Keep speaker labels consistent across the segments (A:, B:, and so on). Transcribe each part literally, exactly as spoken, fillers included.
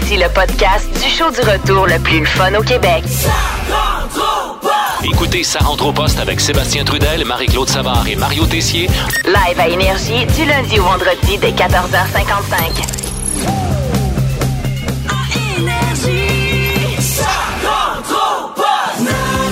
A: Voici le podcast du show du retour le plus le fun au Québec.
B: Écoutez Ça rentre au poste avec Sébastien Trudel, Marie-Claude Savard et Mario Tessier.
A: Live à Énergie du lundi au vendredi dès quatorze heures cinquante-cinq.
C: À Énergie, ça rentre au poste.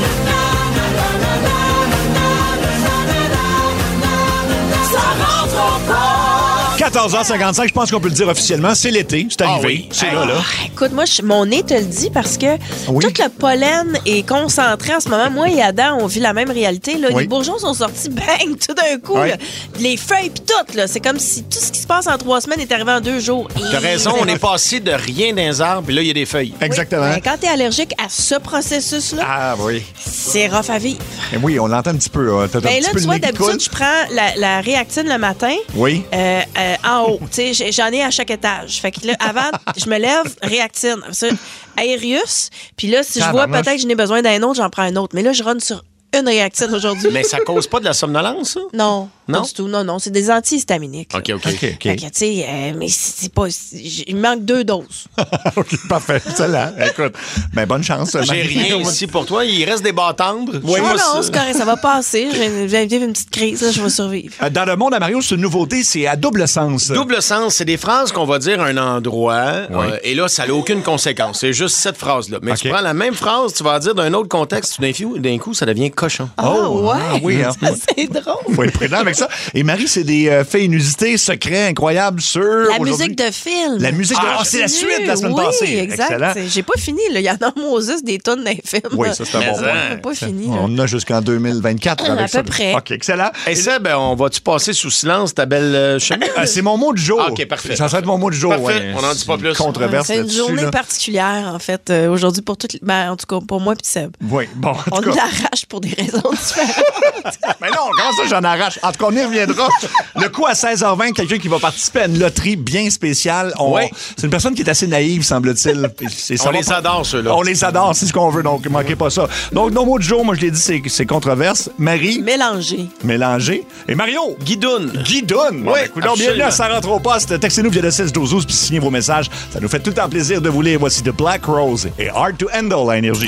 C: Ça rentre au poste.
D: quatorze heures cinquante-cinq, je pense qu'on peut le dire officiellement, c'est l'été, c'est arrivé,
E: Ah oui.
D: c'est
E: Hey.
D: là, là.
F: Écoute, moi, je- mon nez te le dit parce que
D: Oui.
F: tout le pollen est concentré en ce moment. Moi et Adam, on vit la même réalité. Là.
D: Oui.
F: Les bourgeons sont sortis, bang, tout d'un coup.
D: Oui.
F: Là. Les feuilles puis tout. Là. C'est comme si tout ce qui se passe en trois semaines est arrivé en deux jours.
E: T'as raison, on est passé de rien dans les arbres, puis là, il y a des feuilles.
D: Exactement.
F: Ben, quand tu es allergique à ce processus-là,
D: Ah oui.
F: c'est rough à vivre.
D: Et oui, on l'entend un petit peu. hein. T'as un
F: Ben
D: petit
F: là,
D: peu
F: tu
D: le
F: vois,
D: nez qui coule.
F: d'habitude, je prends la, la réactine le matin
D: Oui.
F: euh, euh, en haut. Tu sais, j- j'en ai à chaque étage. Fait que là, avant, je me lève, réactine. Après ça, Aérius. Puis là, si je vois
D: Tabarnouche.
F: peut-être que j'en ai besoin d'un autre, j'en prends un autre. Mais là, je run sur une réactine aujourd'hui.
E: Mais ça cause pas de la somnolence, ça?
F: Non,
E: Non?
F: pas du tout. Non, non, c'est des antihistaminiques. là.
E: OK, OK.
D: OK,
F: Fait que,
D: OK.
F: tu sais, euh, mais c'est pas... c'est- Il me manque deux doses.
D: OK, parfait. Celle-là, écoute. Ben, bonne chance.
E: J'ai
D: Marie.
E: rien ici pour toi. Il reste des bas tendres.
D: Oui.
F: non,
E: Moi,
F: non,
E: ça-
F: c'est correct, ça va passer. Je viens- je viens de vivre une petite crise, là, je vais survivre.
D: Euh, Dans le monde à Mario, c'est une nouveauté, c'est à double sens.
E: Double sens, c'est des phrases qu'on va dire à un endroit,
D: Oui.
E: euh, et là, ça n'a aucune conséquence. C'est juste cette phrase-là. Mais
D: OK.
E: tu prends la même phrase, tu vas la dire d'un autre contexte, tout d'un coup, d'un coup, ça devient cochon.
D: Oh,
F: ouais.
D: ah oui, hein.
F: C'est drôle.
D: Faut être prudent avec ça. Et Marie, c'est des euh, faits inusités, secrets, incroyables sur...
F: La
D: aujourd'hui.
F: musique de film.
D: La musique de...
F: Ah,
D: Ah, c'est la
F: continue.
D: suite de la semaine
F: oui,
D: passée.
F: exact.
D: Excellent.
F: C'est- J'ai pas fini, là. Il y en a Moses des tonnes dans les films.
D: Oui, ça, c'est un
E: Mais
D: bon
E: ça,
D: point.
F: J'ai pas fini, là.
D: On en a jusqu'en deux mille vingt-quatre
F: À
D: avec
F: peu
D: ça.
F: près.
D: OK, excellent.
E: Et ça, ben, on va-tu passer sous silence ta belle euh, chemise?
D: Ah, c'est mon mot du jour.
E: Ah, OK, parfait.
D: Ça va être mon mot du jour.
E: Parfait,
D: ouais.
E: on n'en dit pas plus.
D: Controverse
F: C'est une
D: là-dessus,
F: journée
D: là.
F: particulière, en fait, euh, aujourd'hui pour toutes les... Ben, en tout cas, pour moi et Seb.
D: Oui, bon, en
F: On
D: tout cas.
F: l'arrache pour des raisons différentes.
D: Mais non, comment ça, j'en arrache? En tout cas, on y reviendra. Le coup, à seize heures vingt, quelqu'un qui va participer à une loterie bien spéciale. On-
E: Ouais.
D: C'est une personne qui est assez naïve, semble-t-il. Et ça
E: On
D: va
E: les
D: pas-
E: adore, ceux-là.
D: On les adore, c'est ce qu'on veut, donc manquez pas ça. Donc, nos mots du jour, moi, je l'ai dit, c'est, c'est controverse. Marie,
F: Mélangé.
D: mélangé. Et Mario,
E: Guidoune.
D: Guidoune. Bon,
E: Oui,
D: ben, écoute, donc, bienvenue
E: absolument.
D: à Ça rentre au poste. Textez-nous via le six douze douze puis signez vos messages. Ça nous fait tout le temps plaisir de vous lire. Voici The Black Rose et Hard to Handle à Énergie.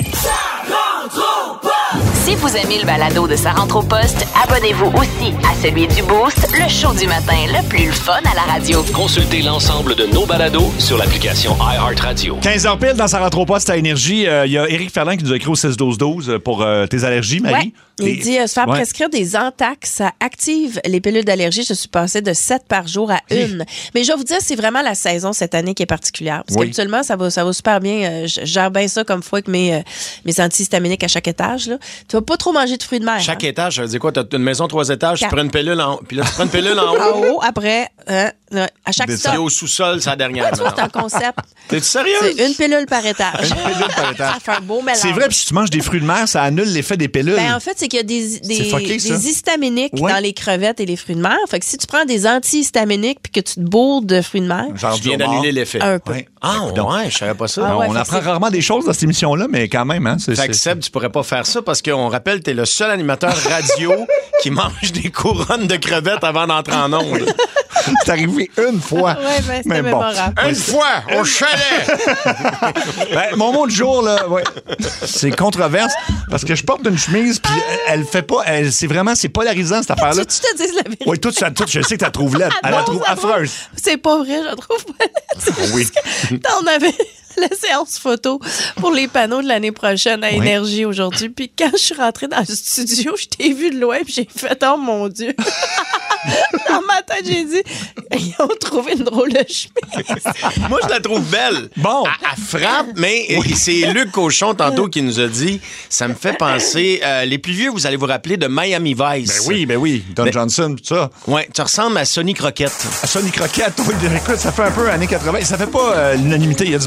A: Si vous aimez le balado de Sa rentre au poste, abonnez-vous aussi à celui du Boost, le show du matin le plus le fun à la radio.
B: Consultez l'ensemble de nos balados sur l'application iHeartRadio.
D: quinze heures pile dans Sa rentre au poste à Énergie. Il y a Éric Ferland qui nous a écrit au six douze douze pour euh, tes allergies, Marie.
F: Ouais. Il
D: Des-
F: dit euh, se faire
D: Ouais.
F: prescrire des Antax, ça active les pilules d'allergie. Je suis passée de sept par jour à une. Mais je vais vous dire, c'est vraiment la saison cette année qui est particulière. Parce
D: Oui.
F: qu'habituellement, ça va, ça va super bien. Euh, je gère bien ça comme fois avec mes, euh, mes antihistaminiques à chaque étage. Là. Tu vas pas trop manger de fruits de mer.
E: Chaque
F: hein.
E: étage, ça veut dire quoi? T'as une maison trois étages, tu
F: Quatre.
E: prends une pilule en haut. Puis là, tu prends une pilule en
F: En
E: haut.
F: haut, après, euh, euh, à chaque
D: Des-
E: Et
F: stop.
E: au sous-sol, c'est la dernière.
F: Tu vois, c'est un concept.
E: T'es-tu sérieux?
F: C'est une pilule par étage.
D: Une pilule par étage.
F: Ça fait un beau mélange.
D: C'est vrai, puis si tu manges des fruits de mer, ça annule l'effet des pilules.
F: Ben, en fait, c'est qu'il y a des, des,
D: fucké, ça.
F: des histaminiques
D: Ouais.
F: dans les crevettes et les fruits de mer. Fait que si tu prends des antihistaminiques puis que tu te bourres de fruits de mer,
D: Genre
E: Je viens
D: du homard.
E: d'annuler l'effet.
F: un peu.
D: Ouais.
E: Ah,
D: Écoute donc.
E: ouais, je savais pas ça.
F: Ah ouais,
D: on
F: fait
D: apprend
F: que
D: rarement des choses dans cette émission-là, mais quand même, hein. C'est,
E: Fait que
D: c'est-
E: Seb, tu pourrais pas faire ça parce qu'on rappelle, t'es le seul animateur radio qui mange des couronnes de crevettes avant d'entrer en onde.
D: c'est arrivé une fois.
F: Ouais, ben, c'était
D: Mais bon.
F: mémorable.
E: Une fois, au chalet!
D: Ben, mon mot du jour, là, ouais, c'est controverse parce que je porte une chemise puis elle, elle fait pas, elle, c'est vraiment, c'est polarisant cette affaire-là.
F: Tu, tu te dis la vérité.
D: Oui, tout ça, tout, je sais que tu la trouves laide. Elle la
F: Non,
D: trouve
F: ça va.
D: affreuse.
F: C'est pas vrai, je la trouve pas laide. C'est
D: Oui.
F: juste que on avait la séance photo pour les panneaux de l'année prochaine à
D: Oui.
F: Énergie aujourd'hui. Puis quand je suis rentrée dans le studio, je t'ai vu de loin puis j'ai fait « Oh mon Dieu! » Dans ma tête, j'ai dit « Ils ont trouvé une drôle de chemise.
E: Moi, je la trouve belle.
D: Bon.
E: Elle, elle frappe, mais c'est Luc Cochon tantôt qui nous a dit, ça me fait penser, euh, les plus vieux, vous allez vous rappeler de Miami Vice.
D: Ben oui, ben oui. Don
E: Ben-
D: Johnson, tout ça.
E: Ouais, tu ressembles à Sonny Croquette.
D: À Sonny Croquette, oui, écoute, ça fait un peu années quatre-vingts. Ça fait pas euh, l'unanimité. Il y a du monde qui me dit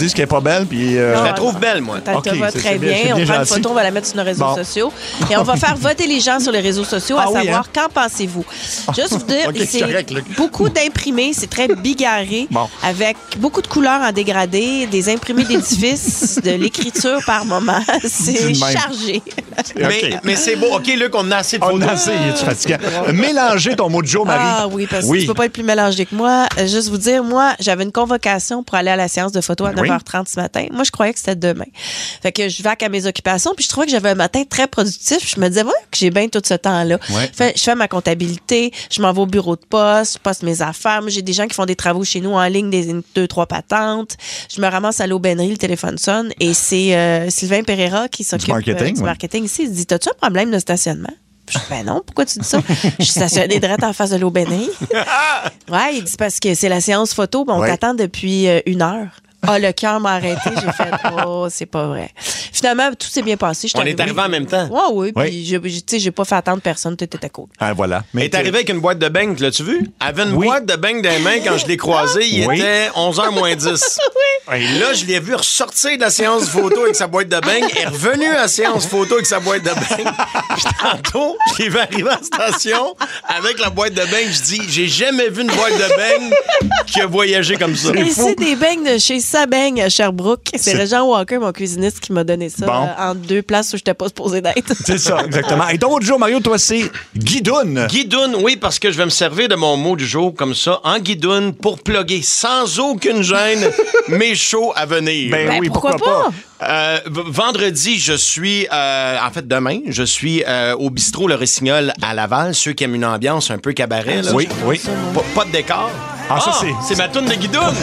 D: disent qu'elle est pas belle, puis... Euh...
E: Je la
F: Non,
E: trouve
F: non.
E: belle, moi.
F: Ça
D: Ok,
F: te va
D: c'est-
F: très
D: c'est bien,
F: bien.
D: c'est
F: On
D: bien
F: prend une
D: gentil.
F: photo, on va la mettre sur nos réseaux
D: Bon.
F: sociaux. Et on va faire voter les gens sur les réseaux sociaux
D: Ah
F: à
D: oui,
F: savoir
D: hein?
F: qu'en pensez-vous. Juste vous dire,
D: Ok, c'est
F: c'est
D: correct, Luc.
F: beaucoup d'imprimés, c'est très bigarré,
D: Bon.
F: avec beaucoup de couleurs en dégradé, des imprimés d'édifices, de l'écriture par moment. C'est
D: Du même.
F: chargé.
E: Mais,
D: OK.
E: mais c'est beau. OK, Luc, on a assez de
D: On
E: photos.
D: a assez, il est fatigant. Mélanger ton mojo, Marie.
F: Ah oui, parce que tu peux pas être plus mélangé que moi. Euh, Juste vous dire, moi, j'avais une convocation pour aller à la séance de photo à
D: Oui.
F: neuf heures trente ce matin. Moi, je croyais que c'était demain. Fait que je vaque à mes occupations, puis je trouvais que j'avais un matin très productif. Je me disais, ouais, que j'ai bien tout ce temps-là.
D: Ouais.
F: Fait, je fais ma comptabilité, je m'en vais au bureau de poste, je poste mes affaires. Moi, j'ai des gens qui font des travaux chez nous en ligne, des une, deux, trois patentes. Je me ramasse à l'aubainerie, le téléphone sonne, et c'est euh, Sylvain Pereira qui s'occupe
D: marketing,
F: euh, du
D: ouais.
F: marketing ici. Il dit, t'as-tu un problème de stationnement? Je dis, ben non, pourquoi tu dis ça? Je suis stationnée direct en face de l'aubainerie. Ouais, il dit parce que c'est la séance photo, ben, on
D: Ouais.
F: t'attend depuis euh, une heure. Ah, le cœur m'a arrêté. J'ai fait, oh, c'est pas vrai. Finalement, tout s'est bien passé. Je suis
E: On est arrivé en même temps.
F: Ouais, oui.
D: Oui.
F: Puis, je- je- tu sais, j'ai pas fait attendre personne. Tout était cool.
D: Ah, voilà.
E: Elle est arrivé avec une boîte de beignes, l'as-tu vu? Elle avait une
D: Oui.
E: boîte de beignes dans les mains quand je l'ai croisée. Il
D: Oui.
E: était onze heures moins dix. Et là, je l'ai vu ressortir de la séance photo avec sa boîte de beignes. Elle est revenue à la séance photo avec sa boîte de beignes. Puis tantôt, je l'ai vu arriver à la station avec la boîte de beignes. Je dis, j'ai jamais vu une boîte de beignes qui a voyagé comme ça.
F: Et c'est des beignes de chez Sabeigne à Sherbrooke. C'est
D: C'est-
F: Régent Walker, mon cuisiniste, qui m'a donné ça
D: Bon.
F: euh, en deux places où je n'étais pas supposée d'être.
D: C'est ça, exactement. Et ton mot du jour, Mario, toi, c'est guidoune.
E: Guidoune, oui, parce que je vais me servir de mon mot du jour comme ça, en guidoune, pour plugger sans aucune gêne mes shows à venir.
D: Ben,
F: Ben,
D: oui,
F: pourquoi
D: pourquoi,
F: pas?
E: Euh, v- vendredi, je suis, euh, en fait demain, je suis euh, au bistrot Le Rossignol à Laval, ceux qui aiment une ambiance un peu cabaret. Là.
D: Oui, oui.
E: Pas, pas de décor.
D: Ah, ça, c'est-
E: c'est ma toune de guidoune.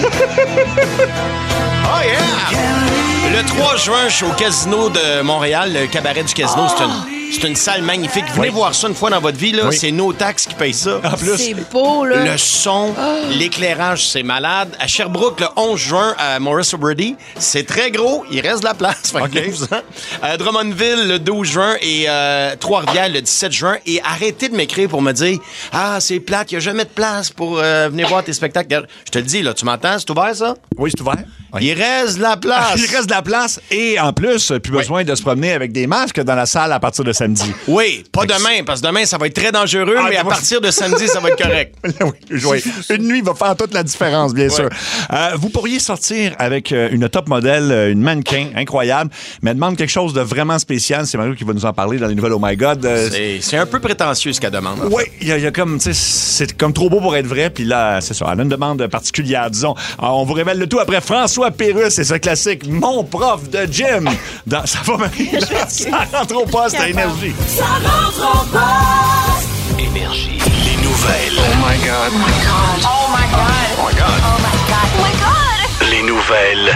E: Oh yeah! Le trois juin, je suis au Casino de Montréal, le cabaret du Casino. C'est une, c'est une salle magnifique. Venez
D: Oui.
E: voir ça une fois dans votre vie. Là.
D: Oui.
E: C'est nos taxes qui payent ça.
D: En plus,
F: C'est beau, là.
E: Le son, l'éclairage, c'est malade. À Sherbrooke, le onze juin, à Maurice O'Brady, c'est très gros. Il reste de la place. Fait que
D: OK.
E: venez-vous-en. À Drummondville, le douze juin, et euh, Trois-Rivières, le dix-sept juin. Et arrêtez de m'écrire pour me dire « Ah, c'est plate, il n'y a jamais de place pour euh, venir voir tes spectacles. » Je te le dis, là, tu m'entends? C'est ouvert, ça?
D: oui, c'est ouvert. Oui.
E: Il reste de la place.
D: Il reste de la place et en plus, plus besoin de se promener avec des masques dans la salle à partir de samedi.
E: Oui, pas demain, parce que demain, ça va être très dangereux,
D: Ah,
E: mais à
D: moi-
E: partir de samedi, ça va être correct.
D: oui, oui. Une nuit va faire toute la différence, bien sûr. Euh, vous pourriez sortir avec euh, une top modèle, euh, une mannequin incroyable, mais elle demande quelque chose de vraiment spécial. C'est Mario qui va nous en parler dans les nouvelles Oh My God. Euh,
E: C'est c'est un peu prétentieux, ce qu'elle demande.
D: oui, il y, a- il y a comme, tu sais, c'est comme trop beau pour être vrai, puis là, c'est ça, elle a une demande particulière, disons. Alors, on vous révèle le tout après François Pérusse et ce classique, mon prof de gym. Dans, ça va, Marie? Ça rentre au poste à Énergie.
C: Ça rentre au poste.
B: Énergie. Les nouvelles.
A: Oh my God. Oh my God. Oh my God.
B: Les nouvelles.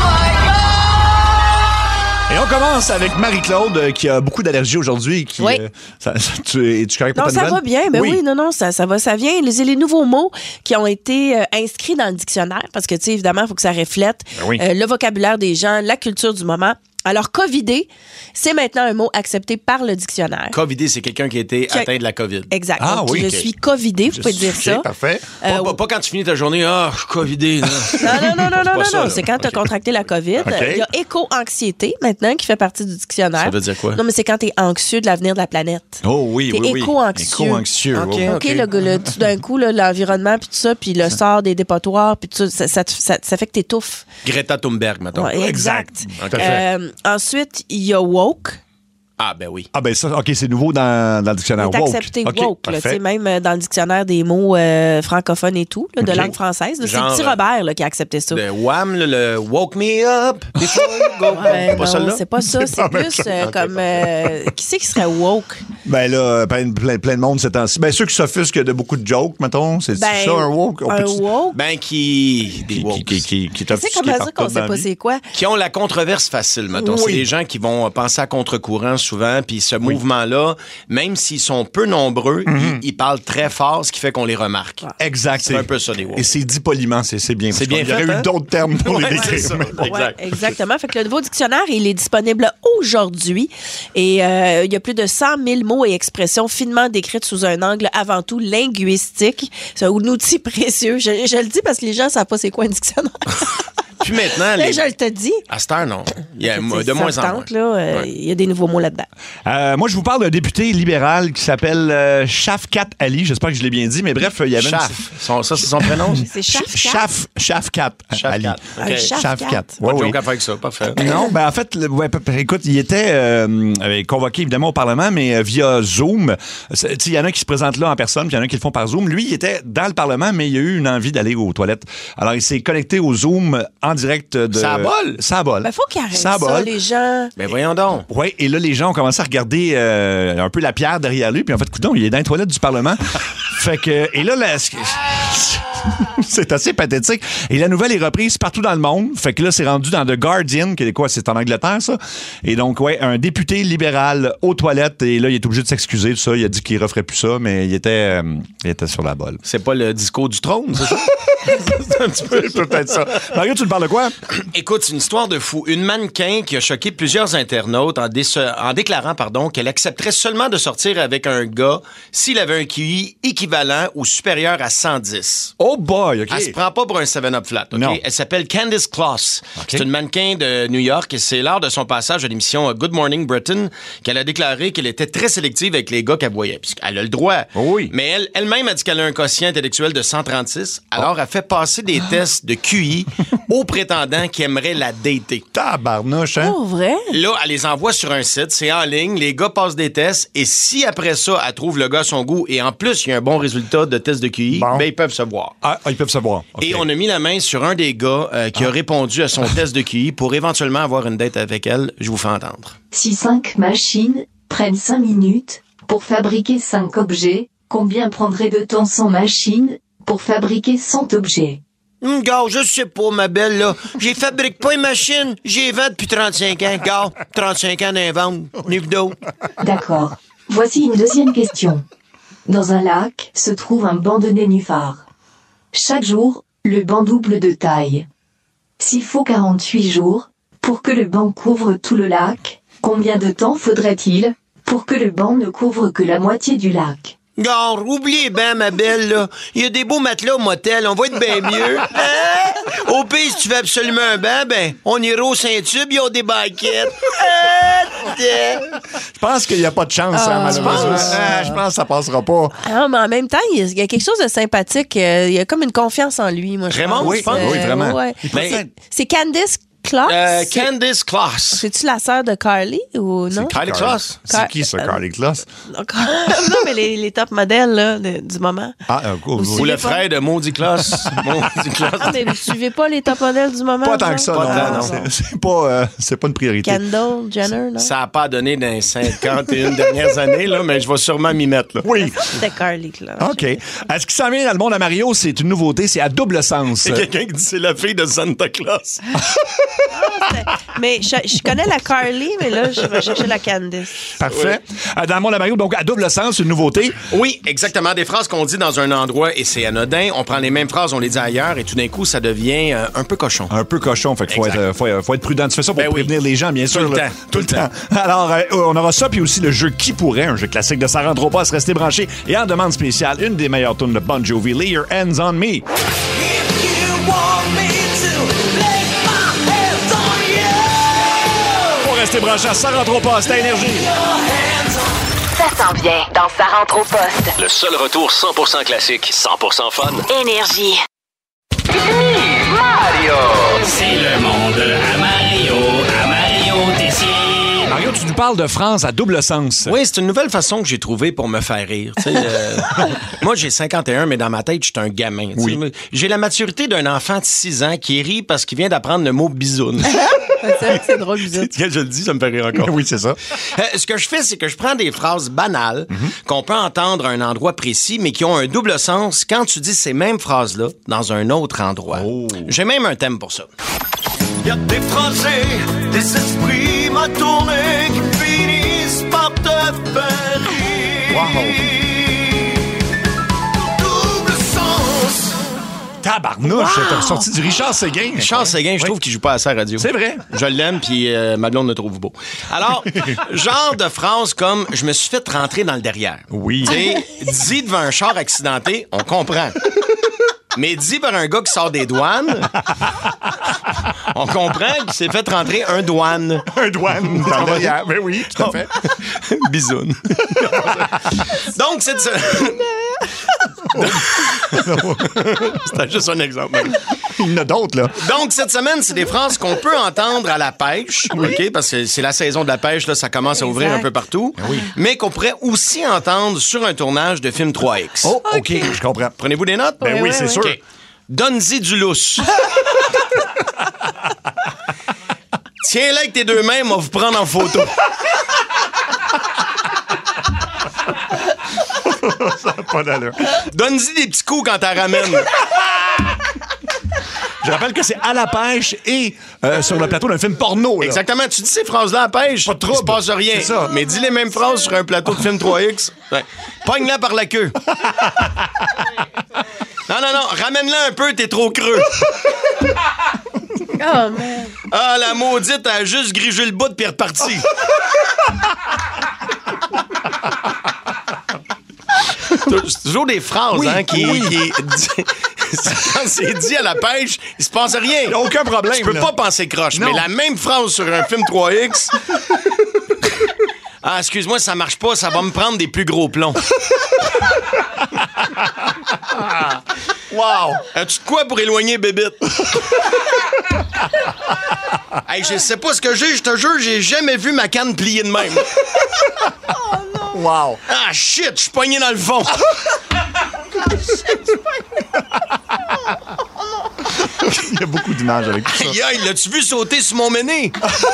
D: Et on commence avec Marie-Claude, euh, qui a beaucoup d'allergies aujourd'hui. Qui,
F: Oui.
D: euh, ça- ça- tu, es-tu correct pour
F: Non,
D: ta
F: ça
D: nouvelle?
F: va bien. Ben oui, non, non, ça, ça va, ça vient. Les, les nouveaux mots qui ont été euh, inscrits dans le dictionnaire, parce que, tu sais, évidemment, il faut que ça reflète
D: Ben oui.
F: euh, le vocabulaire des gens, la culture du moment. Alors, covidé, c'est maintenant un mot accepté par le dictionnaire.
E: Covidé, c'est quelqu'un qui a été
F: Qui a-
E: atteint de la COVID.
F: Exact.
D: Ah
F: Donc,
D: oui,
F: je
D: ok.
F: suis covidé, vous pouvez dire
D: OK,
F: ça.
D: parfait.
F: Euh,
E: Pas, pas- pas quand tu finis ta journée, ah, je suis covidé. là.
F: Non, non, non, non, non,
E: pas
F: non,
E: ça,
F: non.
E: là.
F: C'est quand tu as contracté la COVID.
D: OK.
F: Il y a éco-anxiété maintenant qui fait partie du dictionnaire.
E: Ça veut dire quoi?
F: Non, mais c'est quand tu es anxieux de l'avenir de la planète.
D: Oh oui,
F: T'es
D: oui, oui.
F: éco-anxieux.
D: Éco-anxieux.
E: OK.
D: oh.
F: OK, le, le- tout d'un coup, là, l'environnement, puis tout ça, puis le sort des dépotoirs, puis tout ça, ça, te- ça, ça fait que t'étouffes.
E: Greta Thunberg, mettons.
F: Ouais, exact.
D: Tout à fait.
F: Euh, ensuite, il y a woke.
E: Ah, ben oui.
D: Ah ben ça, OK, c'est nouveau dans, dans le dictionnaire.
F: C'est
D: woke.
F: accepté
D: OK,
F: woke, là,
D: parfait.
F: tu sais, même euh, dans le dictionnaire des mots euh, francophones et tout, là, de
D: OK.
F: langue française. là. C'est
E: Genre,
F: le petit
E: euh,
F: Robert là, qui a accepté ça.
E: Le Wham, le, le Woke Me Up before you go.
F: Ouais,
E: pas
F: non,
E: celle-là?
F: c'est pas ça. C'est
D: pas la même
F: plus
D: chose.
F: euh, comme... euh, qui c'est qui serait woke?
D: Ben là, plein, plein, plein de monde ces temps-ci. Ben ceux qui s'offusquent de beaucoup de jokes, mettons, c'est
F: Ben,
D: ça un woke? On
F: Un
D: peut-
F: woke?
E: Ben, qui. Des
D: Qui,
E: wokes.
D: qui, qui, qui, qui
F: C'est
D: t'offusquent
F: comment
D: par
F: dire qu'on
D: tout dans
F: sait
D: la
F: pas
D: vie.
F: c'est quoi?
E: Qui ont la controverse facile, mettons.
D: Oui.
E: C'est des gens qui vont penser à contre-courant souvent, puis ce mouvement-là, même s'ils sont peu nombreux,
D: Mhm.
E: ils, ils parlent très fort, ce qui fait qu'on les remarque.
D: Exact.
E: C'est un peu ça, des woke.
D: Et c'est dit poliment, c'est c'est bien.
E: C'est
D: parce
E: bien
D: qu'il y aurait
E: fait,
D: eu
E: hein?
D: d'autres termes pour
E: Ouais,
D: les
E: c'est
D: décrire.
E: ça.
D: mais bon.
E: Exact.
F: Ouais, exactement. Fait que le nouveau dictionnaire, il est disponible aujourd'hui. Et euh, il y a plus de cent mille mots et expressions finement décrites sous un angle avant tout linguistique. C'est un outil précieux. Je, je le dis parce que les gens ne savent pas c'est quoi un dictionnaire.
E: Puis maintenant,
F: Mais
E: les...
F: je le te dis.
E: à cette heure, non. Il y a
F: Tu
E: de
F: sais,
E: moins
F: ça
E: en
F: me tente,
E: moins.
F: là, euh,
E: Ouais.
F: il y a des nouveaux mots là-dedans.
D: Euh, moi, je vous parle d'un député libéral qui s'appelle euh, Shafkat Ali. J'espère que je l'ai bien dit, mais bref, il y avait
E: Chaf.
D: une...
E: Son- Ça, c'est son prénom?
F: C'est Shafkat.
D: Shaf, Shafkat Ali.
E: Shafkat.
F: Un
E: OK.
F: Shafkat.
D: Shafkat.
E: Pas
D: Ouais,
E: de
D: oui.
E: joke à faire avec ça. Parfait.
D: Non, ben en fait, le- ouais, p- p- écoute, il était euh, euh, convoqué évidemment au Parlement, mais euh, via Zoom. C'est- tu sais, il y en a qui se présentent là en personne, puis il y en a qui le font par Zoom. Lui, il était dans le Parlement, mais il a eu une envie d'aller aux toilettes. Alors, il s'est connecté au Zoom en direct de...
E: Ça bol?
D: Ça bol.
F: Ben, faut qu'ils arrêtent
D: Ça
F: ça,
D: bol.
F: les gens.
E: Ben voyons donc.
D: Oui, et là, les gens ont commencé à regarder euh, un peu la pierre derrière lui, puis en fait, coudonc, il est dans les toilettes du Parlement. Fait que, et là, la- c'est assez pathétique. Et la nouvelle est reprise partout dans le monde. Fait que là, c'est rendu dans The Guardian, qui est quoi, c'est en Angleterre, ça. Et donc, ouais, un député libéral aux toilettes, et là, il est obligé de s'excuser de ça. Il a dit qu'il referait plus ça, mais il était, euh, il était sur la bolle.
E: C'est pas le discours du trône, c'est ça?
D: C'est un petit peu peut-être ça. Mario, tu me parles de quoi?
E: Écoute, c'est une histoire de fou. Une mannequin qui a choqué plusieurs internautes en, dé- en déclarant pardon, qu'elle accepterait seulement de sortir avec un gars s'il avait un Q I équivalent ou supérieur à cent dix.
D: Oh boy, OK.
E: Elle se prend pas pour un seven up flat. OK?
D: Non.
E: Elle s'appelle Candice Kloss. C'est une mannequin de New York et c'est lors de son passage à l'émission Good Morning Britain qu'elle a déclaré qu'elle était très sélective avec les gars qu'elle voyait. Puisqu'elle a le droit.
D: Oui.
E: Mais elle, elle-même a dit qu'elle a un quotient intellectuel de cent trente-six. Alors, elle fait passer des tests de Q I aux prétendants qui aimeraient la dater.
D: Tabarnouche, hein?
F: Oh, vrai?
E: Là, elle les envoie sur un site, c'est en ligne, les gars passent des tests, et si après ça, elle trouve le gars à son goût, et en plus, il y a un bon résultat de test de Q I,
D: Bon.
E: ben ils peuvent se voir.
D: Ah, ils peuvent savoir. OK.
E: Et on a mis la main sur un des gars euh, qui a répondu à son test de Q I pour éventuellement avoir une date avec elle. Je vous fais entendre.
G: Si cinq machines prennent cinq minutes pour fabriquer cinq objets, combien prendrait de temps cent machines pour fabriquer cent objets?
E: Hum, gars, je sais pas, ma belle, là. J'ai fabrique pas une machine, j'ai vend depuis trente-cinq ans. Gars, trente-cinq ans d'invente. Nivdo.
G: D'accord. Voici une deuxième question. Dans un lac se trouve un banc de nénuphars. Chaque jour, le banc double de taille. S'il faut quarante-huit jours pour que le banc couvre tout le lac, combien de temps faudrait-il pour que le banc ne couvre que la moitié du lac?
E: Gars, oubliez ben, ma belle, là. Il y a des beaux matelas au motel, on va être bien mieux. Hein? Au pire, si tu veux absolument un bain, ben, on ira au Saint-Tube, ils ont des banquettes. Hein?
D: Je pense qu'il n'y a pas de chance, hein, malheureusement.
E: penses?
D: Ah, je pense que ça passera pas.
F: Ah, mais en même temps, il y a- il y a quelque chose de sympathique. euh, Il y a comme une confiance en lui, moi, je
E: Vraiment?
F: pense.
E: Oui, tu penses?
D: Oui, vraiment.
F: ouais.
D: Il peut
E: Mais-
D: être-
F: C'est Candice Kloss?
E: Euh,
F: C'est-
E: Candice Kloss.
F: C'est-tu la sœur de Carly ou non?
E: Carly Kloss.
D: C'est qui, ça, Carly Kloss?
F: non, mais les, les top modèles là, de- du moment.
D: Ah, euh, cool.
F: Aussi.
E: Ou
F: Je
E: le
F: sais pas.
E: frère de Maudit Kloss. Maudit Kloss.
F: Ah, mais vous suivez pas les top modèles du moment?
D: Pas tant
F: genre?
D: que ça,
E: Pas
D: non.
E: tant, non.
D: C'est- C'est pas, euh, c'est pas une priorité.
F: Kendall Jenner, non?
E: Ça n'a pas donné dans les cinquante et une dernières années, là, mais je vais sûrement m'y mettre. Là.
D: Oui.
F: C'était Carly Kloss.
D: OK. Est-ce qu'il s'en vient dans le monde à Mario? C'est une nouveauté, c'est à double sens.
E: C'est quelqu'un qui dit c'est la fille de Santa Claus.
F: Mais je, je connais la Carly, mais là, je vais chercher la Candice.
D: Parfait. Euh, Dans le monde à Mario, donc à double sens, une nouveauté.
E: Oui, exactement. Des phrases qu'on dit dans un endroit et c'est anodin. On prend les mêmes phrases, on les dit ailleurs et tout d'un coup, ça devient euh, un peu cochon.
D: Un peu cochon, fait qu'il faut
E: Exact.
D: être, euh, faut, euh, faut être prudent. Tu fais ça pour
E: Ben oui.
D: prévenir les gens, bien sûr.
E: Tout le
D: là.
E: temps.
D: Tout le temps. Alors, euh, on aura ça, puis aussi le jeu Qui pourrait, un jeu classique de Ça rentre au poste, restez branchés. Et en demande spéciale, une des meilleures tunes de Bon Jovi, Lay Your Hands on Me. Pour rester branchés à Ça rentre au poste, à Énergie.
A: Ça s'en vient dans Sa rentre au poste.
B: Le seul retour cent pour cent classique, cent pour cent fun.
A: Énergie.
H: C'est le monde à Mario, à Mario Tessier.
D: Mario, tu nous parles de France à double sens.
E: Oui, c'est une nouvelle façon que j'ai trouvée pour me faire rire. Tu sais, euh, moi, j'ai cinquante et un, mais dans ma tête, je suis un gamin. tu sais.
D: Oui.
E: J'ai la maturité d'un enfant de six ans qui rit parce qu'il vient d'apprendre le mot bisoune.
F: C'est c'est drôle, bizarre.
E: Quand je le dis, ça me fait rire encore.
D: Oui, c'est ça.
E: Euh, ce que je fais, c'est que je prends des phrases banales qu'on peut entendre à un endroit précis, mais qui ont un double sens quand tu dis ces mêmes phrases-là dans un autre endroit. J'ai même un thème pour ça.
C: Y a des Français, des esprits mal tournés qui finissent par te faire rire. Double sens.
D: Tabarnouche, t'as sorti du Richard Séguin.
E: Charles Séguin, je trouve qu'il joue pas assez à la radio.
D: C'est vrai.
E: Je l'aime, puis euh, ma blonde le trouve beau. Alors, genre de phrase comme « Je me suis fait rentrer dans le derrière ».
D: Oui.
E: Tu sais, dit devant un char accidenté, on comprend. Mais dit par un gars qui sort des douanes, comprends qu'il s'est fait rentrer un douane.
D: Un douane dans le derrière. Ben oui, tout à fait.
E: Bisoun. Donc, c'est ça. C'était juste un exemple.
D: Il y en a d'autres, là.
E: Donc, cette semaine, c'est des phrases qu'on peut entendre à la pêche, OK? Parce que c'est la saison de la pêche, là, ça commence à ouvrir
F: Exact.
E: un peu partout.
D: Oui.
E: Mais qu'on pourrait aussi entendre sur un tournage de film trois X.
D: Oh, OK, je comprends.
E: Prenez-vous des notes?
D: Ben oui,
F: ouais,
D: c'est
F: ouais.
D: sûr.
E: OK. Donne-y du lousse. Tiens-la avec tes deux mains, on va vous prendre en photo.
D: Ça n'a pas d'allure.
E: Donne-y des petits coups quand t'en ramènes.
D: Je rappelle que c'est à la pêche et euh, sur le plateau d'un film porno. Là.
E: Exactement. Tu dis ces phrases-là à pêche,
D: Pas de
E: il
D: trouble.
E: se passe rien.
D: C'est ça.
E: Mais dis les mêmes phrases sur un plateau de film trois X. Ouais. Pogne-la par la queue. Non, non, non. Ramène-la un peu, t'es trop creux.
F: Oh, man.
E: Ah, la maudite, elle a juste grigé le bout puis elle est repartie. C'est toujours des phrases,
D: Oui,
E: hein, qui...
D: oui.
E: qui quand c'est dit à la pêche, il se passe rien.
D: Il n'y a aucun problème.
E: Tu peux
D: là.
E: pas penser croche,
D: Non.
E: mais la même phrase sur un film trois X... Ah, excuse-moi, ça marche pas, ça va me prendre des plus gros plombs.
D: Wow!
E: As-tu de quoi pour éloigner Bébite? Hey, je sais pas ce que j'ai, je te jure, j'ai jamais vu ma canne plier de même.
D: Wow!
E: Ah, shit, je suis pogné dans le fond.
D: Il y a beaucoup d'images avec tout ça.
E: Aïe, aïe, l'as-tu vu sauter sur mon méné?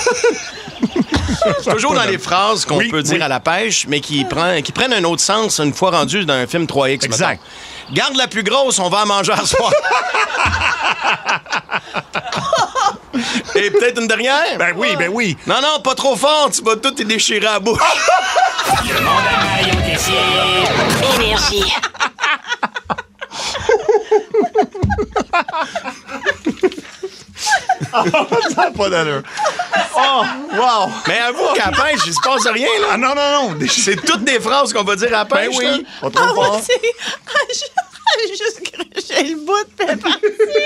E: C'est toujours dans les phrases qu'on
D: Oui,
E: peut dire
D: oui.
E: à la pêche, mais qui, prend, qui prennent un autre sens une fois rendu dans un film trois X.
D: Exact.
E: mettons. Garde la plus grosse, on va en manger à soir. Et peut-être une dernière?
D: Ben oui, ben oui.
E: Non, non, pas trop fort, tu vas tout te déchirer à la bouche.
H: Le monde à Mario Tessier.
A: Énergie.
D: Ça n'a pas d'allure. Oh, wow!
E: Mais avoue qu'à la pêche, il se passe rien, là.
D: Ah non, non, non. Des...
E: C'est toutes des phrases qu'on va dire à la
D: Ben
E: pêche,
D: oui.
E: là.
D: Pas trop
F: Ah, moi,
D: fort.
F: c'est... Ah, je- ah, j'ai juste grugé le bout, puis elle est partie.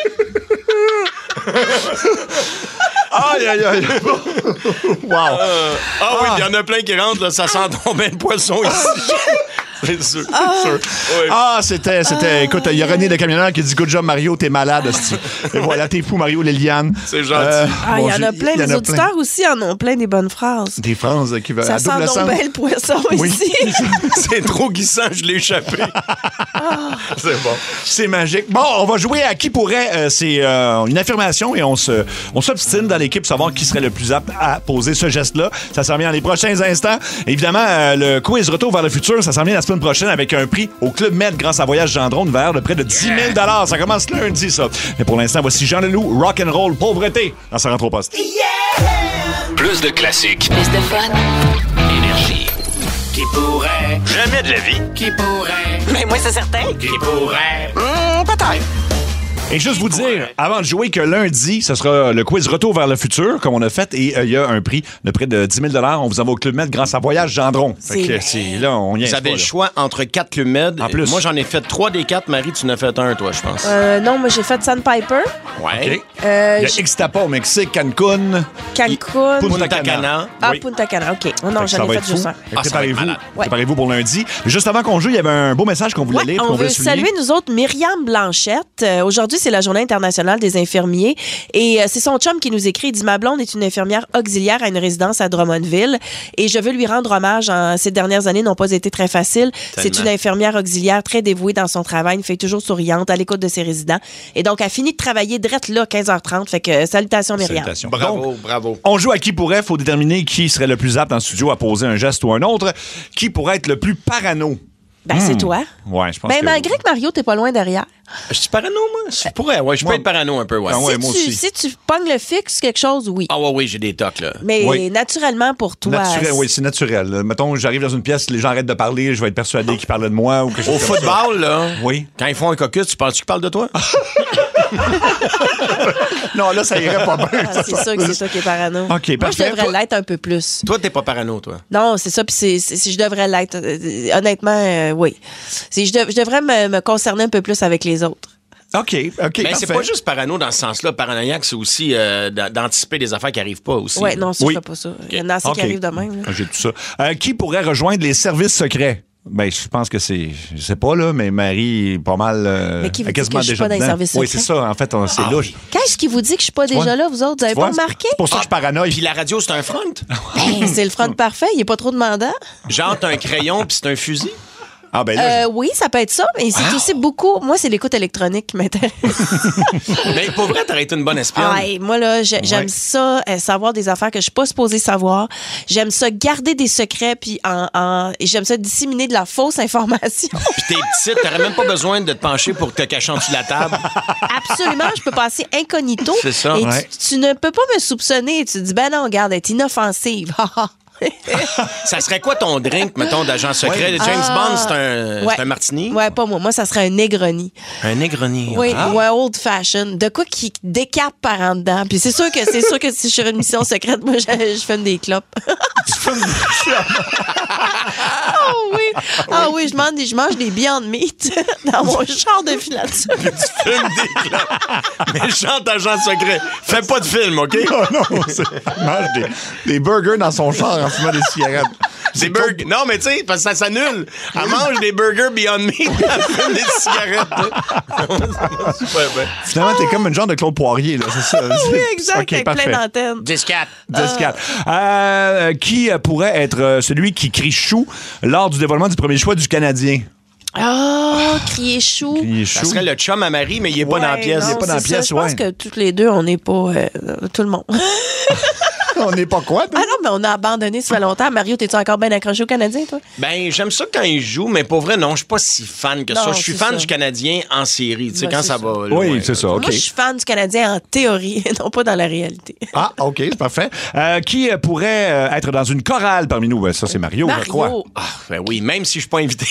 D: Aïe, aïe, aïe. Wow.
E: Ah oui, il y en a plein qui rentrent, là, ça sent tomber le poisson ici. C'est sûr. C'est sûr. Oui.
D: Ah, c'était, c'était. Écoute, il y a René le camionneur qui dit Good job, Mario, t'es malade. hostie. Et voilà, t'es fou, Mario, Liliane.
E: C'est gentil.
F: Ah, il y en
D: bon,
F: a
D: j'ai-
F: plein.
D: il y en
F: Les
D: a
F: auditeurs aussi en ont plein des bonnes phrases.
D: Des phrases qui veulent.
F: Ça
D: à
F: sent
D: double
F: donc
D: sens.
F: bien le poisson
D: Oui.
F: ici.
E: C'est trop glissant, je l'ai échappé. C'est bon.
D: C'est magique. Bon, on va jouer à qui pourrait. euh, c'est euh, une affirmation et on se, on s'obstine dans l'équipe pour savoir qui serait le plus apte à poser ce geste-là. Ça s'en vient dans les prochains instants. Évidemment, euh, le quiz Retour vers le futur, ça s'en vient la semaine prochaine avec un prix au Club Med grâce à Voyage Gendron vers de près de dix mille dollars. Ça commence lundi, ça. Mais pour l'instant, voici Jean Leloup, Rock'n'Roll, Pauvreté, dans sa rentre au poste.
B: Plus de classiques.
A: Plus de fun.
B: Énergie.
H: Qui pourrait,
B: Jamais de la vie.
H: qui pourrait,
A: Mais moi, c'est certain.
H: qui pourrait.
A: Peut-être.
D: Et juste vous dire, avant de jouer, que lundi, ce sera le quiz Retour vers le futur, comme on a fait, et euh, il y a un prix de près de dix mille dollars. On vous envoie au Club Med grâce à Voyage Gendron. Fait que
F: C'est-
D: c'est là, on y est.
E: Vous avez le choix entre quatre Club Med.
D: En plus.
E: Moi, j'en ai fait trois des quatre. Marie, tu en as fait un, toi, je pense.
F: Euh, non, moi, j'ai fait Sandpiper,
E: Ouais.
F: euh,
D: Il y a
F: j-
D: Ixtapa au Mexique, Cancun.
F: Cancun.
D: Punta
E: Punta Cana.
F: Ah,
D: Oui.
F: Punta Cana, OK. Oh non,
D: Fait que ça
F: j'en
D: va
F: ai
D: être
F: fait
D: fou.
F: juste un.
D: Fait que
E: Ah, ça va être
D: préparez-vous,
E: malade.
F: Ouais.
D: préparez-vous pour lundi. Mais juste avant qu'on joue, il y avait un beau message qu'on voulait
F: Ouais,
D: lire.
F: on
D: qu'on voulait
F: veut
D: souligner.
F: saluer, nous autres, Myriam Blanchette. Euh, aujourd'hui, c'est la Journée internationale des infirmiers. Et euh, c'est son chum qui nous écrit. Il dit, ma blonde est une infirmière auxiliaire à une résidence à Drummondville. Et je veux lui rendre hommage. En, ces dernières années n'ont pas été très faciles. C'est
E: Tellement.
F: une infirmière auxiliaire très dévouée dans son travail. Une fille toujours souriante, à l'écoute de ses résidents. Et donc, elle finit de travailler drette là, quinze heures trente. Fait que euh, salutations, Myriam.
D: Salutations.
E: Bravo,
D: Donc,
E: bravo.
D: on joue à qui pourrait. Il faut déterminer qui serait le plus apte en studio à poser un geste ou un autre. Qui pourrait être le plus parano?
F: Ben, c'est toi.
D: Ouais, je pense
F: Ben,
D: que...
F: malgré que Mario, t'es pas loin derrière.
E: Je suis parano, moi? Je pourrais, ouais. Je peux
D: Moi-
E: être parano un peu, ouais.
D: Ah ouais,
F: si,
D: moi
F: tu,
D: aussi.
F: si tu pognes le fixe, quelque chose, oui.
E: Ah ouais, oui, j'ai des tocs, là.
F: Mais
D: Oui.
F: naturellement, pour toi.
D: Naturel,
F: c'est-
D: oui, c'est naturel. Euh, Mettons, j'arrive dans une pièce, les gens arrêtent de parler, je vais être persuadé qu'ils parlent de moi ou quelque chose
E: Au
D: comme ça.
E: football, là,
D: Oui.
E: quand ils font un caucus, tu penses qu'ils parlent de toi?
D: Non, là, ça irait pas bien.
F: Ah, c'est sûr que c'est toi qui es parano.
D: OK,
F: Moi, je
D: parfait.
F: devrais l'être un peu plus.
E: Toi, t'es pas parano, toi.
F: Non, c'est ça, puis c'est, c'est- si je devrais l'être. euh, honnêtement, euh, oui. C'est, je, dev- je devrais me, me concerner un peu plus avec les autres.
D: OK, OK.
E: Mais c'est pas juste parano dans ce sens-là. Paranoïaque, c'est aussi euh, d'anticiper des affaires qui n'arrivent pas aussi.
F: Ouais, non, ça,
D: Oui.
F: je fais pas ça. Il y en a assez
D: OK.
F: qui arrivent de même. là.
D: J'ai tout ça. Euh, qui pourrait rejoindre les services secrets? Ben, je pense que c'est, je sais pas, là, mais Marie est pas mal, euh,
F: Mais qui vous
D: a
F: dit
D: quasiment
F: que je suis
D: déjà
F: pas dans les
D: dedans.
F: services
D: Oui,
F: secrets?
D: c'est ça. En fait, on, c'est
E: Ah
D: louche.
E: oui.
F: Qu'est-ce qui vous dit que je suis pas déjà
D: vois?
F: là, vous autres? Vous avez
D: Tu
F: pas
D: vois,
F: remarqué?
D: C'est pour ça que je suis paranoïe.
E: Puis la radio, c'est un front.
F: Ben, c'est le front parfait, il n'y a pas trop demandant.
E: Genre, t'as un crayon puis c'est un fusil.
D: Ah, ben là,
F: Euh, oui, ça peut être ça, mais c'est aussi beaucoup. Moi, c'est l'écoute électronique qui m'intéresse.
E: Mais pour vrai, t'aurais été une bonne espionne.
F: Ah, hey, moi, là, j'ai- j'aime
E: Ouais.
F: ça, euh, savoir des affaires que je suis pas supposée savoir. J'aime ça garder des secrets, puis en, en- et j'aime ça disséminer de la fausse information.
E: Puis t'es petite, t'aurais même pas besoin de te pencher pour te cacher en dessous de la table.
F: Absolument, je peux passer incognito.
E: C'est ça.
F: Et tu-
D: Ouais.
F: tu, ne peux pas me soupçonner. Tu te dis, ben non, regarde, elle est inoffensive.
E: Ça serait quoi ton drink, mettons, d'agent secret?
D: Ouais.
E: James
F: Ah.
E: Bond, c'est un,
F: Ouais.
E: c'est un martini?
F: Ouais, pas moi. Moi, ça serait un Negroni.
E: Un Negroni.
F: Oui,
E: Ah.
F: ou un old fashion. De quoi qui décape par en dedans. Puis c'est sûr que c'est sûr que si je suis sur une mission secrète, moi, je, je fume des clopes. Ah oui. Ah oui, je mange, des- je mange des Beyond Meat dans mon char de filature.
E: Tu fumes des clopes. Méchant agent secret. Fais pas de film, OK?
D: oh non, c'est, elle mange des, des burgers dans son char en fumant des cigarettes.
E: Des burgers. Non, mais tu sais, parce que ça s'annule. Elle mange des burgers Beyond Meat, elle fume des cigarettes. hein. Super bien.
D: Finalement, t'es comme une genre de Claude Poirier, là, c'est ça?
F: Oui, exact,
D: OK,
F: avec
D: parfait.
F: plein d'antennes.
E: dix quatre.
D: dix quatre. Euh, qui euh, pourrait être euh, celui qui crie chou lors du dévoilement du premier choix du Canadien?
F: Oh, crier chou.
D: Il est
E: Ça
D: chou.
E: serait le chum à Marie, mais il est pas
F: Ouais,
E: dans la pièce.
F: non,
D: Il est pas dans la
F: c'est ça.
D: pièce,
F: Je pense
D: ouais.
F: que toutes les deux, on n'est pas euh, tout le monde.
D: On n'est pas quoi?
F: Ah non, mais on a abandonné ça fait longtemps. Mario, t'es-tu encore bien accroché au Canadien, toi?
E: Ben, j'aime ça quand il joue, mais pour vrai, non, je suis pas si fan que ça.
F: Non,
E: Je suis
F: c'est
E: fan
F: ça.
E: du Canadien en série, tu sais,
F: Ben,
E: quand
F: c'est
E: ça
F: ça.
E: va.
D: Oui,
E: loin,
D: c'est
E: là.
D: ça, OK.
F: Moi, je suis fan du Canadien en théorie, non pas dans la réalité.
D: Ah, OK, c'est parfait. Euh, qui euh, pourrait euh, être dans une chorale parmi nous? Ben, ça, c'est Mario, je crois.
F: Mario.
E: Ah, ben oui, même si je suis pas invité.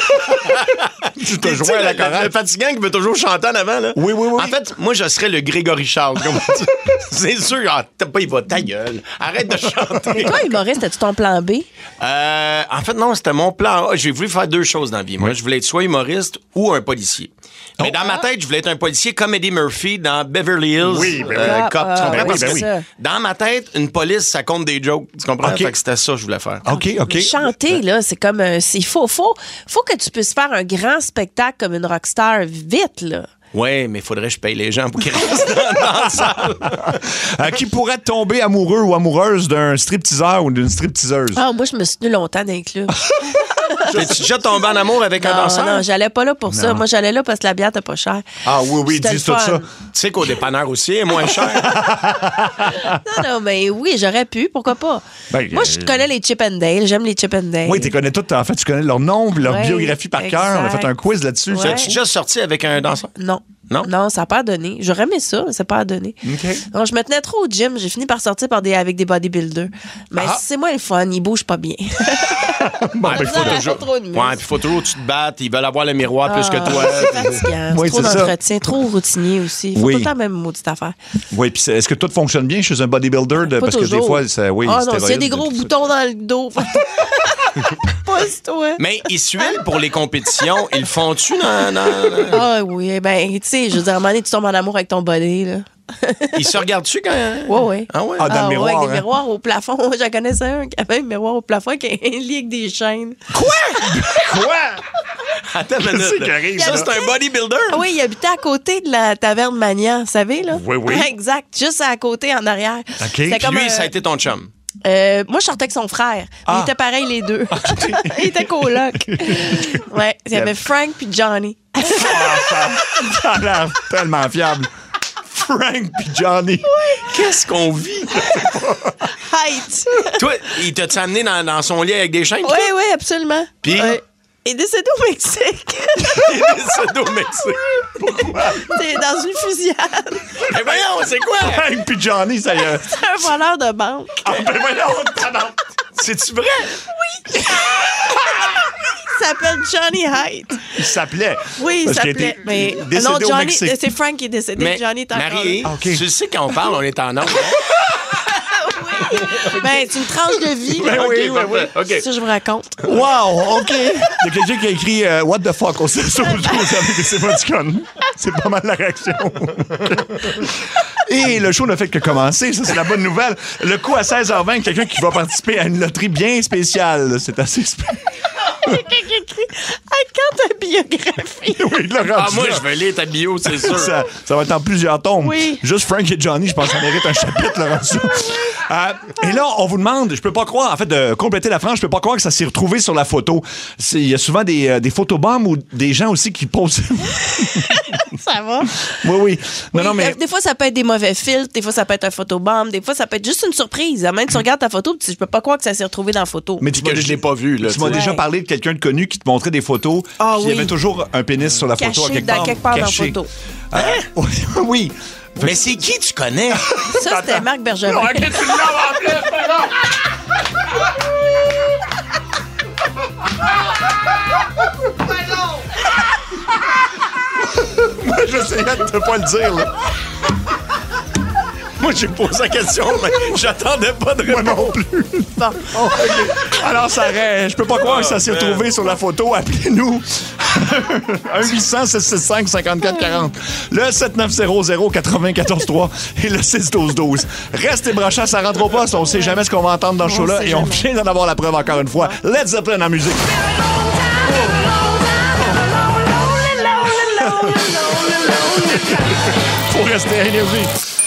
D: Tu te
E: Tu
D: joins
E: sais,
D: à la
E: le-
D: chorale.
E: Le fatigant qui veut toujours chanter en avant, là.
D: Oui, oui, oui.
E: En fait, moi, je serais le Grégory Charles. Comme on dit. C'est sûr. Ah, t'as pas, il va ta gueule. Arrête de chanter.
F: Toi, humoriste, as-tu ton plan B?
E: Euh, en fait, non, c'était mon plan A. J'ai voulu faire deux choses dans la vie. Moi, je voulais être soit humoriste ou un policier. Mais dans ma tête, je voulais être un policier comme Eddie Murphy dans Beverly Hills.
D: Oui, ben oui.
E: euh,
F: Ah,
E: Cop.
F: ah,
E: Tu comprends?
F: oui,
E: Parce
F: c'est
E: que
F: ça.
E: dans ma tête, une police, ça compte des jokes. Tu comprends?
D: OK.
E: Fait que c'était ça que je voulais faire.
D: OK, OK.
F: Chanter, là, c'est comme. euh, c'est faut, faut, faut que tu puisses faire un grand spectacle comme une rockstar vite, là.
E: Ouais, mais il faudrait que je paye les gens pour qu'ils restent dans, dans la salle.
D: Euh, qui pourrait tomber amoureux ou amoureuse d'un stripteaseur ou d'une stripteaseuse?
F: Ah, moi, je me suis tenue longtemps dans les clubs.
E: T'es-tu déjà tombé en amour avec un
F: Non,
E: danseur?
F: non, j'allais pas là pour ça. Moi, j'allais là parce que la bière était pas chère.
D: Ah oui, oui,
F: C'était
D: dis
F: le
D: tout
F: fun.
D: ça.
E: Tu sais qu'au dépanneur aussi, est moins cher.
F: Non, non, mais oui, j'aurais pu, pourquoi pas?
D: Ben,
F: Moi, je
D: euh,
F: connais les Chip and Dale, j'aime les Chip and Dale.
D: Oui, tu connais toutes. En fait, tu connais leur nom, leur
F: Ouais,
D: biographie par cœur. On a
F: exact.
D: fait un quiz là-dessus.
F: Ouais.
E: As-tu déjà sorti avec un danseur?
F: Non.
E: Non?
F: Non, ça n'a pas donné. J'aurais aimé ça, mais ça n'a pas donné.
D: OK.
F: Non, je me tenais trop au gym. J'ai fini par sortir par des, avec des bodybuilders. Mais
E: Ah.
F: c'est moins le fun. Ils bougent pas bien.
E: Bon,
F: il faut toujours-
E: toujours.
F: trop de muscles.
E: Ouais, puis il faut toujours que tu te battes. Ils veulent avoir le miroir plus que
F: Ah,
E: toi.
F: C'est fatigant.
D: Oui,
F: C'est trop
D: c'est ça.
F: d'entretien, trop routinier aussi. Faut
D: Oui.
F: tout le temps la même maudite affaire.
D: Oui, puis c'est- est-ce que tout fonctionne bien chez un bodybuilder? De,
F: Pas
D: parce que
F: toujours.
D: des fois, ça, oui,
F: Ah non, s'il y a
D: stéroïdes,
F: des gros
D: tout ça.
F: boutons dans le dos. Pose-toi.
E: Mais ils suivent pour les compétitions. Ils le font-tu dans, dans-
F: Ah oui, eh ben, tu sais, je veux dire, à un moment donné, tu tombes en amour avec ton body, là.
E: Ils se regardent-tu quand.
F: Ouais, ouais.
E: Ah ouais?
D: Ah, dans le
F: ouais,
D: miroir,
F: avec
D: hein.
F: des miroirs au plafond. Moi, j'en connaissais un qui avait un miroir au plafond qui a un lit avec des chaînes.
D: Quoi?
E: Attends une minute.
D: Qu'est-ce qui arrive,
E: Ça,
D: là?
E: c'est un bodybuilder?
F: Ah oui, il habitait à côté de la taverne Mania, vous savez, là?
D: Oui, oui.
F: Exact, juste à côté, en arrière.
D: OK.
F: C'était
E: Puis
F: comme
E: lui,
F: un-
E: ça a été ton chum.
F: Euh, moi, je sortais avec son frère.
D: Ah.
F: Ils étaient pareils, les deux. Ils étaient colocs. Ouais, il y avait Frank puis Johnny.
D: Ça a l'air tellement fiable. Frank puis Johnny.
E: Qu'est-ce qu'on vit?
F: Height.
E: Toi, il t'a-tu amené dans, dans son lit avec des chaînes?
F: Oui, oui, absolument.
E: Puis?
F: Ouais. Il est décédé au Mexique.
E: Il est au Mexique.
F: C'est dans une fusillade.
E: Mais voyons, c'est quoi?
D: Frank puis Johnny, ça y est.
F: C'est un voleur de banque.
D: Ah, ben voyons, tabarnak.
E: C'est-tu vrai?
F: Il s'appelle Johnny Height.
D: Il s'appelait.
F: Oui, il
D: Parce qu'il
F: s'appelait.
D: était
F: Mais
D: décédé
F: non,
D: au
F: Johnny,
D: Mexique.
F: c'est Frank qui est décédé.
E: Mais
F: Johnny est encore
E: Marie,
F: là.
D: OK.
E: tu sais, quand on parle, on est en ordre.
F: Oui. Ben, c'est une tranche de vie.
D: Ben
F: là.
D: oui, oui, oui.
E: OK.
F: C'est ça que je vous raconte.
D: Wow, OK. Il y a quelqu'un qui a écrit euh, What the fuck? On sait ça, vous savez que c'est pas du con. C'est pas mal la réaction. Et le show n'a fait que commencer. Ça, c'est la bonne nouvelle. Le coup à seize heures vingt, quelqu'un qui va participer à une loterie bien spéciale. C'est assez spécial.
F: Quelqu'un qui écrit hey, quand ta biographie.
D: Oui, Laurent,
E: Ah,
D: tu
E: moi,
D: l'as.
E: je vais lire ta bio, c'est sûr.
D: Ça, ça va être en plusieurs tomes.
F: Oui.
D: Juste Frank et Johnny, je pense que ça mérite un chapitre, Laurent. Euh, et là, on vous demande, je peux pas croire, en fait, de compléter la phrase, je peux pas croire que ça s'est retrouvé sur la photo. C'est- Il y a souvent des, euh, des photobombes ou des gens aussi qui posent.
F: Ça va?
D: Oui, oui. Non,
F: Oui,
D: non, mais.
F: Des fois, ça peut être des mauvais filtres, des fois, ça peut être un photobomb, des fois, ça peut être juste une surprise. Même si tu regardes ta photo, tu dis, je peux pas croire que ça s'est retrouvé dans la photo.
D: Mais tu
E: Que
D: m'as
E: je l'ai pas vu, là.
D: Tu m'as
F: Ouais.
D: déjà parlé de quelqu'un de connu qui te montrait des photos.
F: Ah
D: puis il y
F: oui.
D: avait toujours un pénis sur la photo à
F: Caché
D: quelque
F: dans
D: part.
F: quelque part dans la
D: caché.
F: photo.
D: Euh, oui, oui.
E: Mais c'est qui tu connais?
F: Ça, c'était Marc Bergevin.
D: Moi, j'essayais de te pas le dire, là.
E: Moi, j'ai posé la question, mais j'attendais pas de
D: Moi
E: réponse.
D: non plus.
F: Bon.
D: Oh, OK. Alors, ça reste. Je peux pas croire que ça s'est retrouvé sur la photo. Appelez-nous. un huit cents, six six cinq, cinq quatre quatre zéro. Le sept neuf zéro zéro, neuf quatre trois et le six douze douze. Restez branchés, ça rentre au poste. On sait jamais ce qu'on va entendre dans le
F: On
D: show-là.
F: sait
D: Et on
F: jamais.
D: vient d'en avoir la preuve encore une fois. Led Zeppelin en musique. Faut rester à énergie.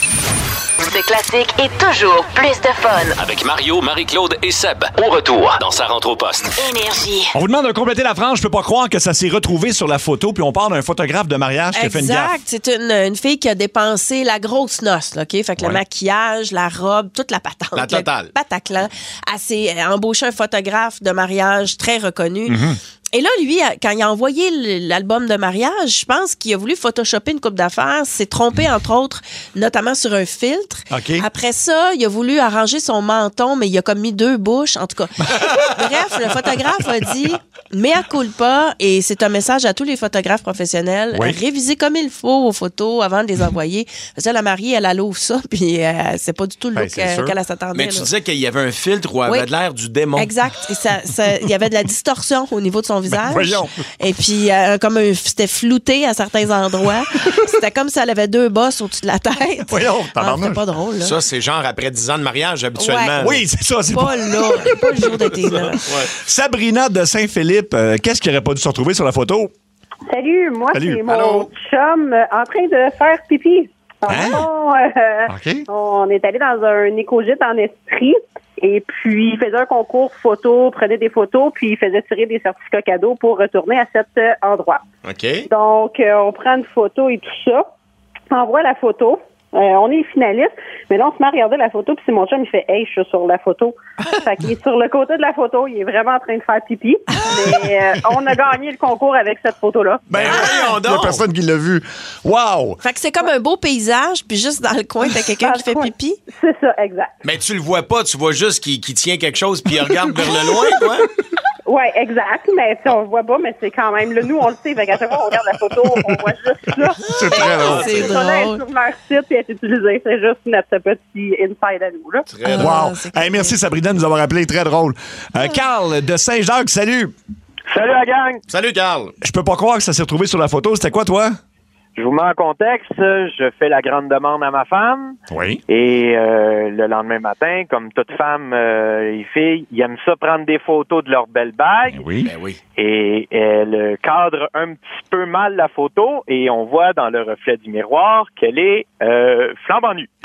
A: Ce classique est toujours plus de fun.
B: Avec Mario, Marie-Claude et Seb. Au retour dans Sa rentre au poste.
A: Énergie.
D: On vous demande de compléter la phrase. Je peux pas croire que ça s'est retrouvé sur la photo. Puis on parle d'un photographe de mariage qui a fait une gaffe.
F: Exact. C'est une, une fille qui a dépensé la grosse noce, là, OK? Fait que
D: Ouais.
F: le maquillage, la robe, toute la patente.
E: La totale.
F: Le Bataclan. Elle s'est embauché un photographe de mariage très reconnu.
D: Mm-hmm.
F: Et là, lui, quand il a envoyé l'album de mariage, je pense qu'il a voulu photoshopper une coupe d'affaires, s'est trompé, entre autres, notamment sur un filtre.
D: OK.
F: Après ça, il a voulu arranger son menton, mais il a comme mis deux bouches, en tout cas. Bref, le photographe a dit « mea culpa » et c'est un message à tous les photographes professionnels.
D: Oui.
F: Révisez comme il faut vos photos avant de les envoyer. Parce que la mariée, elle, elle ouvre ça, puis euh, c'est pas du tout le
D: Ben,
F: look
D: c'est
F: euh,
D: sûr.
F: qu'elle s'attendait.
E: Mais tu
F: là.
E: disais qu'il y avait un filtre où elle
F: Oui.
E: avait de l'air du démon.
F: Exact. Et ça, ça- il y avait de la distorsion au niveau de son visage.
D: voyons.
F: Et puis, euh, comme un- c'était flouté à certains endroits. C'était comme si elle avait deux bosses au-dessus de la tête.
D: Voyons,
F: Ah,
D: tabarnouche.
F: c'était pas drôle, là.
E: Ça, c'est genre après dix ans de mariage, habituellement.
F: Ouais.
D: Oui, c'est ça. C'est
F: Pas
D: pas...
F: là. Pas le jour de tes noces.
D: Sabrina de Saint-Philippe, euh, qu'est-ce qui aurait pas dû se retrouver sur la photo?
I: Salut, moi,
D: Salut.
I: c'est mon
E: Allô?
I: chum euh, en train de faire pipi. Dans le
D: Hein?
I: fond, euh,
D: OK.
I: On est allé dans un éco-gîte en Estrie et puis il faisait un concours photo, prenait des photos, puis il faisait tirer des certificats cadeaux pour retourner à cet euh, endroit.
E: OK.
I: Donc, euh, on prend une photo et tout ça, envoie la photo. Euh, on est finaliste, mais là, on se met à regarder la photo, puis c'est mon chum, il fait « Hey, je suis sur la photo. » Fait qu'il est sur le côté de la photo, il est vraiment en train de faire pipi. Mais euh, on a gagné le concours avec cette photo-là.
D: Ben,
E: voyons
D: il y a
E: donc.
D: personne qui l'a vu. Wow!
F: Fait que c'est comme un beau paysage, puis juste dans le coin, t'as quelqu'un
I: Dans
F: qui
I: le
F: fait
I: coin.
F: pipi.
I: C'est ça, exact.
E: Mais tu le vois pas, tu vois juste qu'il qu'il tient quelque chose puis il regarde vers le loin, toi.
I: Oui, exact, mais si on le voit pas, mais c'est quand même, là, nous, on le sait, fait qu'à chaque fois qu'on regarde la photo, on voit juste ça.
D: C'est très drôle.
F: C'est
I: Ça là,
F: drôle.
I: est sur leur site et est utilisé. C'est juste notre petit inside à nous, là.
E: Très drôle.
D: Wow!
F: c'est
D: Hey, merci Sabrina de nous avoir appelé, très drôle. Euh, Carl de Saint-Jacques, salut!
J: Salut la gang!
E: Salut, Carl.
D: Je peux pas croire que ça s'est retrouvé sur la photo. C'était quoi, toi?
J: Je vous mets en contexte. Je fais la grande demande à ma femme.
D: Oui.
J: Et euh, le lendemain matin, comme toute femme euh, et fille, ils aiment ça prendre des photos de leur belle bague.
D: Oui.
E: Ben oui.
J: Et elle cadre un petit peu mal la photo et on voit dans le reflet du miroir qu'elle est euh, flambant nue.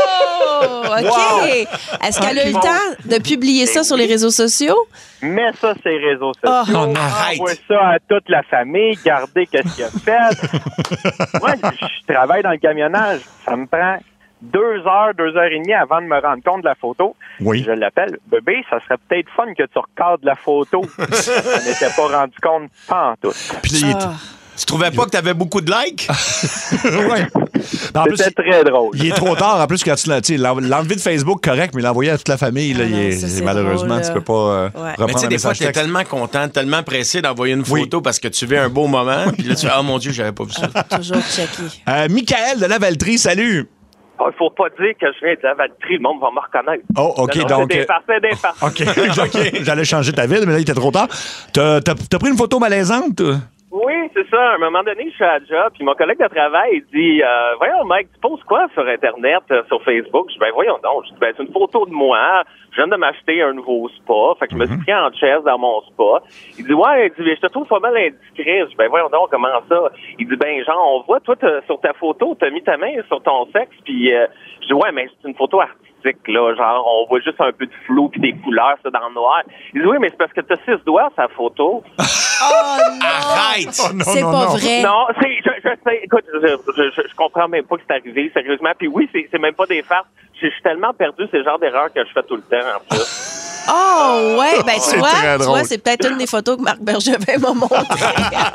F: Oh! OK!
D: Wow.
F: Est-ce qu'elle a eu le temps de publier ça sur les réseaux sociaux?
J: Mets ça sur les réseaux
F: Oh.
J: sociaux.
E: Non, non, arrête.
J: Envoie ça à toute la famille. Gardez qu'est-ce qu'il a fait. Moi, je je travaille dans le camionnage. Ça me prend deux heures, deux heures et demie avant de me rendre compte de la photo.
D: Oui.
J: Je l'appelle. Bébé, ça serait peut-être fun que tu recadres la photo. Je n'étais pas rendu compte pantoute.
D: Puis il est-
F: Ah.
E: Tu trouvais pas que t'avais beaucoup de likes?
D: ouais. En plus,
J: C'était très drôle.
D: il est trop tard. En plus, quand tu l'as, tu sais, l'en- l'enlever de Facebook, correct, mais l'envoyer à toute la famille, là,
F: Ah
D: il
F: non,
D: est-
F: ça, c'est
D: malheureusement,
F: drôle,
D: tu
F: là.
D: peux pas euh,
F: Ouais.
E: Mais
D: reprendre
E: tu sais,
D: un
E: des fois,
D: message
E: t'es
D: texte.
E: tellement content, tellement pressé d'envoyer une
D: Oui.
E: photo parce que tu vis un beau moment. Puis là, tu fais, ah mon Dieu, j'avais pas vu ça.
F: Toujours checké.
D: Euh, Michael de Lavaltrie, salut!
J: Il ne faut pas dire que je viens de la Valtrie, le monde va me reconnaître.
D: Oh, OK,
J: non, non,
D: donc...
J: C'est des farces, c'est des farces.
D: OK, OK. J'allais changer ta ville, mais là, il était trop tard. T'as, t'as, t'as pris une photo malaisante, toi?
J: Oui, c'est ça. À un moment donné, je suis à la job, puis mon collègue de travail, il dit euh, voyons, Mike, tu poses quoi sur Internet, euh, sur Facebook? Je dis, ben voyons donc. Je dis, ben c'est une photo de moi. Je viens de m'acheter un nouveau spa. Fait que je me suis pris en chaise dans mon spa. Il dit, ouais, il dit, je te trouve pas mal indiscret. Je dis, ben voyons donc, comment ça? Il dit, ben genre, on voit, toi, sur ta photo, t'as mis ta main sur ton sexe, puis euh, je dis, ouais, mais c'est une photo artistique. Là, genre, on voit juste un peu de flou puis des couleurs, ça, dans le noir. Il dit, oui, mais c'est parce que t'as six doigts, sa photo.
F: Oh non!
E: Arrête!
D: Oh, non,
F: c'est
D: non,
F: pas
D: non.
F: vrai.
J: Non, c'est, je, je sais, écoute, je, je, je, je comprends même pas que c'est arrivé, sérieusement. Puis oui, c'est, c'est même pas des farces. Je suis tellement perdu, c'est le genre d'erreur que je fais tout le temps, en plus.
F: Oh, ouais. Ben, tu
D: C'est
F: vois,
D: très
F: tu
D: drôle.
F: vois, c'est peut-être une des photos que Marc Bergevin m'a montré.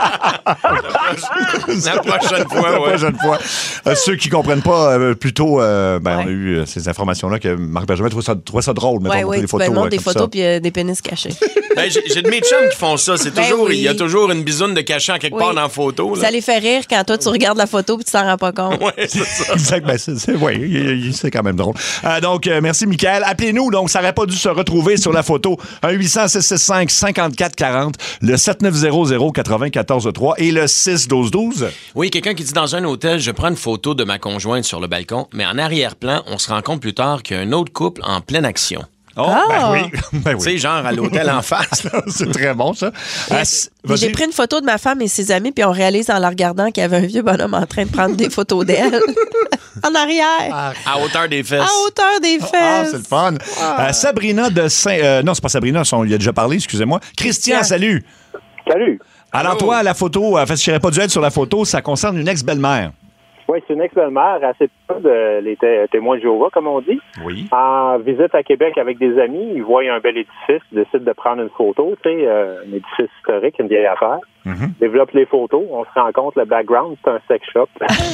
E: La prochaine fois,
D: La
E: ouais.
D: prochaine fois. Euh, ceux qui comprennent pas, euh, plutôt, euh, ben,
F: Ouais.
D: on a eu euh, ces informations-là que Marc Bergevin trouvait ça, trouvait ça drôle, mettons,
F: Ouais,
D: montrer
F: oui,
D: des
F: tu
D: photos.
F: peux montrer
D: euh,
F: des
D: comme
F: photos
D: ça.
F: puis euh, des pénis cachés.
E: Ben, j'ai, j'ai de mes chums qui font ça. C'est
F: Ben
E: toujours,
F: oui.
E: il y a toujours une bisoune de cachet quelque
F: Oui.
E: part dans la photo. Là.
F: Ça les fait rire quand toi, tu regardes la photo puis tu t'en rends pas compte.
E: Ouais, c'est ça.
D: Exact, ben c'est, c'est, ouais, il- il- c'est quand même drôle. Euh, donc, euh, merci, Michael. Appelez-nous, donc, ça n'aurait pas dû se retrouver sur la photo. un huit cents six six cinq cinquante-quatre quarante, le sept neuf zéro zéro quatre-vingt-quatorze trois et le six douze douze.
E: Oui, quelqu'un qui dit dans un hôtel, je prends une photo de ma conjointe sur le balcon, mais en arrière-plan, on se rend compte plus tard qu'il y a un autre couple en pleine action.
D: Oh,
F: Ah!
D: ben oui. Ben
E: Tu sais,
D: oui.
E: genre à l'hôtel en face.
D: C'est très bon, ça. Ah, c- vas-y.
F: J'ai pris une photo de ma femme et ses amis, puis on réalise en la regardant qu'il y avait un vieux bonhomme en train de prendre des photos d'elle. En arrière,
E: À hauteur des fesses.
F: à hauteur des fesses.
D: Ah, c'est le fun. Euh, Sabrina de Saint... euh, non, c'est pas Sabrina, on lui a déjà parlé, excusez-moi. Christian,
F: Christian.
D: salut.
J: Salut.
D: Alors,
E: Allô?
D: toi, la photo, en fait, je n'aurais pas dû être sur la photo, ça concerne une ex-belle-mère.
J: Oui, c'est une ex-belle-mère, assez peu de les té- témoins de Jéhovah, comme on dit.
D: Oui.
J: En visite à Québec avec des amis, ils voient un bel édifice, ils décident de prendre une photo, tu sais, euh, un édifice historique, une vieille affaire.
D: Mhm.
J: Développe les photos, on se rend compte, le background, c'est un sex shop.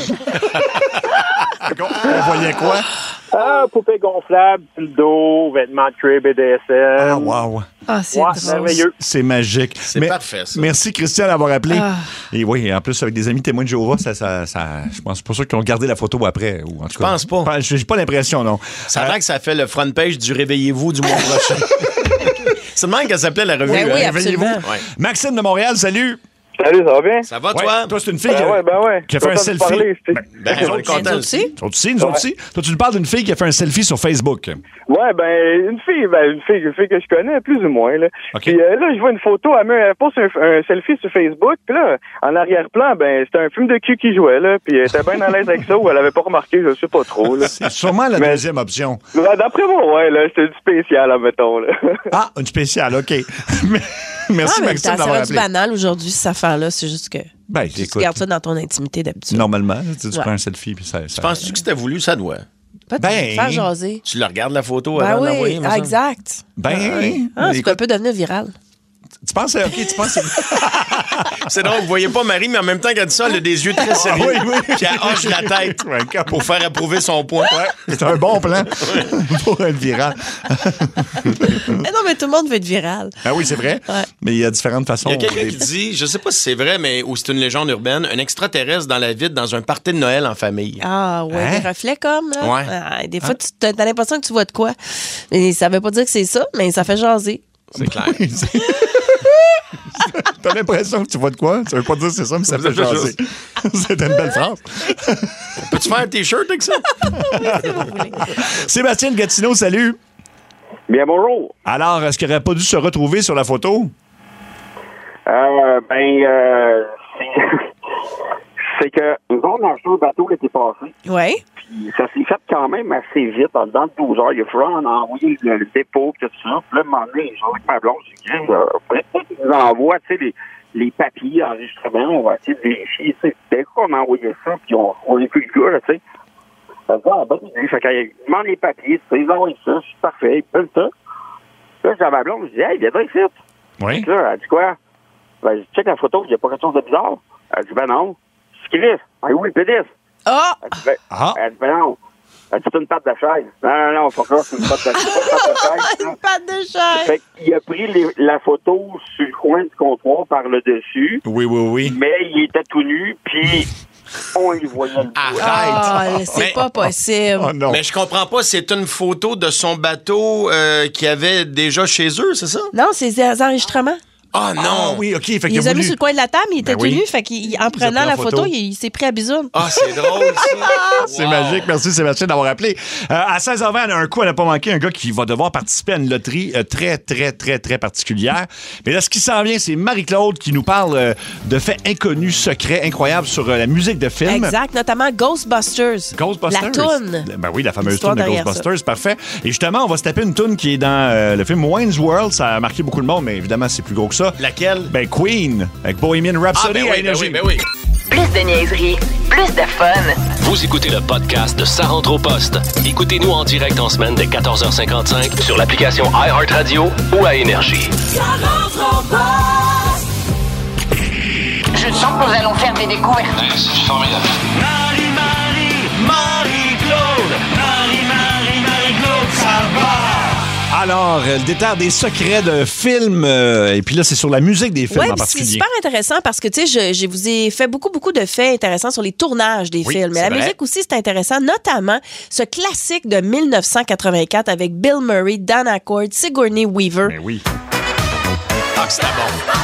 D: On voyait quoi?
J: Ah, poupée gonflable, sur le dos, vêtements de cuir, B D S M.
D: Ah, wow.
F: Ah, c'est
J: Ouais,
F: drôle.
J: merveilleux.
D: C'est magique.
E: C'est
D: Mais-
E: parfait, ça.
D: Merci, Christian, d'avoir appelé.
F: Ah.
D: Et oui, en plus, avec des amis témoins de Jéhovah, ça, ça, ça, je pense pas sûr qu'ils ont gardé la photo après. Ou en tout
E: Je
D: cas,
E: pense pas.
D: J'ai pas l'impression, non.
E: Ça a
D: Euh,
E: l'air que ça fait le front page du Réveillez-vous du mois prochain. C'est le même qu'elle s'appelait la revue.
F: Ouais, oui,
E: hein?
F: absolument.
E: Ouais.
D: Maxime de Montréal, salut.
J: Salut, ça va bien?
E: Ça va,
D: Ouais,
E: toi?
D: toi, c'est une fille
J: Ben
D: qui a,
J: ouais, ben ouais.
D: qui a fait un
J: Content de
D: selfie.
J: parler, je sais.
E: Ben, on est
F: Ben,
E: content
F: nous
E: aussi.
F: aussi.
D: Nous autres aussi, nous autres aussi. Toi, tu nous parles d'une fille qui a fait un selfie sur Facebook.
K: Ouais, ben, une fille, ben, une fille, une fille que je connais, plus ou moins, là.
D: OK.
K: Puis euh, là, je vois une photo, elle, met, elle poste un, un selfie sur Facebook, puis là, en arrière-plan, ben, c'était un film de cul qui jouait, là, puis elle était bien à l'aise avec ça, ou elle avait pas remarqué, je sais pas trop, là.
D: C'est sûrement la
K: Mais-
D: deuxième option.
K: Ouais, d'après moi, ouais, là, c'était du spécial, admettons, là.
D: Ah, une spéciale, OK. Merci,
F: Ah, mais
D: Maxime,
F: ça
D: d'avoir
F: rendu
D: appelé.
F: banal aujourd'hui, cette affaire-là. C'est juste que
D: Ben,
F: tu
D: écoute,
F: gardes ça dans ton intimité d'habitude.
D: normalement, tu, tu
F: Ouais.
D: prends un selfie, puis ça... ça-
E: Penses-tu que c'était voulu? Ça doit.
F: Pas de
D: Ben,
F: faire jaser.
E: Tu le regardes la photo
F: Ben
E: avant
F: oui,
E: d'envoyer, me
F: ah,
E: semble?
F: exact.
D: Ben,
F: Ah, ça
D: écoute,
F: peut un peu devenir viral.
D: tu penses, OK, tu penses...
E: C'est drôle, vous voyez pas Marie, mais en même temps qu'elle dit ça, elle a des yeux très sérieux.
D: oui, oui.
E: Puis elle hoche la tête
D: Ouais, comme-
E: pour faire approuver son point.
D: C'est un bon plan pour être viral.
F: Mais non, mais tout le monde veut être viral.
D: Ah oui, c'est vrai.
F: Ouais.
D: Mais il y a différentes façons.
E: Il y a quelqu'un qui dit, je sais pas si c'est vrai, mais ou c'est une légende urbaine, un extraterrestre dans la vide dans un party de Noël en famille.
F: Ah, ouais,
D: Hein?
F: des reflets comme, là.
E: Ouais.
F: Ah, des fois, tu as l'impression que tu vois de quoi. Mais ça veut pas dire que c'est ça, mais ça fait jaser.
E: C'est clair.
D: T'as l'impression que tu vois de quoi? Ça veut pas dire que c'est ça, mais ça
E: Ça
D: fait
E: fait
D: jaser. C'est une belle phrase.
E: Peux-tu faire un T-shirt avec ça?
D: Sébastien de Gatineau, salut.
K: Bien, bonjour.
D: Alors, est-ce qu'il n'aurait pas dû se retrouver sur la photo?
K: Euh, ben, euh, c'est- c'est que nous autres, on a acheté un bateau l'été passé.
F: Ouais.
K: Puis ça s'est fait quand même assez vite. En dedans de douze heures, il a fallu en envoyer le, le dépôt, tout ça. Puis là, à un moment donné, j'ai avec ma blonde, j'ai dit, euh, peut-être qu'ils nous envoient, tu sais, les, les papiers d'enregistrement. On va essayer de vérifier, tu sais. Dès qu'on a envoyé ça, puis on, on est plus le gars, là, tu sais. Ça se dit, ah, bonne idée. Fait qu'il demande les papiers, tu sais, ils envoient ça, c'est parfait, ils prennent ça. Là, j'ai à ma blonde, je dis, hey, viendra ici.
D: Oui.
K: Puis là, elle dit quoi? Ben, je check la photo, il n'y a pas quelque chose de bizarre. Elle dit, ben non. C'est Chris. Ben oui, le pénis.
F: Ah!
K: Elle dit, ben,
D: Ah.
K: elle dit, ben non. Elle dit, c'est une patte de chaise. Non, non, non, faut que c'est une patte de, c'est pas une patte de chaise.
F: Une patte de chaise!
K: Fait qu'il a pris les- la photo sur le coin du comptoir par le dessus,
D: Oui, oui, oui.
K: mais il était tout nu, puis on y voyait le bout.
E: Arrête!
F: Oh, c'est
E: Mais-
F: pas possible.
D: Oh non.
E: Mais je comprends pas, c'est une photo de son bateau euh, qu'il y avait déjà chez eux, c'est ça?
F: Non, c'est des enregistrements.
E: Ah non!
D: Ah oui, OK. Fait
F: Il
D: qu'il a
F: les a mis
D: voulu...
F: sur le coin de la table, il était
D: Ben
F: tout
D: oui.
F: nu, fait qu'en prenant
D: pris
F: la
D: en photo.
F: photo, il, il s'est pris à bisoune.
E: Ah, c'est drôle, ça!
D: C'est magique. Merci, Sébastien, d'avoir appelé. Euh, à seize heures vingt, un coup, à ne pas manquer un gars qui va devoir participer à une loterie euh, très, très, très, très particulière. Mais là, ce qui s'en vient, c'est Marie-Claude qui nous parle euh, de faits inconnus, secrets, incroyables sur euh, la musique de film.
F: Exact, notamment Ghostbusters.
D: Ghostbusters.
F: La toune.
D: Ben oui, la fameuse
F: L'histoire
D: toune de
F: derrière
D: Ghostbusters, parfait. Et justement, on va se taper une toune qui est dans euh, le film Wayne's World. Ça a marqué beaucoup de monde, mais évidemment, c'est plus gros que ça.
E: Laquelle?
D: Ben Queen, avec Bohemian
E: Ah,
D: Rhapsody
E: ben
D: à
E: oui, ben
D: Énergie.
E: oui, ben oui.
A: Plus de niaiserie, plus de fun.
B: Vous écoutez le podcast de Ça rentre au poste. Écoutez-nous en direct en semaine dès quatorze heures cinquante-cinq sur l'application iHeartRadio ou à Énergie.
A: Je sens que nous allons faire des découvertes.
B: C'est formidable.
C: Marie, Marie, Marie-Claude. Marie, Marie, Marie-Claude, ça va.
D: Alors, euh, le détail des secrets de films. euh, et puis là, c'est sur la musique des films
F: Oui,
D: en
F: c'est
D: particulier.
F: super intéressant parce que, tu sais, je, je vous ai fait beaucoup, beaucoup de faits intéressants sur les tournages des
D: Oui,
F: films. Mais
D: c'est
F: la
D: vrai.
F: musique aussi, c'est intéressant, notamment ce classique de mille neuf cent quatre-vingt-quatre avec Bill Murray, Dan Aykroyd, Sigourney Weaver.
D: Ben oui.
E: Ah, que c'était bon.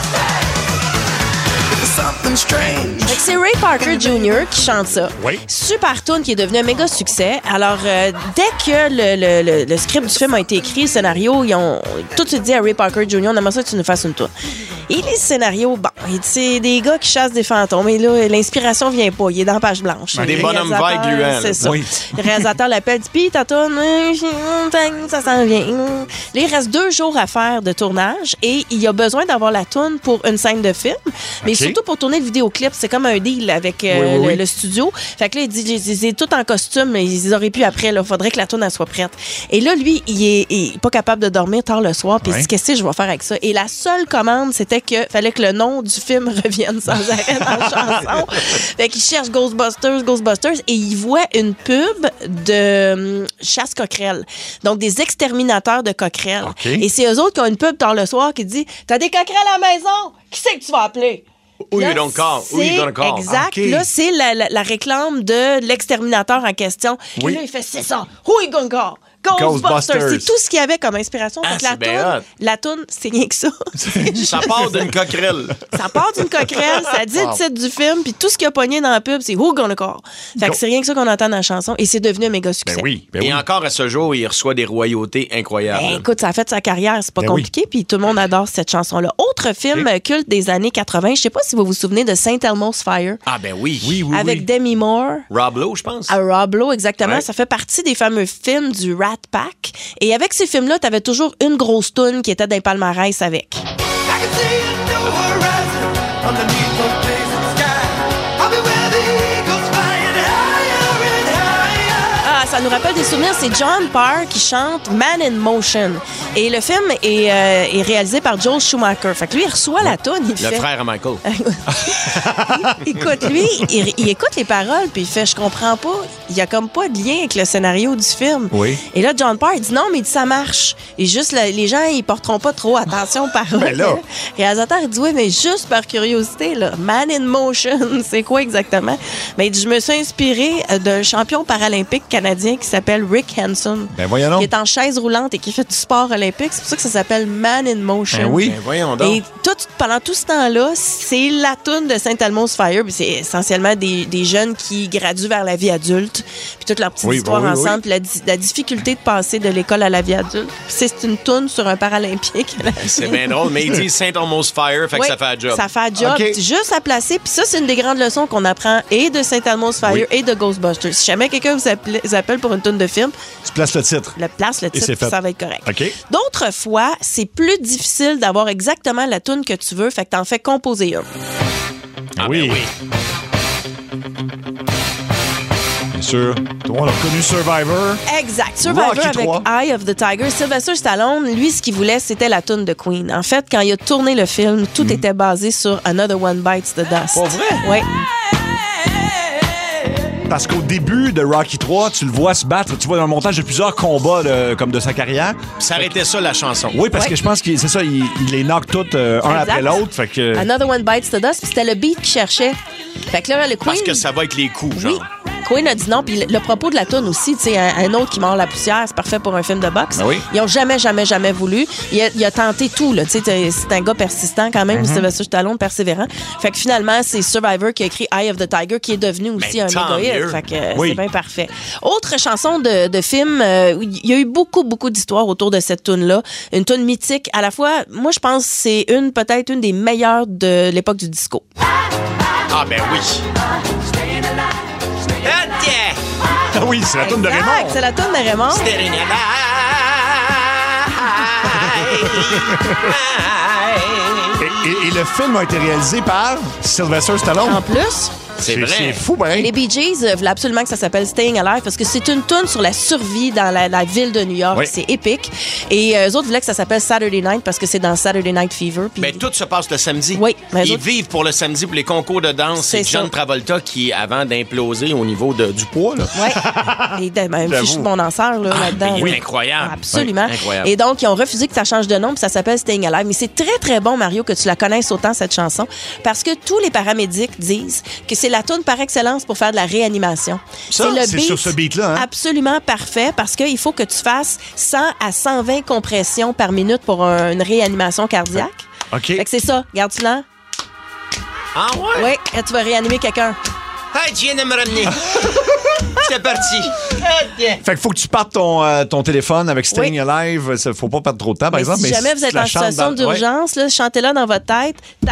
F: Fait que c'est Ray Parker junior qui chante ça.
D: Oui.
F: Super tune qui est devenu un méga succès. Alors, euh, dès que le, le- le- le script du film a été écrit, le scénario, ils ont tout de suite dit à Ray Parker junior, on aimerait ça que tu nous fasses une tune. Et les scénarios, bon, c'est des gars qui chassent des fantômes. Et là, l'inspiration vient pas. Il est dans la page blanche.
E: Des
F: Le
E: bonhommes
F: réalisateur,
E: vagues gluants, là.
F: C'est ça.
D: Oui.
F: Le réalisateur l'appelle, dit, puis ta tune, euh, ça s'en vient. Là, il reste deux jours à faire de tournage et il a besoin d'avoir la tune pour une scène de film, mais
D: OK.
F: surtout pour tourner le vidéoclip. C'est comme un deal avec euh,
D: Oui, oui,
F: le,
D: oui.
F: le studio. Fait que là, il dit, c'est tout en costume, mais ils auraient pu après. Il faudrait que la tune elle soit prête. Et là, lui, il est, il est pas capable de dormir tard le soir, puis il
D: Ouais.
F: dit, qu'est-ce que je vais faire avec ça? Et la seule commande, c'était que fallait que le nom du film revienne sans arrêt dans la chanson. Fait qu'il cherche Ghostbusters, Ghostbusters, et il voit une pub de hum, chasse coquerelles. Donc, des exterminateurs de coquerelles.
D: OK.
F: Et c'est eux autres qui ont une pub tard le soir qui dit, t'as des coquerelles à la maison? Qui c'est que tu vas appeler?
E: Who
F: Là,
E: you don't call? Who you
F: c'est
E: gonna call?
F: Exact.
D: OK.
F: Là, c'est la, la- la réclame de l'exterminateur en question.
D: Oui.
F: Et là, il fait, c'est ça. Who you gonna call? Ghostbusters.
D: Ghostbusters.
F: C'est tout ce qu'il y avait comme inspiration.
E: Ah,
F: Fait que la
E: c'est bien
F: toune,
E: hot.
F: la toune, c'est rien que ça.
E: Ça part d'une coquerelle.
F: Ça part d'une coquerelle, ça dit le titre du film, puis tout ce qu'il a pogné dans la pub, c'est Who Gonna Call? Fait que c'est rien que ça qu'on entend dans la chanson, et c'est devenu un méga succès.
D: Ben oui. Ben
E: Et
D: oui.
E: encore à ce jour, il reçoit des royautés incroyables.
F: Ben, écoute, ça a fait sa carrière, c'est pas
D: Ben
F: compliqué, puis tout le monde adore cette chanson-là. Autre film euh, culte des années quatre-vingt, je sais pas si vous vous souvenez de Saint Elmo's Fire,
E: Ah ben oui.
D: Oui, oui,
F: avec
D: oui.
F: Demi Moore.
E: Rob Lowe, je pense.
F: À Rob Lowe, exactement.
E: Ouais.
F: Ça fait partie des fameux films du Rat Pack. Et avec ces films-là, t'avais toujours une grosse toune qui était dans les palmarès avec. Ah, ça nous rappelle des souvenirs. C'est John Parr qui chante Man in Motion. Et le film est, euh, est réalisé par Joel Schumacher. Fait que lui, il reçoit la toune. Il
E: Le
F: fait...
E: frère à Michael.
F: Écoute, lui, il, il écoute les paroles, puis il fait, je comprends pas. Il y a comme pas de lien avec le scénario du film.
D: Oui.
F: Et là, John Parr, il dit non, mais il dit, ça marche. Et juste, la- les gens, ils porteront pas trop attention aux paroles.
D: Ben là.
F: Le réalisateur, il dit, oui, mais juste par curiosité, là, Man in Motion, c'est quoi exactement? Mais il dit, je me suis inspiré euh, d'un champion paralympique canadien qui s'appelle Rick Hansen.
D: Ben voyons donc.
F: Qui est en chaise roulante et qui fait du sport olympique. C'est pour ça que ça s'appelle Man in Motion.
D: Ben oui.
E: Ben voyons donc.
F: Et tout, pendant tout ce temps-là, c'est la toune de Saint Elmo's Fire. Puis c'est essentiellement des, des jeunes qui graduent vers la vie adulte. Puis toute leur petite
D: Oui,
F: histoire
D: oui, oui,
F: ensemble. Puis la, di- la difficulté de passer de l'école à la vie adulte. Puis c'est une toune sur un paralympique.
E: C'est bien drôle, mais il dit Saint Elmo's Fire, fait que
F: Oui,
E: ça fait un job.
F: Ça fait un job.
D: OK.
F: C'est juste à placer. Puis ça, c'est une des grandes leçons qu'on apprend et de Saint Elmo's Fire
D: Oui.
F: et de Ghostbusters. Si jamais quelqu'un vous appelle, vous appelle pour une toune de film,
D: Tu places le titre.
F: le place, le
D: Et
F: titre,
D: c'est
F: puis
D: fait.
F: ça va être correct.
D: OK.
F: D'autres fois, c'est plus difficile d'avoir exactement la toune que tu veux, fait que t'en fais composer une.
E: Ah,
D: oui.
E: ben oui.
D: Bien sûr. Tout le monde a reconnu Survivor.
F: Exact. Survivor
D: Rocky
F: avec
D: trois.
F: Eye of the Tiger. Sylvester Stallone, lui, ce qu'il voulait, c'était la toune de Queen. En fait, quand il a tourné le film, tout
D: Mm.
F: était basé sur Another One Bites the Dust.
E: Pas vrai?
F: Oui.
D: parce qu'au début de Rocky trois, tu le vois se battre, tu vois dans le montage de plusieurs combats de, comme de sa carrière.
E: Ça arrêtait ça, la chanson.
D: Oui, parce
F: Ouais.
D: que je pense que c'est ça, il, il les knock toutes euh, un
F: Exact.
D: après l'autre. Fait que...
F: Another One Bites the Dust, puis c'était le beat qu'il cherchait. Fait que là, le Queen...
E: Parce que ça va avec les coups, genre.
F: Oui. Queen a dit non, puis le, le propos de la toune aussi, tu sais, un, un autre qui mord la poussière, c'est parfait pour un film de boxe.
D: Ben oui.
F: Ils ont jamais, jamais, jamais voulu. Il a, il a tenté tout, là, tu sais, t'es- c'est un gars persistant quand même,
D: Mm-hmm.
F: Sylvester Stallone, persévérant. Fait que finalement, c'est Survivor qui a écrit Eye of the Tiger, qui est devenu aussi
E: Ben,
F: un
E: tant
F: méga hit.
E: mieux.
F: Fait que euh,
D: Oui.
F: c'est bien parfait. Autre chanson de, de film, euh, il y a eu beaucoup, beaucoup d'histoires autour de cette toune-là. Une toune mythique, à la fois, moi, je pense que c'est une, peut-être une des meilleures de l'époque du disco.
E: Ah, ben oui. Ah, tiens.
D: Ah oui, c'est la toune de
F: Exact,
D: Raymond.
F: c'est la toune de Raymond.
E: Staring
D: Et, et- et le film a été réalisé par Sylvester Stallone.
F: En plus...
E: C'est vrai.
D: C'est fou, ben.
F: Les Bee Gees euh, voulaient absolument que ça s'appelle Staying Alive parce que c'est une toune sur la survie dans la, la ville de New York.
D: Oui.
F: C'est épique. Et euh, eux autres voulaient que ça s'appelle Saturday Night parce que c'est dans Saturday Night Fever. Puis
E: Ben, tout se passe le samedi.
F: Oui, mais
E: Ils
F: autres-
E: vivent pour le samedi, pour les concours de danse.
F: C'est
E: C'est John
F: ça.
E: Travolta qui, avant d'imploser au niveau de- du poids, là.
F: Ouais. Et de- ben,
D: J'avoue.
F: fichu de mon danseur là,
E: Ah,
F: là-dedans.
E: il est
F: là.
E: incroyable.
F: Absolument.
E: Oui, incroyable.
F: Et donc, ils ont refusé que ça change de nom, puis ça s'appelle Staying Alive. Mais c'est très, très bon, Mario, que tu la connaisses autant, cette chanson, parce que tous les paramédics disent que c'est la toune par excellence pour faire de la réanimation.
D: Ça, c'est sur ce beat-là, hein?
F: Absolument parfait, parce qu'il faut que tu fasses cent à cent vingt compressions par minute pour un- une réanimation cardiaque.
D: OK.
F: Fait que c'est ça. Garde-tu-là?
E: Ah ouais?
F: Oui, et tu vas réanimer quelqu'un.
E: Hey, tu viens de me ramener. C'est parti.
D: Fait qu'il faut que tu partes ton, euh, ton téléphone avec Staying Alive. Ça, faut pas perdre trop de temps, par
F: Mais
D: exemple.
F: si
D: mais
F: jamais vous
D: tu
F: êtes
D: la
F: en
D: chantes
F: situation
D: dans- ouais.
F: d'urgence, là, chantez-la dans votre tête. Ta-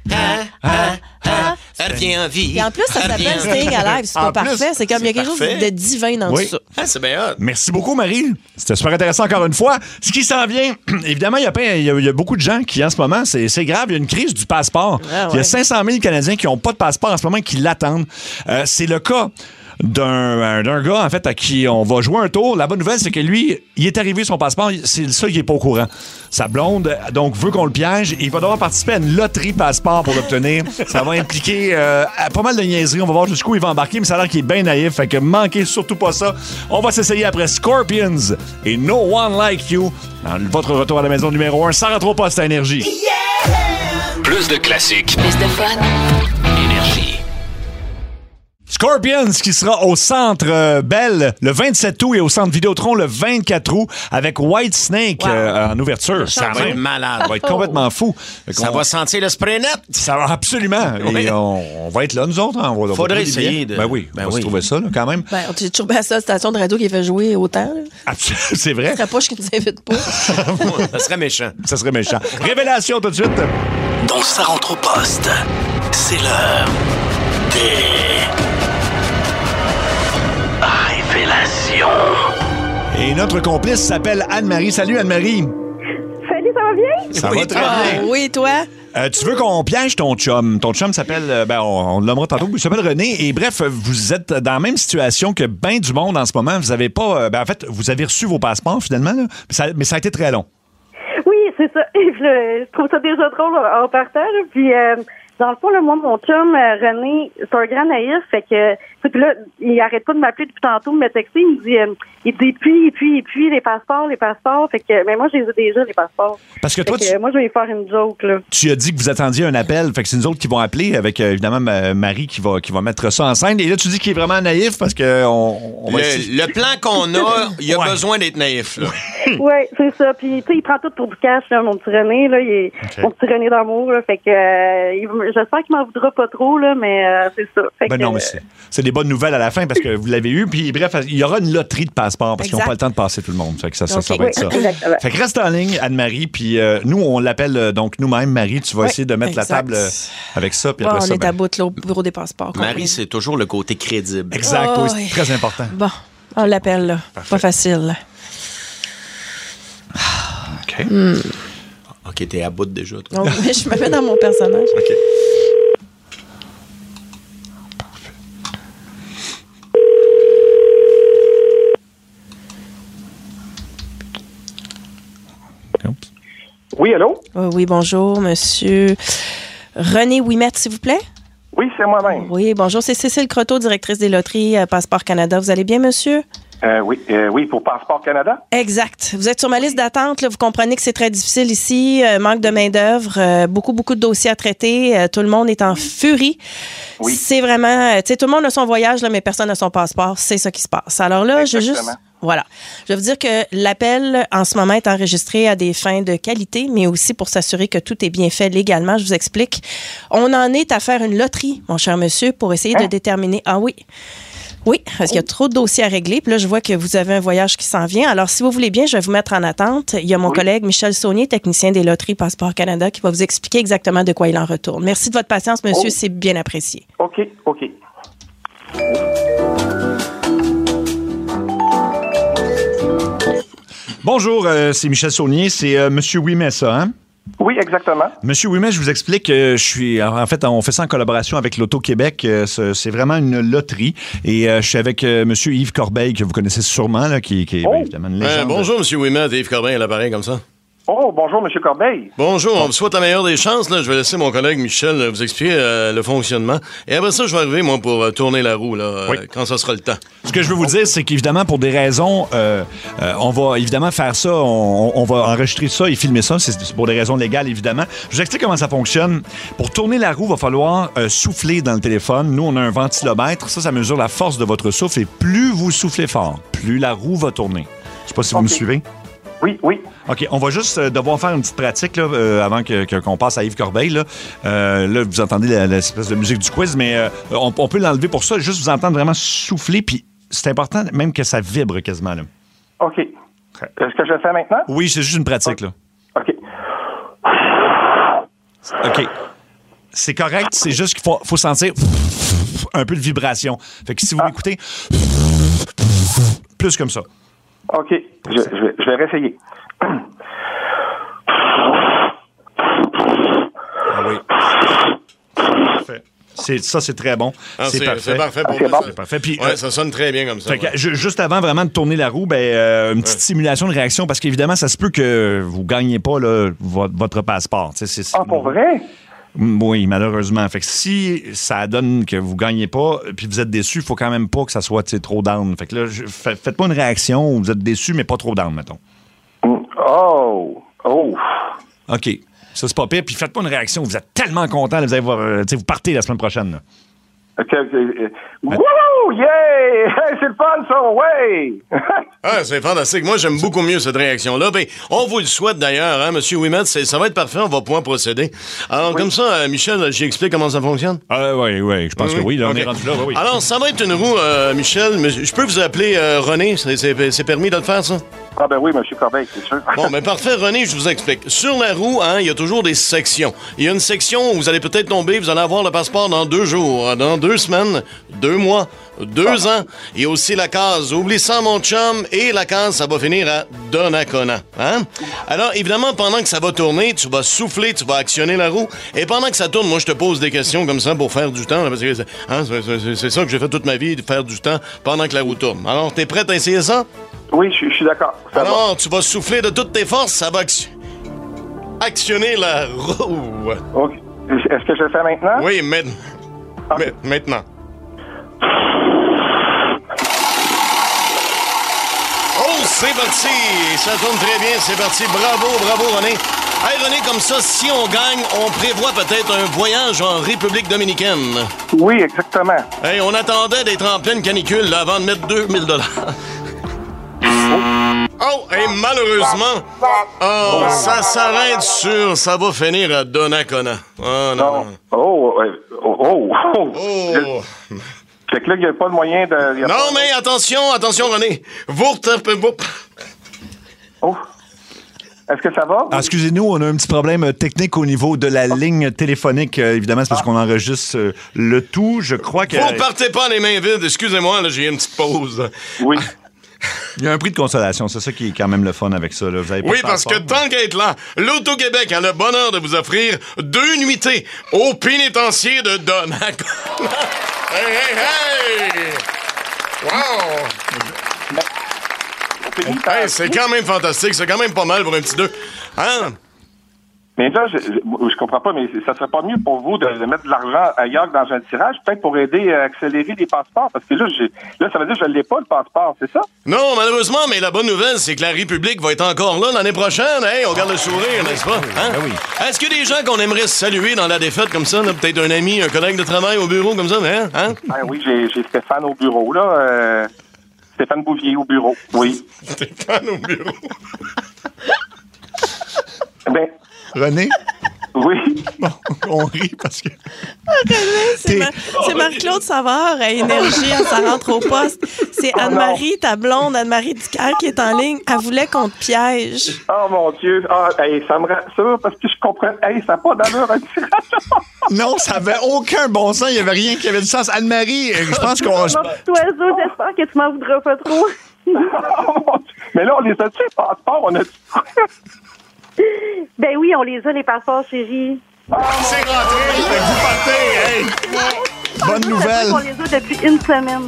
E: Reviens en vie.
F: Et en plus, ça s'appelle
E: Reviens en vie.
F: Staying Alive. C'est
D: En
F: pas
D: plus,
F: parfait. C'est comme il y a
E: c'est
F: quelque chose
E: parfait.
F: de divin dans
D: Oui.
F: ça.
E: Ah, c'est bien hot.
D: Merci beaucoup, Marie. C'était super intéressant encore une fois. Ce qui s'en vient, évidemment, il y, a plein- il y a, il y a beaucoup de gens qui, en ce moment, c'est c'est grave, il y a une crise du passeport.
F: Ah ouais.
D: Il y a cinq cent mille Canadiens qui n'ont pas de passeport en ce moment et qui l'attendent. Euh, c'est le cas d'un d'un gars, en fait, à qui on va jouer un tour. La bonne nouvelle, c'est que lui, il est arrivé son passeport, c'est ça, il est pas au courant. Sa blonde, donc, veut qu'on le piège et il va devoir participer à une loterie passeport pour l'obtenir. Ça va impliquer euh, pas mal de niaiseries. On va voir jusqu'où il va embarquer, mais ça a l'air qu'il est bien naïf. Fait que manquez surtout pas ça. On va s'essayer après Scorpions et No One Like You dans votre retour à la maison numéro un. Ça rentre au poste à Énergie.
B: Plus de classiques.
A: Plus de fun.
B: Énergie.
D: Scorpions qui sera au Centre euh, Bell le vingt-sept août et au Centre Vidéotron le vingt-quatre août avec White Snake
F: Wow.
D: euh, en ouverture.
E: Ça va être malade.
D: Ça va être complètement fou. Fait
E: Ça
D: qu'on-
E: va sentir le spray net.
D: Ça va absolument.
E: Oui.
D: Et on, on va être là, nous autres. Hein. On va, on va
E: Faudrait
D: trouver des
E: essayer
D: billets.
E: de-
D: Ben oui,
E: Ben
D: on va
E: oui.
D: se trouver ça, là, quand même.
F: Ben, on est toujours bien à ça, station de radio qui fait jouer autant. Là.
D: Absol- C'est vrai.
F: C'est la poche qui nous invite pas.
E: Ça serait méchant.
D: Ça serait méchant. Révélation tout de suite.
B: Dans Ça rentre au poste, c'est l'heure des révélations.
D: Et notre complice s'appelle Anne-Marie. Salut, Anne-Marie.
I: Salut, ça va bien?
D: Ça
E: Oui,
D: va très
F: Ah,
D: bien.
F: oui, toi?
D: Euh, tu veux qu'on piège ton chum? Ton chum s'appelle, euh, ben, on, on le nommera tantôt, il s'appelle René. Et bref, vous êtes dans la même situation que bien du monde en ce moment. Vous avez pas, euh, ben, en fait, vous avez reçu vos passeports finalement, là. Mais, ça, mais ça a été très long.
I: Oui, c'est ça. Et je, je trouve ça déjà drôle en partant. là. Puis, euh, dans le fond, là, moi, mon chum, euh, René, c'est un grand naïf. Fait que, fait que là, il arrête pas de m'appeler depuis tantôt, de me texter. Il me dit, euh, il dit, puis, puis, puis, les passeports, les passeports. Fait que, mais moi, je les ai déjà, les passeports.
D: Parce que toi,
I: Fait que,
D: tu-
I: euh, moi, je vais lui faire une joke, là.
D: Tu as dit que vous attendiez un appel, fait que c'est nous autres qui vont appeler avec euh, évidemment ma- Marie qui va, qui va mettre ça en scène. Et là, tu dis qu'il est vraiment naïf parce que on, on va essayer-
E: Le, le plan qu'on a, il a
D: Ouais.
E: besoin d'être naïf. Là.
I: Ouais, c'est ça. Puis, tu sais, il prend tout pour du cash, là, mon petit René, là. Il est,
D: Ok.
I: mon petit René d'amour, là. Fait que, euh, il- j'espère qu'il m'en voudra pas trop, là, mais euh, c'est ça. Fait
D: Ben
I: que,
D: non, mais c'est, c'est des bonnes nouvelles à la fin parce que vous l'avez eu. Puis bref, il y aura une loterie de passeports parce qu'ils n'ont
F: Exact.
D: pas le temps de passer tout le monde. Fait que ça, ça, ça
F: Ok.
D: va être ça.
I: Oui, exactement.
D: Fait que reste en ligne, Anne-Marie. Puis euh, nous, on l'appelle euh, donc nous-mêmes, Marie. Tu vas
F: Oui,
D: essayer de mettre
F: exact.
D: la table euh, avec ça. Puis
F: Bon,
D: après
F: on
D: ça,
F: est
D: ben,
F: à bout là, au bureau des passeports.
E: Marie,
F: compris.
E: c'est toujours le côté crédible.
D: exact.
F: Oh,
D: oui, c'est
F: oui.
D: très important.
F: Bon, on l'appelle, là. Pas facile.
D: OK.
E: OK, t'es à bout déjà, toi.
F: Donc, je me mets dans mon personnage.
D: OK. Oups.
K: Oui, allô?
F: Oh, oui, bonjour, monsieur René Ouimet, s'il vous plaît.
L: Oui, c'est moi-même.
F: Oui, bonjour, c'est Cécile Croteau, directrice des loteries euh, Passeport Canada. Vous allez bien, monsieur?
L: Euh, oui, euh, oui, pour Passeport Canada.
F: Exact. Vous êtes sur ma liste d'attente. Là. Vous comprenez que c'est très difficile ici. Euh, manque de main-d'œuvre, euh, beaucoup, beaucoup de dossiers à traiter. Euh, tout le monde est en furie.
L: Oui.
F: C'est vraiment. Euh, tu sais, tout le monde a son voyage, là, mais personne n'a son passeport. C'est ça qui se passe. Alors là, je veux juste. Voilà. Je vais vous dire que l'appel, en ce moment, est enregistré à des fins de qualité, mais aussi pour s'assurer que tout est bien fait légalement. Je vous explique. On en est à faire une loterie, mon cher monsieur, pour essayer hein? de déterminer. Ah oui. Oui, parce qu'il y a trop de dossiers à régler. Puis là, je vois que vous avez un voyage qui s'en vient. Alors, si vous voulez bien, je vais vous mettre en attente. Il y a mon oui. collègue Michel Saunier, technicien des loteries Passeport Canada, qui va vous expliquer exactement de quoi il en retourne. Merci de votre patience, monsieur. Oh. C'est bien apprécié.
L: OK, OK.
D: Bonjour, euh, c'est Michel Saunier. C'est euh, monsieur Ouimet, ça, hein?
L: Oui, exactement.
D: Monsieur Ouimet, je vous explique, euh, je suis, en fait, on fait ça en collaboration avec l'Auto-Québec. Euh, c'est vraiment une loterie. Et euh, je suis avec euh, monsieur Yves Corbeil, que vous connaissez sûrement, là, qui, qui est
E: oh.
D: ben, évidemment une légende.
E: Euh, bonjour, monsieur Ouimet, Yves Corbeil à l'appareil comme ça.
L: Oh, bonjour, M. Corbeil.
E: Bonjour, on vous souhaite la meilleure des chances. Là. Je vais laisser mon collègue Michel vous expliquer euh, le fonctionnement. Et après ça, je vais arriver, moi, pour euh, tourner la roue, là, oui. euh, quand ça sera le temps.
D: Ce que je veux vous dire, c'est qu'évidemment, pour des raisons, euh, euh, on va évidemment faire ça, on, on va enregistrer ça et filmer ça. C'est pour des raisons légales, évidemment. Je vous explique comment ça fonctionne. Pour tourner la roue, il va falloir euh, souffler dans le téléphone. Nous, on a un ventilomètre. Ça, ça mesure la force de votre souffle. Et plus vous soufflez fort, plus la roue va tourner. Je sais pas si okay. vous me suivez.
L: Oui, oui.
D: OK, on va juste euh, devoir faire une petite pratique là, euh, avant que, que, qu'on passe à Yves Corbeil. Là, euh, là vous entendez la, l'espèce de musique du quiz, mais euh, on, on peut l'enlever pour ça. Juste vous entendre vraiment souffler, puis c'est important même que ça vibre quasiment. Là.
L: OK. Okay. Est-ce que je le fais maintenant?
D: Oui, c'est juste une pratique. Là.
L: OK.
D: OK. C'est correct, c'est juste qu'il faut, faut sentir un peu de vibration. Fait que si vous ah. l'écoutez, plus comme ça.
L: OK, je, je, vais, je vais réessayer.
D: Ah oui. Parfait. C'est, ça, c'est très bon.
E: Ah,
D: c'est,
E: c'est
D: parfait.
E: C'est parfait pour
L: c'est
E: moi.
L: Bon.
E: C'est
D: parfait. Puis,
E: ouais,
D: euh,
E: ça sonne très bien comme ça.
D: Ouais. Que, juste avant vraiment de tourner la roue, ben, euh, une petite ouais. simulation de réaction, parce qu'évidemment, ça se peut que vous ne gagnez pas là, votre, votre passeport. C'est, c'est,
L: ah, pour vrai?
D: Oui, malheureusement. Fait que si ça donne que vous gagnez pas puis vous êtes déçu, il faut quand même pas que ça soit trop down. Fait que là, je, faites pas une réaction où vous êtes déçu, mais pas trop down, mettons.
L: Oh! Oh!
D: OK. Ça, c'est pas pire. Puis faites pas une réaction où vous êtes tellement content, là, vous allez voir, euh, vous partez la semaine prochaine. Là.
L: OK. okay. Wouhou! Yeah! Hey, c'est le fun, ça! Ouais!
E: Ah, c'est fantastique. Moi, j'aime beaucoup mieux cette réaction-là. Ben, on vous le souhaite d'ailleurs, hein, M. Ouimet. Ça va être parfait. On va pouvoir procéder. Alors, oui. comme ça, euh, Michel, j'explique comment ça fonctionne?
D: Ah, oui, oui. Je pense oui, que oui. Là, okay. On est rendu là. Oui, oui.
E: Alors, ça va être une roue, euh, Michel. Mais je peux vous appeler euh, René? C'est, c'est, c'est permis de le faire, ça?
L: Ah, ben oui, M. Corbeil, c'est sûr.
E: Bon, ben parfait, René, je vous explique. Sur la roue, hein, il y a toujours des sections. Il y a une section où vous allez peut-être tomber, vous allez avoir le passeport dans deux jours, dans deux semaines, deux mois, deux ah. ans. Il y a aussi la case « Oublie ça, mon chum » et la case, ça va finir à « Donnacona ». Hein? Alors, évidemment, pendant que ça va tourner, tu vas souffler, tu vas actionner la roue. Et pendant que ça tourne, moi, je te pose des questions comme ça pour faire du temps. Là, parce que hein, c'est, c'est, c'est ça que j'ai fait toute ma vie, de faire du temps pendant que la roue tourne. Alors, t'es prête à essayer ça?
L: Oui, je, je suis d'accord. Ça
E: Alors,
L: va.
E: tu vas souffler de toutes tes forces, ça va action... actionner la roue.
L: OK. Est-ce que je le fais maintenant?
E: Oui, maintenant. Okay. Maintenant. Oh, c'est parti! Ça tourne très bien, c'est parti. Bravo, bravo, René. Hey, René, comme ça, si on gagne, on prévoit peut-être un voyage en République dominicaine.
L: Oui, exactement.
E: Hey, on attendait d'être en pleine canicule là, avant de mettre deux mille dollars. Oh, et malheureusement, oh, ça s'arrête sur, ça va finir à Donnacona. Oh, non, non.
L: Oh, oh, oh, oh.
E: oh.
L: C'est que là, il n'y a pas de moyen de...
E: Non,
L: pas...
E: mais attention, attention, René. Vous retapez...
L: Oh. Est-ce que ça va?
D: Ah, excusez-nous, on a un petit problème technique au niveau de la ligne téléphonique. Euh, évidemment, c'est parce ah. qu'on enregistre euh, le tout. Je crois que...
E: Vous ne partez pas les mains vides. Excusez-moi, là, j'ai une petite pause.
L: Oui.
D: Il y a un prix de consolation, c'est ça qui est quand même le fun avec ça. Là. Vous avez pas
E: oui, parce que tant qu'à être là, l'Auto-Québec a le bonheur de vous offrir deux nuitées au pénitencier de Donnacona. Hey, hey, hey! Wow! Hey, c'est quand même fantastique, c'est quand même pas mal pour un petit deux. Hein?
L: Mais là, je, je, je comprends pas, mais ça serait pas mieux pour vous de, de mettre de l'argent ailleurs que dans un tirage, peut-être pour aider à accélérer les passeports, parce que là, j'ai, là, ça veut dire que je l'ai pas, le passeport, c'est ça?
E: Non, malheureusement, mais la bonne nouvelle, c'est que la République va être encore là l'année prochaine. Hey, on garde le sourire, n'est-ce pas? Hein?
D: Ben oui.
E: Est-ce qu'il y a des gens qu'on aimerait saluer dans la défaite comme ça? Là? Peut-être un ami, un collègue de travail au bureau comme ça, hein? hein?
L: Ben oui, j'ai, j'ai Stéphane au bureau, là. Euh, Stéphane Bouvier au bureau, oui.
E: Stéphane au bureau.
L: Ben...
D: René?
L: Oui.
D: Bon, on rit parce que...
F: René, c'est, Ma- c'est Marc-Claude Savard à Énergie, à sa rentre au poste. C'est
L: Oh
F: Anne-Marie, ta blonde, Anne-Marie Ducaire, qui est en ligne. Elle voulait qu'on te piège.
L: Oh mon Dieu. Ah, hey, ça me rassure parce que je comprends. Hey, ça n'a pas d'allure un tirage.
D: Non, ça avait aucun bon sens. Il n'y avait rien qui avait du sens. Anne-Marie, je pense qu'on...
I: Mon petit oiseau, j'espère que tu m'en voudras pas trop.
L: Mais là, on les a-tu, les passeports? On a
I: Ben oui, on les a, les passeports, chérie.
D: C'est rentré, fait que vous partez, hey! Bonne nouvelle.
I: On les a depuis une semaine.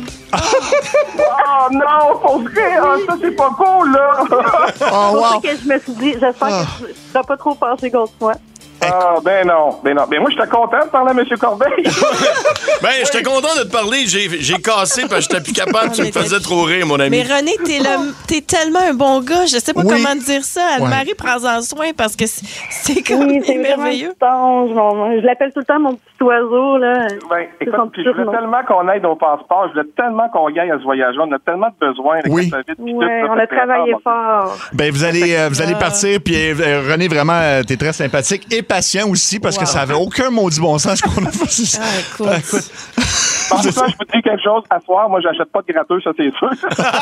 L: Oh non, pour vrai, ah, ça c'est pas cool, là!
D: Oh,
I: C'est
D: wow.
I: pour ça que je me suis dit, j'espère
D: Ah.
I: que tu ne seras pas trop penché contre moi.
L: Ah, ben non, ben non. Ben moi, j'étais content de parler à M. Corbeil.
E: Ben, j'étais content de te parler. J'ai, j'ai cassé parce que j'étais plus capable. Tu me faisais trop rire, mon ami.
F: Mais René, t'es, le, t'es tellement un bon gars. Je sais pas
D: Oui.
F: comment te dire ça. Anne-Marie, prends-en soin parce que c'est, c'est comme
I: Oui, c'est
F: merveilleux.
I: merveilleux. Je l'appelle tout le temps mon petit oiseau, là.
L: Ben,
I: C'est
L: écoute,
I: son
L: puis
I: petit
L: je voulais
I: surnom.
L: tellement qu'on aide au passeport, je voulais tellement qu'on y aille à ce voyage-là. On a tellement de besoins. là,
D: Oui.
L: que ça vite, puis
I: Ouais,
L: tout, ça,
I: on
L: ça
I: a
L: fait
I: travaillé
L: fort,
I: fort.
D: Ben, vous allez, euh, vous allez partir, puis euh, René, vraiment, euh, t'es très sympathique et patient aussi, parce
F: Wow.
D: que ça avait aucun maudit bon sens ce qu'on a fait.
F: Ah, écoute.
D: Ah, écoute.
L: Par contre, je vous dis quelque chose, à soir, moi, j'achète pas de gratteux, ça, c'est sûr.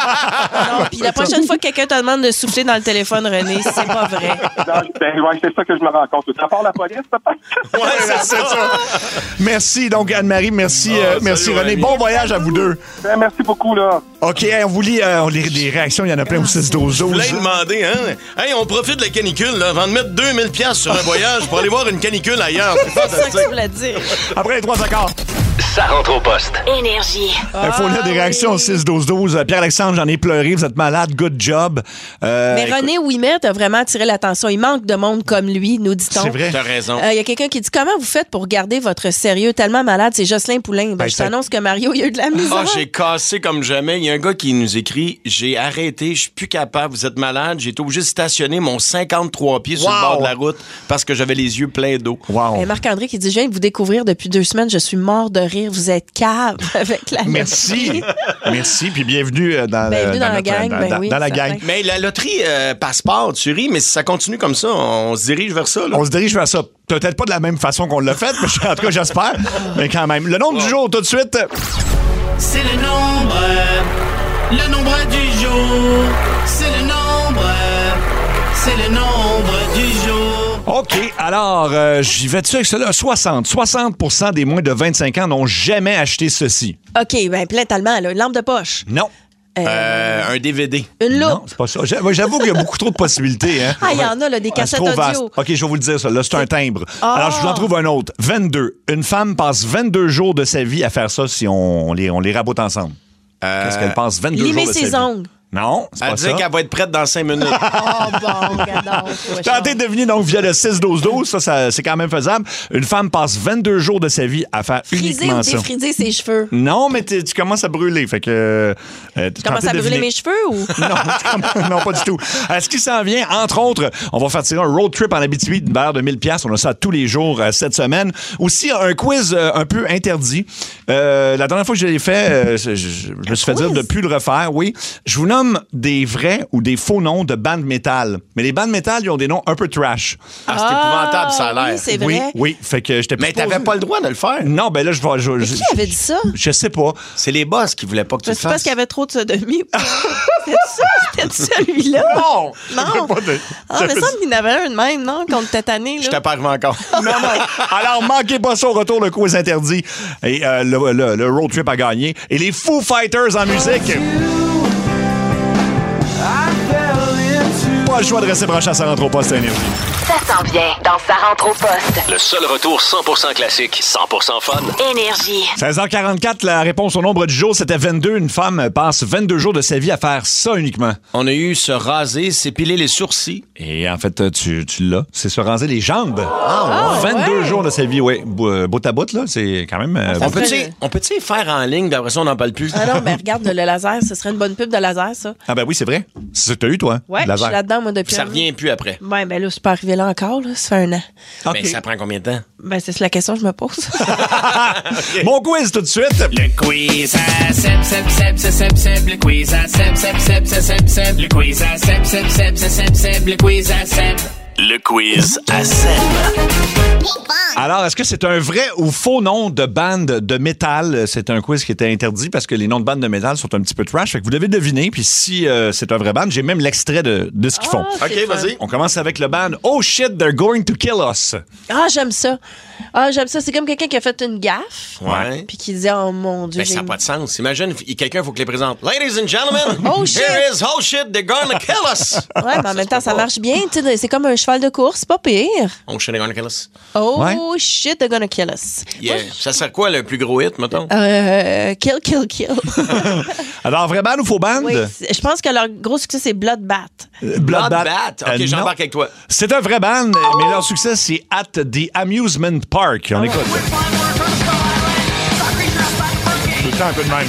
F: Non, puis la prochaine fois que quelqu'un te demande de souffler dans le téléphone, René, c'est pas vrai.
L: Non, ben, ouais, c'est ça que je me rends compte. À part la police, peut-être?
E: Ouais, c'est
D: C'est
E: ça.
D: ça. Merci, donc, Anne-Marie. Merci,
E: Ah,
D: euh,
E: salut,
D: merci, René.
E: René.
D: Bon voyage à vous deux.
L: Ben, merci beaucoup, là.
D: OK, hey, on vous lit euh, on lit des réactions. Il y en a plein au six douze
E: Je voulais
D: douze.
E: demander, hein? Hey, on profite de la canicule, là, avant de mettre deux mille dollars sur un voyage pour aller voir une canicule ailleurs. C'est
F: C'est ça que
E: fantastique.
F: tu voulais dire.
D: Après les trois accords.
B: Ça rentre au poste.
A: Énergie.
D: Il faut lire des réactions au six douze douze. Pierre-Alexandre, j'en ai pleuré. Vous êtes malade. Good job. Euh,
F: Mais
D: écoute,
F: René Ouimet a vraiment attiré l'attention. Il manque de monde comme lui, nous dit-on.
D: c'est vrai.
E: T'as raison.
F: Il y a quelqu'un qui dit comment vous faites pour garder votre sérieux tellement malade? C'est Jocelyn Poulain. Ben,
D: Ben,
F: je
D: ça-
F: t'annonce que Mario, il y a eu de la misère.
E: Ah, j'ai cassé comme jamais. Il y a un gars qui nous écrit « J'ai arrêté, je suis plus capable, vous êtes malade. J'ai été obligé de stationner mon cinquante-trois pieds sur
D: Wow.
E: le bord de la route parce que j'avais les yeux pleins d'eau.
D: Wow.
F: Et Marc-André qui dit je viens de vous découvrir depuis deux semaines, je suis mort de rire, vous êtes cave avec la
D: Merci.
F: loterie.
D: Merci. Puis bienvenue euh, dans,
F: Bienvenue
D: le-
F: dans la
D: notre-
F: gang,
D: dans,
F: ben
D: dans-
F: oui,
D: dans la
F: certain.
D: gang.
E: Mais la loterie euh, passeport, tu ris, mais si ça continue comme ça, on se dirige vers ça. Là.
D: On se dirige vers ça. Peut-être pas de la même façon qu'on l'a fait, mais en tout cas, j'espère. Mais quand même. Le nombre du jour, tout de suite.
H: C'est le nombre, le nombre du jour. C'est le nombre, c'est le nombre du jour.
D: OK. Alors, euh, j'y vais-tu avec cela? soixante. soixante pour cent des moins de vingt-cinq ans n'ont jamais acheté ceci.
F: OK, ben plein tellement, là. Une lampe de poche.
D: Non.
F: Euh,
E: Euh, un D V D.
F: une loupe.
D: Non, c'est pas ça. J'a- ouais, J'avoue qu'il y a beaucoup trop de possibilités. Hein?
F: Ah, il y en a, là, des
D: Ah, c'est
F: cassettes
D: trop vaste.
F: audio.
D: OK, je vais vous le dire, ça. Là, c'est un timbre.
F: Ah.
D: Alors, je vous en trouve un autre. vingt-deux. Une femme passe vingt-deux jours de sa vie à faire ça si on, on les, on les rabote ensemble. Qu'est-ce qu'elle passe vingt-deux
F: Limer
D: jours de
F: ses
D: sa vie?
F: ongles.
D: Non, c'est
E: Elle
D: pas
E: disait
D: ça.
E: qu'elle va être prête dans cinq minutes.
F: Oh, bon, regarde.
D: Tentez de deviner donc via le six douze douze, ça, ça c'est quand même faisable. Une femme passe vingt-deux jours de sa vie à faire
F: Friser
D: uniquement
F: ou
D: ça.
F: défriser ses cheveux.
D: Non, mais tu tu commences à brûler, fait que... euh,
F: Tu
D: tentez
F: commences à
D: de
F: brûler
D: deviner.
F: mes cheveux ou?
D: Non, non, pas du tout. Euh, ce qui s'en vient, entre autres, on va faire tirer un road trip en Abitibi d'une valeur de mille dollars. On a ça tous les jours euh, cette semaine. Aussi, un quiz euh, un peu interdit. Euh, la dernière fois que je l'ai fait, euh, je, je- je me suis fait dire de plus le refaire, oui. Je vous nomme des vrais ou des faux noms de bandes métal. Mais les bandes métal, ils ont des noms un peu trash.
E: Ah, c'est épouvantable, ça a l'air.
F: Oui, c'est
D: Oui,
F: vrai.
D: oui. Fait que j'étais
E: Mais t'avais pas le droit de le faire.
D: Non, ben là, je vais... Je,
F: Mais
D: je-
F: qui avait dit ça?
D: je sais pas.
E: C'est les boss qui voulaient pas que tu le
F: C'est parce
E: fasses.
F: qu'il y avait trop de sodomie. C'était ça? C'était celui-là?
D: Non!
F: Non.
D: Pas de-
F: Ah, mais ça, il y en avait un de même, non? Contre cette année,
E: Je
F: là.
E: t'ai pas arrivé encore.
D: Non, non. Alors, manquez pas ça au retour, le quiz interdit. Et euh, le, le- le road trip à gagner. Et les Foo Fighters en musique. Pas le choix de rester branché à sa rentre au poste à Énergie.
A: Ça s'en vient dans Sa rentre au poste.
B: Le seul retour cent pour cent classique, cent pour cent fun.
A: Énergie.
D: seize heures quarante-quatre, la réponse au nombre du jour, c'était vingt-deux. Une femme passe vingt-deux jours de sa vie à faire ça uniquement.
E: On a eu se raser, s'épiler les sourcils.
D: Et en fait, tu, tu l'as. C'est se raser les jambes.
E: Ah,
D: ouais. vingt-deux
F: ouais.
D: jours de sa vie, oui. Bout à bout, là, c'est quand même... euh,
E: On
D: bon.
E: peut-tu on peut-tu faire en ligne, puis après ça, on n'en parle plus?
F: Ah non, mais regarde, le laser, ce serait une bonne pub de laser, ça.
D: Ah ben oui, c'est vrai. C'est ça que t'as eu, toi.
F: Ouais, je
D: laser.
F: suis là-dedans, moi, depuis
E: Ça
F: un
E: revient plus après.
F: an. Ouais, ben là, c'est pas arrivé là encore, là. Ça fait un an.
D: OK.
E: Mais ça prend combien de temps?
F: Ben, c'est la question que je me pose.
D: Mon quiz tout de suite.
H: Le quiz à Seb, Seb, Seb, Seb, Seb, Seb, le quiz à Seb, Seb, Seb, Seb, Seb, Seb, le quiz à Seb, Seb, Seb, Seb, Seb, Seb, le quiz à Seb.
B: Le quiz à Seb.
D: Alors, est-ce que c'est un vrai ou faux nom de bande de métal? C'est un quiz qui était interdit parce que les noms de bandes de métal sont un petit peu trash. Fait que vous devez deviner. Puis si euh, c'est un vrai band, j'ai même l'extrait de, de ce qu'ils font.
F: Ah,
E: OK,
F: c'est fun.
E: vas-y.
D: On commence avec le band Oh shit, they're going to kill us.
F: Ah, j'aime ça. Ah, j'aime ça. C'est comme quelqu'un qui a fait une gaffe.
E: Ouais.
F: Puis qui dit, oh mon Dieu.
E: Ben,
F: j'ai
E: ça n'a
F: une-
E: pas de sens. Imagine, il- quelqu'un, il faut que les présente. Ladies and gentlemen,
F: Oh, shit.
E: here is oh shit, they're gonna kill us.
F: Ouais, mais en même temps, ça marche bien. Tu sais, c'est comme un cheval de course. C'est pas pire.
E: Oh shit, they're gonna kill us.
F: Oh
D: Ouais.
F: shit, they're gonna kill us.
E: Yeah. Ça sert quoi, le plus gros hit, mettons?
F: Euh, kill, kill, kill.
D: Alors, vrai band ou faux band?
F: oui, c'est- je pense que leur gros succès, c'est Bloodbath.
D: Euh,
E: Bloodbath. OK,
D: Euh,
E: j'embarque
D: non.
E: avec toi.
D: C'est un vrai band, mais leur succès, c'est At the Amusement Park. On écoute. Tout le temps un peu de même.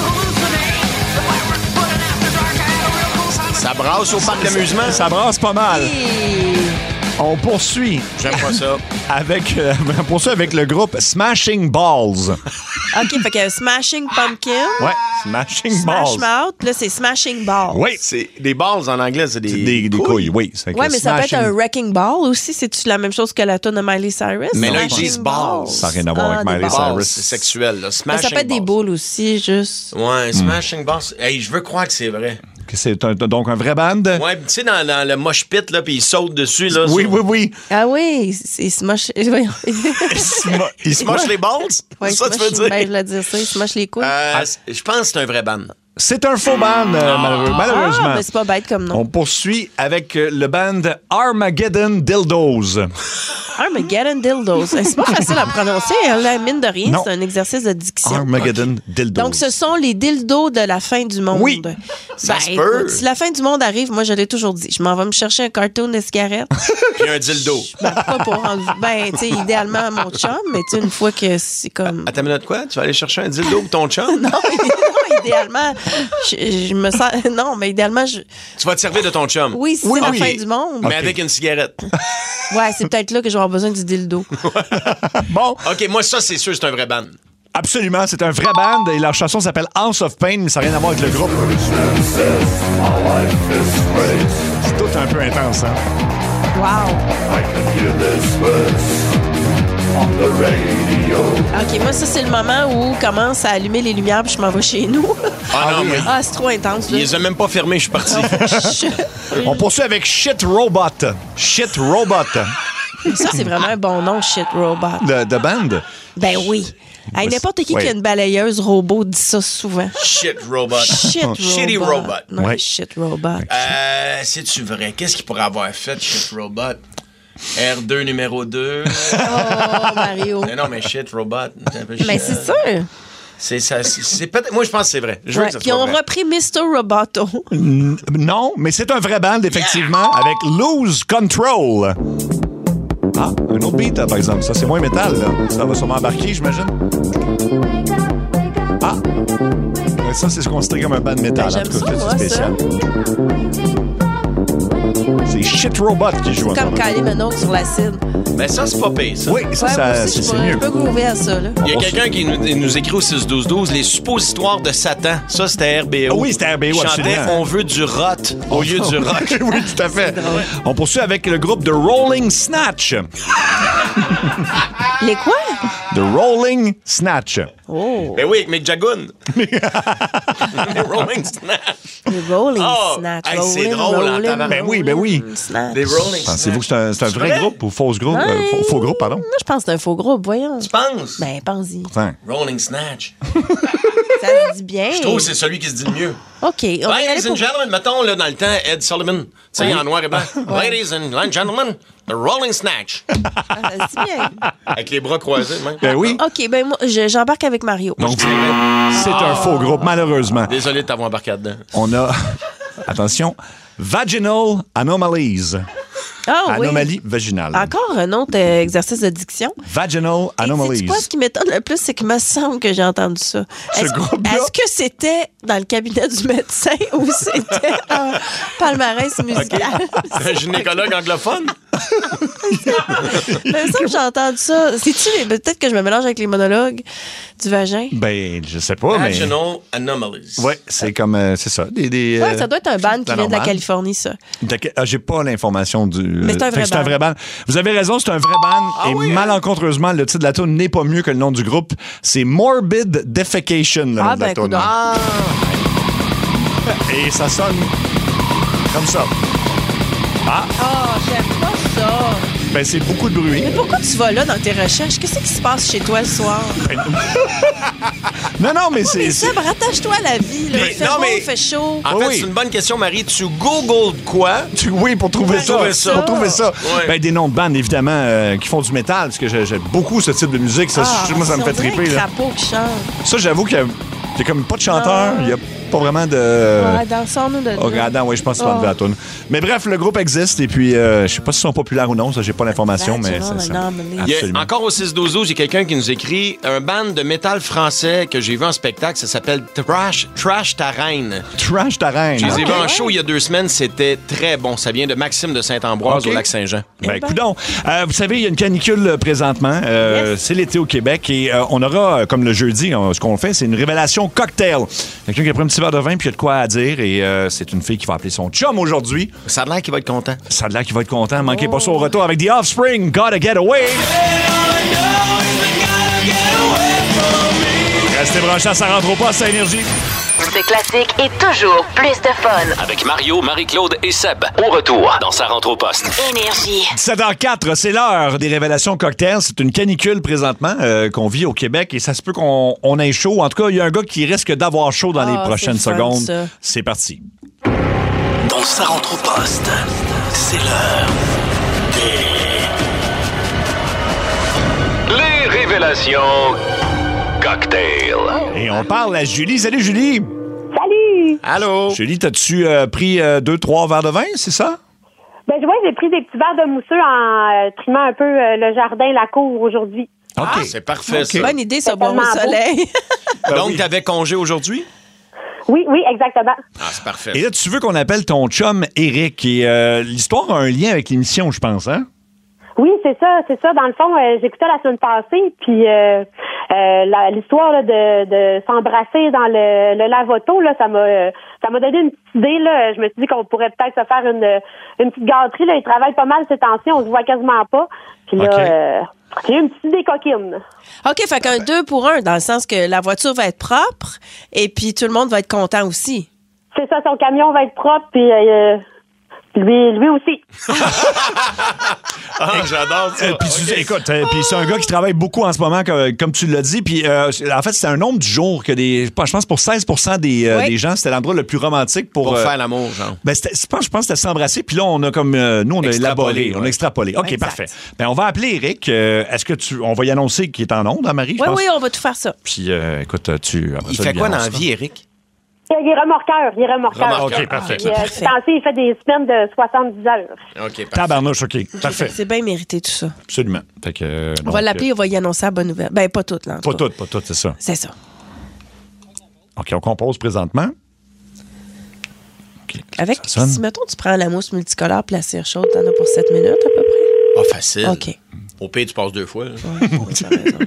E: Ça brasse au parc d'amusement.
D: Ça brasse pas mal. On poursuit
E: J'aime pas ça.
D: avec, euh, on poursuit avec le groupe Smashing Balls.
F: OK, fait que Smashing Pumpkin,
D: Ouais, Smashing
F: Smash
D: Balls.
F: Mouth, là, c'est Smashing Ball.
D: Oui,
E: C'est des balls en anglais, c'est des,
D: c'est des, des couilles, oui. C'est
F: Ouais,
D: que
F: mais ça peut être
D: Smashing-
F: un Wrecking Ball aussi. C'est-tu la même chose que la tune de Miley Cyrus?
E: Mais là, ils
F: Smashing
E: disent balls.
D: Ça n'a rien à voir
F: Ah,
D: avec
F: des
D: Miley
F: balls.
E: balls,
D: Cyrus.
E: c'est sexuel, là.
F: Mais
E: Smashing
F: ça peut être des
E: balls.
F: boules aussi, juste.
E: Ouais, smashing balls. Hey, je veux croire que c'est vrai.
D: Que c'est un- donc un vrai band?
E: Ouais, tu sais, dans, dans le mosh pit, là, puis ils sautent dessus, là.
D: Oui,
E: sur-
D: oui, oui.
F: Ah oui, c'est Smash. Voyons.
E: Ils se mochent les balls?
F: Ouais,
E: c'est ça que tu veux
F: smash-
E: dire?
F: Ben, je voulais dire ça, il se moche les couilles.
E: Euh, c- je pense que c'est un vrai band.
D: C'est un faux band, euh, malheureux- malheureusement.
F: Ah, mais c'est pas bête comme nom.
D: On poursuit avec euh, le band Armageddon Dildos.
F: Armageddon Dildos. C'est pas facile à prononcer, hein, là, mine de rien,
D: Non.
F: c'est un exercice de diction.
D: Armageddon Dildos.
F: Donc, ce sont les dildos de la fin du monde.
D: Oui.
E: Ça
F: Ben,
E: se peut.
F: écoute, si la fin du monde arrive, moi, je l'ai toujours dit. Je m'en vais me chercher un cartoon de cigarettes.
E: Puis un dildo.
F: Ben, pas pour rendre. Ben, tu sais, idéalement, mon chum, mais tu sais, une fois que c'est comme.
E: Attends une minute, quoi? Tu vas aller chercher un dildo pour ton chum?
F: Non, non, idéalement, je, je me sens. Non, mais idéalement, je.
E: Tu vas te servir de ton chum?
F: Oui, si
D: Oui,
F: c'est
D: oui.
F: la fin du monde.
E: Mais avec une cigarette.
F: Ouais, c'est peut-être là que je vais avoir besoin du dildo.
D: Bon,
E: OK, moi, ça, c'est sûr, c'est un vrai band.
D: absolument, c'est un vrai band et leur chanson s'appelle House of Pain, mais ça n'a rien à voir avec le groupe. C'est tout un peu intense, hein?
F: Wow. OK, moi, ça, c'est le moment où commence à allumer les lumières puis je m'en vais chez nous.
E: Ah, non, mais
F: Ah, c'est trop intense,
E: il
F: là.
E: les a même pas fermés, je suis parti.
D: On poursuit avec Shit Robot. Shit Robot.
F: Ça, c'est vraiment un bon nom, Shit Robot.
D: De, de band?
F: Ben oui. Hey, n'importe qui
D: Ouais.
F: qui a une balayeuse robot dit ça souvent.
E: Shit robot.
F: Shit Robot.
E: Shitty robot.
F: Non,
D: Ouais.
F: Shit Robot.
E: Euh, c'est-tu vrai? Qu'est-ce qu'il pourrait avoir fait, Shit Robot? R deux numéro deux.
F: Oh, Mario.
E: Mais non, mais Shit Robot. C'est un peu
F: Mais
E: shit.
F: c'est sûr.
E: C'est ça. C'est, c'est peut-être. Moi, je pense que c'est vrai. Je veux
F: Ouais,
E: que ça
F: qui
E: soit
F: ont
E: vrai.
F: repris mister Roboto.
D: N- Non, mais c'est un vrai band, effectivement, avec Lose Control. Ah, un autre beat, là, par exemple. Ça, c'est moins métal, là. Ça va sûrement embarquer, j'imagine. Ah! Ouais, ça, c'est ce qu'on considère comme un band métal,
F: Ben,
D: en tout
F: j'aime
D: cas.
F: ça,
D: C'est
F: moi,
D: spécial. C'est Shit Robot qui joue en ce
F: Comme
D: moment.
F: Kylie Minogue sur l'acide.
E: Mais ça, c'est pas pire, ça.
D: Oui, ça,
F: Ouais,
D: ça,
F: moi aussi,
D: c'est
F: je
D: c'est
F: pourrais-
D: mieux.
F: Je peux groover à ça, là.
E: Il y a quelqu'un qui nous, nous écrit au six douze douze les suppositoires de Satan. Ça, c'était R B O.
D: Ah oui, c'était R B O,
E: Il chantait
D: absolument.
E: On veut du rot au lieu du rock.
D: Oui, tout à fait. On poursuit avec le groupe The Rolling Snatch.
F: Les quoi?
D: The Rolling Snatch.
F: Oh.
E: Ben oui, avec Mick Jagun. Les Rolling Snatch.
F: Les Rolling
E: Oh,
F: Snatch.
E: hey, c'est
F: Rolling,
E: drôle, en
F: rolling,
E: tabarnak.
D: Ben oui, ben oui.
F: rolling Snatch.
E: Les Rolling
D: Pensez-vous que c'est un, c'est un
E: C'est
D: vrai
E: vrai?
D: groupe ou faux groupe?
F: Ouais.
D: Euh, faux, faux groupe, pardon?
F: Moi, je pense que c'est un faux groupe, voyons.
E: Tu penses?
F: Ben, pense-y.
D: Enfin,
E: Rolling Snatch.
F: Ça se dit bien.
E: Je trouve que c'est celui qui se dit le mieux.
F: OK. On va y aller
E: Ladies and
F: pour...
E: gentlemen, mettons, là, dans le temps, Ed Sullivan, tu sais,
F: Ouais.
E: en noir et blanc. Ladies and gentlemen, the Rolling Snatch.
F: Ah, ça se dit bien.
E: Avec les bras croisés, même.
D: Ben oui.
F: OK, ben moi, je- j'embarque avec Mario.
D: Donc, c'est un faux groupe, malheureusement.
E: Désolé de t'avoir embarqué là-dedans.
D: On a, attention, Vaginal Anomalies.
F: Ah oui.
D: Anomalie vaginale.
F: Encore un autre euh, exercice de diction.
D: Vaginal Anomalies.
F: C'est quoi ce qui m'étonne le plus, c'est qu'il me semble que j'ai entendu ça.
D: Ce
F: Est-ce,
D: groupe-là?
F: est-ce que c'était dans le cabinet du médecin ou c'était un palmarès musical?
E: C'est un gynécologue anglophone?
F: Il me semble que j'ai entendu ça. C'est-tu les- peut-être que je me mélange avec les monologues du vagin?
D: Ben, je sais pas, mais...
E: Vaginal Anomalies.
D: Oui, c'est comme, euh, c'est ça. Des, des,
F: Ouais,
D: euh,
F: ça doit être un band qui
D: la
F: vient de la
D: normale.
F: Californie, ça.
D: D'accord. Ah, j'ai pas l'information du.
F: Mais c'est un
D: Fait
F: vrai
D: que c'est un
F: band.
D: vrai band. Vous avez raison, c'est un vrai band. et malencontreusement, le titre de la tune n'est pas mieux que le nom du groupe. C'est Morbid Defecation, le nom
F: Ah,
D: de la
F: ben,
D: tune.
F: coudonc.
D: Et ça sonne comme ça. Ah,
F: Oh, j'aime pas ça.
D: ben c'est beaucoup de bruit.
F: Mais pourquoi tu vas là dans tes recherches? Qu'est-ce qui se passe chez toi le soir?
D: Non, non, mais c'est.
F: Mais
D: c'est-
F: Seb, rattache-toi à la vie. Là.
E: Mais
F: Il fait
E: non,
F: beau,
E: mais-
F: il fait chaud.
E: En
D: Oui,
E: fait,
D: oui.
E: c'est une bonne question, Marie. Tu googles quoi?
D: Tu- oui, pour trouver
E: Pour
D: ça.
E: trouver ça.
D: Pour trouver ça.
E: Ouais.
D: Ben, des noms de bandes, évidemment, euh, qui font du métal, parce que j'ai- j'aime beaucoup ce type de musique. Ça,
F: Ah,
D: moi, ça me
F: on
D: fait
F: dirait
D: triper.
F: un
D: Là.
F: crapaud qui chante.
D: Ça, j'avoue qu'il y a, il y a comme pas de chanteur. Il y a pas vraiment de.
F: Ouais, dansons-nous de
D: Oh, Adam, oui, je pense que c'est pas
F: Oh.
D: enlevé à la toune. Mais bref, le groupe existe et puis euh, je sais pas s'ils sont populaires ou non, ça j'ai pas l'information, mais
F: Vaginal
D: c'est ça.
F: Anomalies.
E: Il y a-
D: Absolument.
E: encore au six douze douze, il y a quelqu'un qui nous écrit un band de métal français que j'ai vu en spectacle, ça s'appelle Trash, Trash Ta Reine.
D: Trash ta reine.
E: Je les ai
F: Ok.
E: vus en show il y a deux semaines, c'était très bon. Ça vient de Maxime de Saint-Ambroise
D: Ok.
E: au Lac-Saint-Jean.
D: Ben,
F: Eh ben.
D: coudonc. Euh, vous savez, il y a une canicule euh, présentement. Euh,
F: Yes.
D: C'est l'été au Québec et euh, on aura, euh, comme le jeudi, on- ce qu'on fait, c'est une révélation cocktail. Quelqu'un qui a pris un petit verre de vin puis il y a de quoi à dire et euh, c'est une fille qui va appeler son chum aujourd'hui.
E: Ça a l'air qu'il va être content.
D: Ça a l'air qu'il va être content. Manquez pas ça au retour avec The Offspring, Gotta Get Away. Restez branchés, ça rentre au poste à Énergie.
A: C'est classique et toujours plus de fun.
B: Avec Mario, Marie-Claude et Seb. Au retour dans Sa rentre au poste.
A: Énergie.
D: dix-sept heures quatre, c'est l'heure des révélations cocktails. C'est une canicule présentement euh, qu'on vit au Québec et ça se peut qu'on on ait chaud. En tout cas, il y a un gars qui risque d'avoir chaud dans
F: Ah,
D: les prochaines
F: c'est le fun,
D: secondes.
F: ça.
D: C'est parti.
C: Dans Sa rentre au poste, c'est l'heure des...
B: Les révélations cocktail.
D: Et on parle à Julie. Salut Julie.
I: Salut!
E: Allô?
D: Julie, t'as-tu euh, pris euh, deux, trois verres de vin, c'est ça?
I: Ben, ouais, j'ai pris des petits verres de mousseux en euh, trimant un peu euh, le jardin, la cour aujourd'hui.
E: Ah, c'est parfait, ça.
F: Bonne idée, ça,
I: C'est
F: bon au
I: tellement beau.
F: soleil.
E: Donc, t'avais congé aujourd'hui?
I: Oui, oui, exactement.
E: Ah, c'est parfait.
D: Et là, tu veux qu'on appelle ton chum Eric. Et euh, l'histoire a un lien avec l'émission, je pense, hein?
I: Oui, c'est ça, c'est ça. Dans le fond, euh, j'écoutais la semaine passée, puis euh, euh, la- l'histoire là, de, de s'embrasser dans le, le lave-auto, là, ça m'a euh, ça m'a donné une petite idée. Là. Je me suis dit qu'on pourrait peut-être se faire une, une petite gâterie. Là. Ils travaillent pas mal ces temps-ci, on se voit quasiment pas. Puis là,
D: OK.
I: euh, j'ai eu une petite idée coquine.
F: OK, fait qu'un deux pour un, dans le sens que la voiture va être propre et puis tout le monde va être content aussi.
I: C'est ça, son camion va être propre, puis euh, lui, lui aussi.
E: Ah, j'adore ça.
D: Euh, puis tu- écoute, euh, puis c'est un gars qui travaille beaucoup en ce moment, comme, comme tu l'as dit. Puis euh, c'est- en fait, c'est un nombre du jour que des, je pense pour seize pour cent des, euh,
F: Oui.
D: des gens, c'était l'endroit le plus romantique pour,
E: Pour
D: euh,
E: faire l'amour, genre.
D: Ben, c'était- je pense, je pense que c'était s'embrasser. Puis là, on a comme euh, nous, on a
E: Extrapolé,
D: élaboré, on a
E: ouais.
D: extrapolé. OK,
F: Exact.
D: parfait. Ben, on va appeler Eric. Euh, Est-ce que tu, on va y annoncer qu'il est en onde, hein, Marie? je
F: Oui,
D: pense?
F: oui, on va tout faire ça.
D: Puis euh, écoute, tu. après
E: Il
D: ça,
E: fait
D: lui
E: quoi dans
D: annonce
E: la
D: ça.
E: vie, Eric?
I: Il est remorqueur, il est remorqueur.
E: Remorqueur.
D: OK, parfait.
I: Puis, euh,
F: Parfait.
I: ces temps-ci, il fait des semaines de soixante-dix heures.
E: OK, parfait.
D: Tabarnouche, OK. Parfait.
F: C'est bien mérité tout ça.
D: Absolument. Fait que, euh,
F: On
D: donc,
F: va l'appeler, on va y annoncer la bonne nouvelle. Ben, pas toute, là. en
D: euh,
F: tout
D: Pas
F: cas.
D: tout, pas tout, c'est ça.
F: C'est ça.
D: OK, on compose présentement. OK,
F: Avec,
D: ça sonne.
F: si, mettons, tu prends la mousse multicolore placée chaude, t'en as pour sept minutes à peu près.
E: Ah, facile.
F: OK.
E: Au pire, tu passes deux fois. là.
F: Oui, t'as raison.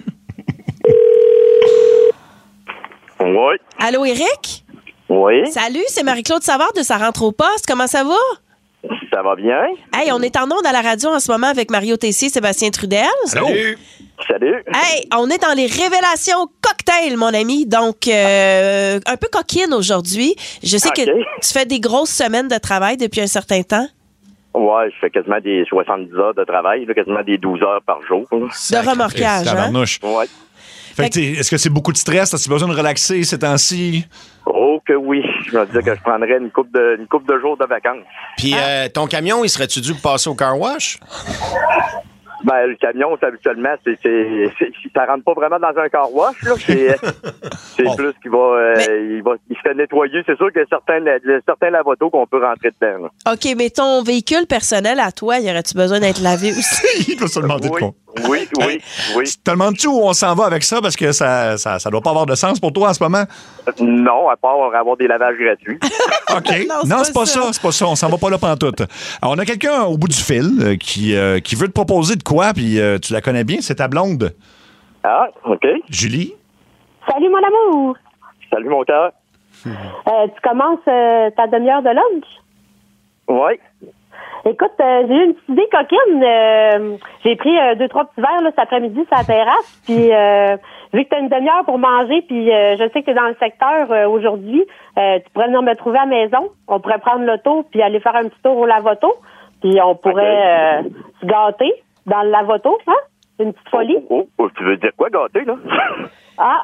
K: Oui.
F: Allô, Eric?
K: Oui.
F: Salut, c'est Marie-Claude Savard de Sa rentre au poste. Comment ça va?
K: Ça va bien?
F: Hey, on est en onde à la radio en ce moment avec Mario Tessier et Sébastien Trudel.
E: Salut!
K: Salut.
F: Hey, on est dans les révélations cocktail, mon ami. Donc, euh, un peu coquine aujourd'hui. Je sais
K: OK.
F: que tu fais des grosses semaines de travail depuis un certain temps.
K: Ouais, je fais quasiment des soixante-dix heures de travail, là, quasiment des douze heures par jour. là.
F: De remorquage, hein?
D: Tabarnouche.
K: Ouais.
D: Fait que, est-ce que c'est beaucoup de stress? As-tu besoin de relaxer ces temps-ci?
K: Oh que oui. Je me disais que je prendrais une couple de, une couple de jours de vacances.
E: Puis euh, ton camion, il serait-tu dû passer au car wash?
K: Ben, le camion, c'est habituellement, c'est, c'est, c'est, ça rentre pas vraiment dans un car wash, là. C'est, c'est oh. plus qu'il va, euh, mais... il va, il se fait nettoyer. C'est sûr qu'il y a certains, certains lavatos qu'on peut rentrer dedans, là.
F: OK, mais ton véhicule personnel à toi, y aurait-tu besoin d'être lavé aussi?
D: Il doit se demander
K: oui,
D: de quoi.
K: Oui, oui, oui.
D: Tu te demandes-tu où on s'en va avec ça? Parce que ça, ça, ça doit pas avoir de sens pour toi en ce moment.
K: Non, à part avoir des lavages gratuits.
D: OK. non, non c'est, pas, pas ça. ça. C'est pas ça. On s'en va pas là pantoute. Alors, on a quelqu'un au bout du fil euh, qui, euh, qui veut te proposer de quoi, puis euh, tu la connais bien, c'est ta blonde.
K: Ah, OK.
D: Julie?
I: Salut, mon amour.
K: Salut, mon cœur.
I: Euh, tu commences euh, ta demi-heure de lunch?
K: Oui.
I: Écoute, euh, j'ai eu une petite idée coquine. Euh, j'ai pris euh, deux, trois petits verres là, cet après-midi sur la terrasse. Puis, euh, vu que tu as une demi-heure pour manger, puis euh, je sais que tu es dans le secteur euh, aujourd'hui, euh, tu pourrais venir me trouver à la maison. On pourrait prendre l'auto puis aller faire un petit tour au lavoto. Puis on pourrait okay. euh, se gâter dans le lavoto, hein? C'est une petite folie.
K: Oh, oh, tu veux dire quoi, gâter, là?
I: Ah!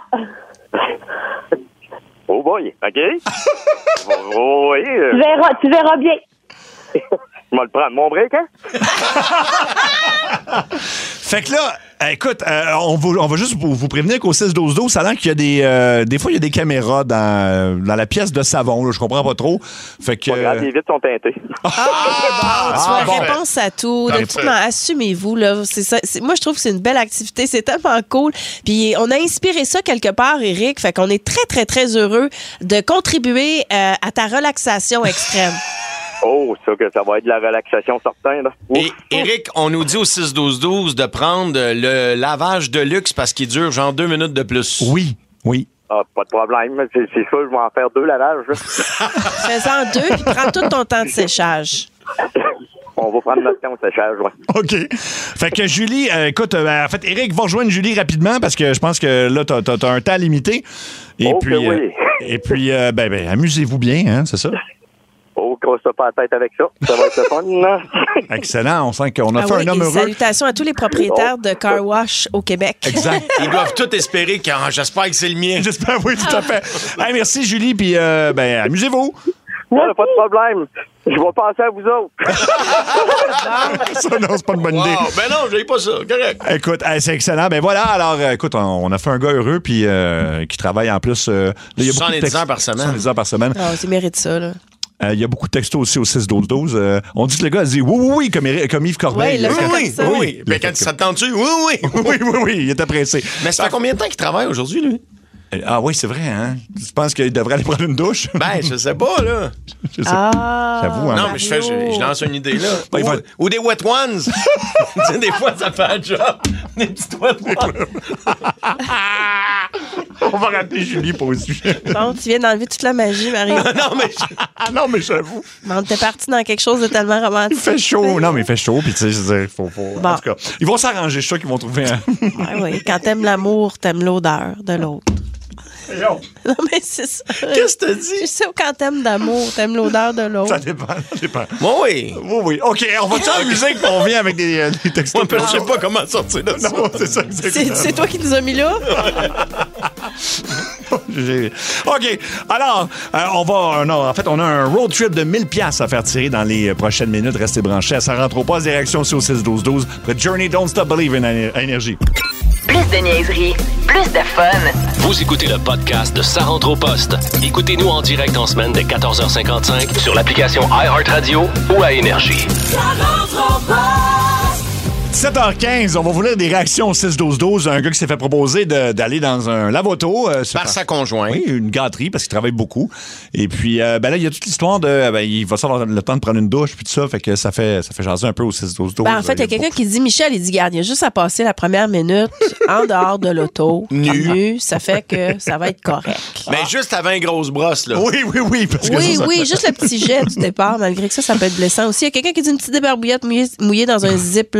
K: Oh boy, OK? oh, oui. Euh...
I: Tu verras, tu verras bien.
K: Je vais le prendre, mon break, hein?
D: Fait que là, euh, écoute, euh, on, va, on va juste vous, vous prévenir qu'au six douze douze, ça a l'air qu'il y a des... Euh, des fois, il y a des caméras dans, dans la pièce de savon, là, je comprends pas trop. Fait que...
K: Pas grave, les vitres sont teintées.
F: Ah, bon, tu vois,
D: ah, bon,
F: réponse ben, à tout. Ultimement, assumez-vous, là. C'est ça, c'est, moi, je trouve que c'est une belle activité. C'est tellement cool. Puis, on a inspiré ça quelque part, Éric. Fait qu'on est très, très, très heureux de contribuer euh, à ta relaxation extrême.
K: Oh, ça que ça va être de la relaxation certaine, là.
E: Et Éric, on nous dit au six douze douze de prendre le lavage de luxe parce qu'il dure genre deux minutes de plus.
D: Oui, oui.
K: Ah, pas de problème. C'est, c'est ça, je vais en faire deux lavages.
F: Fais-en deux, puis prends tout ton temps de séchage.
K: On va prendre notre temps de séchage, ouais.
D: OK. Fait que Julie, euh, écoute, euh, en fait, Éric va rejoindre Julie rapidement parce que je pense que là, t'as, t'as, t'as un temps limité. Et
K: oh,
D: puis,
K: oui.
D: euh, et puis euh, ben, ben, amusez-vous bien, hein, c'est ça?
K: Oh, casse pas la tête avec ça. Ça va être le fun, non?
D: Excellent. On sent qu'on a
F: ah
D: fait
F: oui,
D: un homme heureux.
F: Salutations à tous les propriétaires de car wash au Québec.
D: Exact.
E: Ils doivent tous espérer que ah, j'espère que c'est le mien.
D: J'espère, oui, tout à fait. Hey, merci, Julie, puis euh, ben, amusez-vous.
K: Non, pas de problème. Je vais penser à vous autres.
D: Ça, non, c'est pas une bonne
E: wow.
D: idée.
E: Ben non, j'ai pas ça. Correct.
D: Écoute, hey, c'est excellent. Ben voilà, alors, euh, écoute, on, on a fait un gars heureux, puis euh, qui travaille en plus... Euh,
E: soixante-dix heures par semaine.
D: soixante-dix heures par semaine.
F: Ah, tu mérites ça, là.
D: Il euh, y a beaucoup de textos aussi au six douze douze. Euh, on dit que le gars a dit oui, oui, oui, comme, comme Yves Corbeil.
F: Ouais,
E: oui, oui,
F: oui,
E: oui, oui. Mais quand ça te tente-tu? Oui, oui.
D: oui, oui, oui, il était pressé.
E: Mais ça fait combien de temps qu'il travaille aujourd'hui, lui?
D: Ah oui, c'est vrai, hein? Tu penses qu'il devrait aller prendre une douche?
E: Ben, je sais pas, là.
D: Je sais
F: ah,
D: J'avoue, hein?
E: Non, mais je, fais, je, je lance une idée, là.
D: Ben,
E: ou,
D: va...
E: ou des wet ones. Tu sais, des fois, ça fait un job. Des petites wet ones.
D: On va rappeler Julie pour le sujet.
F: Bon, tu viens d'enlever toute la magie, Marie.
E: non, mais
D: je... non, mais j'avoue.
F: Mais on était parti dans quelque chose de tellement romantique.
D: Il fait chaud. Non, mais il fait chaud. Puis, tu sais, je veux dire, faut, faut...
F: Bon.
D: En tout cas, ils vont s'arranger. Je suis sûr qu'ils vont trouver un.
F: ouais, oui. Quand t'aimes l'amour, t'aimes l'odeur de l'autre.
D: Yo.
F: Non, mais c'est ça.
E: Qu'est-ce que t'as dit?
F: Je sais, quand t'aimes d'amour, t'aimes l'odeur de l'autre.
D: Ça dépend, ça dépend.
E: Bon, oui.
D: Oui, oui. OK, on va-tu en musique qu'on vient avec des, euh, des textos?
E: Ouais, je sais pas comment sortir de ça.
D: Non, c'est ça,
F: c'est, c'est toi qui nous as mis là?
D: OK. Alors, euh, on va... Non, en fait, on a un road trip de mille piastres à faire tirer dans les prochaines minutes. Restez branchés. Ça rentre au pas. Des réactions aussi au six douze douze. The Journey Don't Stop Believing à Énergie.
A: Plus de niaiserie, plus de fun.
B: Vous écoutez le podcast de Ça rentre au poste. Écoutez-nous en direct en semaine dès quatorze heures cinquante-cinq sur l'application iHeartRadio ou à Énergie.
C: Ça rentre au poste.
D: dix-sept heures quinze, on va vous lire des réactions au six douze douze. Un gars qui s'est fait proposer de, d'aller dans un lave-auto. Euh,
E: Par sa conjointe.
D: Oui, une gâterie parce qu'il travaille beaucoup. Et puis, euh, ben là, il y a toute l'histoire de... Ben, il va avoir le temps de prendre une douche puis tout ça. Fait que ça fait, ça fait jaser un peu au six douze douze.
F: Ben, en fait, il y a quelqu'un qui dit, Michel, il dit, garde, il y a juste à passer la première minute en dehors de l'auto.
E: Nu.
F: Nu. Ça fait que ça va être correct.
E: Mais ah. juste avant une grosse brosse, là.
D: Oui, oui, oui. Parce que
F: oui,
D: ça, ça...
F: oui, juste le petit jet du départ, malgré que ça, ça peut être blessant aussi. Il y a quelqu'un qui dit une petite débarbouillette mouillée, mouillée dans un ziploc. T'es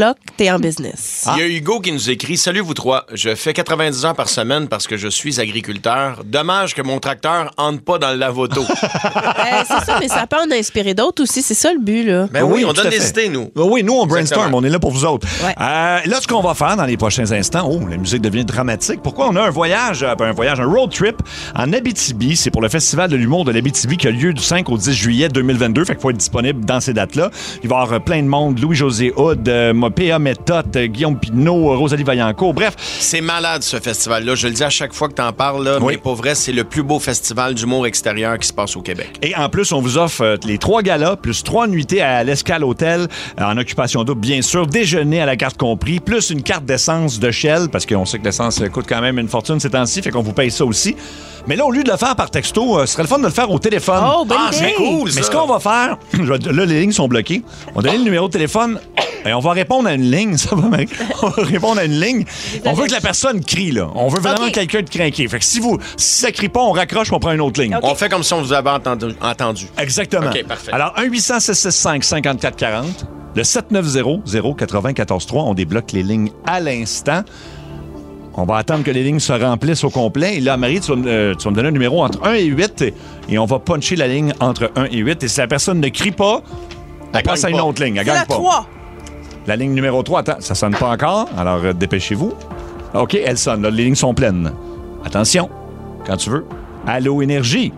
F: t'es en business.
E: Il y a Hugo qui nous écrit « Salut vous trois, je fais quatre-vingt-dix heures par semaine parce que je suis agriculteur. Dommage que mon tracteur entre pas dans le lave-auto. »
F: Euh, c'est ça, mais ça peut en inspirer d'autres aussi. C'est ça le but, là.
E: Ben oui, on
D: tout
E: donne
D: à
E: des
D: fait.
E: idées, nous.
D: Oui, nous, on brainstorm.
E: Exactement.
D: On est là pour vous autres.
F: Ouais.
D: Euh, là, ce qu'on va faire dans les prochains instants, oh, la musique devient dramatique. Pourquoi on a un voyage, euh, un voyage, un road trip en Abitibi. C'est pour le Festival de l'humour de l'Abitibi qui a lieu du cinq au dix juillet deux mille vingt-deux. Fait qu'il faut être disponible dans ces dates-là. Il va y avoir euh, plein de monde. Louis-José Hood, euh, P A Méthode, euh, Guillaume Pinot, euh, Rosalie Vaillancourt. Bref.
E: C'est malade, ce festival-là. Je le dis à chaque fois que t'en parles, là,
D: Oui.
E: mais pour vrai, c'est le plus beau festival d'humour extérieur qui se passe au Québec.
D: Et en plus, on vous offre euh, les trois galas, plus trois nuitées à l'Escale Hôtel, euh, en occupation double, bien sûr, déjeuner à la carte compris, plus une carte d'essence de Shell, parce qu'on sait que l'essence euh, coûte quand même une fortune ces temps-ci, fait qu'on vous paye ça aussi. Mais là, au lieu de le faire par texto, euh, ce serait le fun de le faire au téléphone.
F: Oh, bonne
E: Ah,
F: idée.
E: c'est cool,
D: Mais
E: ça.
D: ce qu'on va faire, je vais- là, les lignes sont bloquées. On va donner le numéro de téléphone et on va répondre à une ligne. Ça va, mec? On va répondre à une ligne. On veut que la personne crie, là. On veut vraiment
F: OK.
D: quelqu'un de craqué. Fait que si vous, si ça crie pas, on raccroche, on prend une autre ligne.
F: OK.
E: On fait comme si on vous avait entendu. entendu.
D: Exactement.
E: OK, parfait.
D: Alors, un huit cents six cent soixante-cinq cinquante-quatre quarante, le sept neuf zéro zéro quatre-vingt-quatorze trois, on débloque les lignes à l'instant. On va attendre que les lignes se remplissent au complet. Et là, Marie, tu vas, me, euh, tu vas me donner un numéro entre un et huit et, et on va puncher la ligne entre un et huit. Et si la personne ne crie pas, elle
E: Elle
D: passe à
E: gagne
D: une
E: pas.
D: autre ligne. Elle
F: C'est
D: gagne
F: la
D: pas.
F: trois.
D: La ligne numéro trois, attends, ça sonne pas encore. Alors, euh, dépêchez-vous. OK, elle sonne. Là, les lignes sont pleines. Attention, quand tu veux. Allô, Énergie.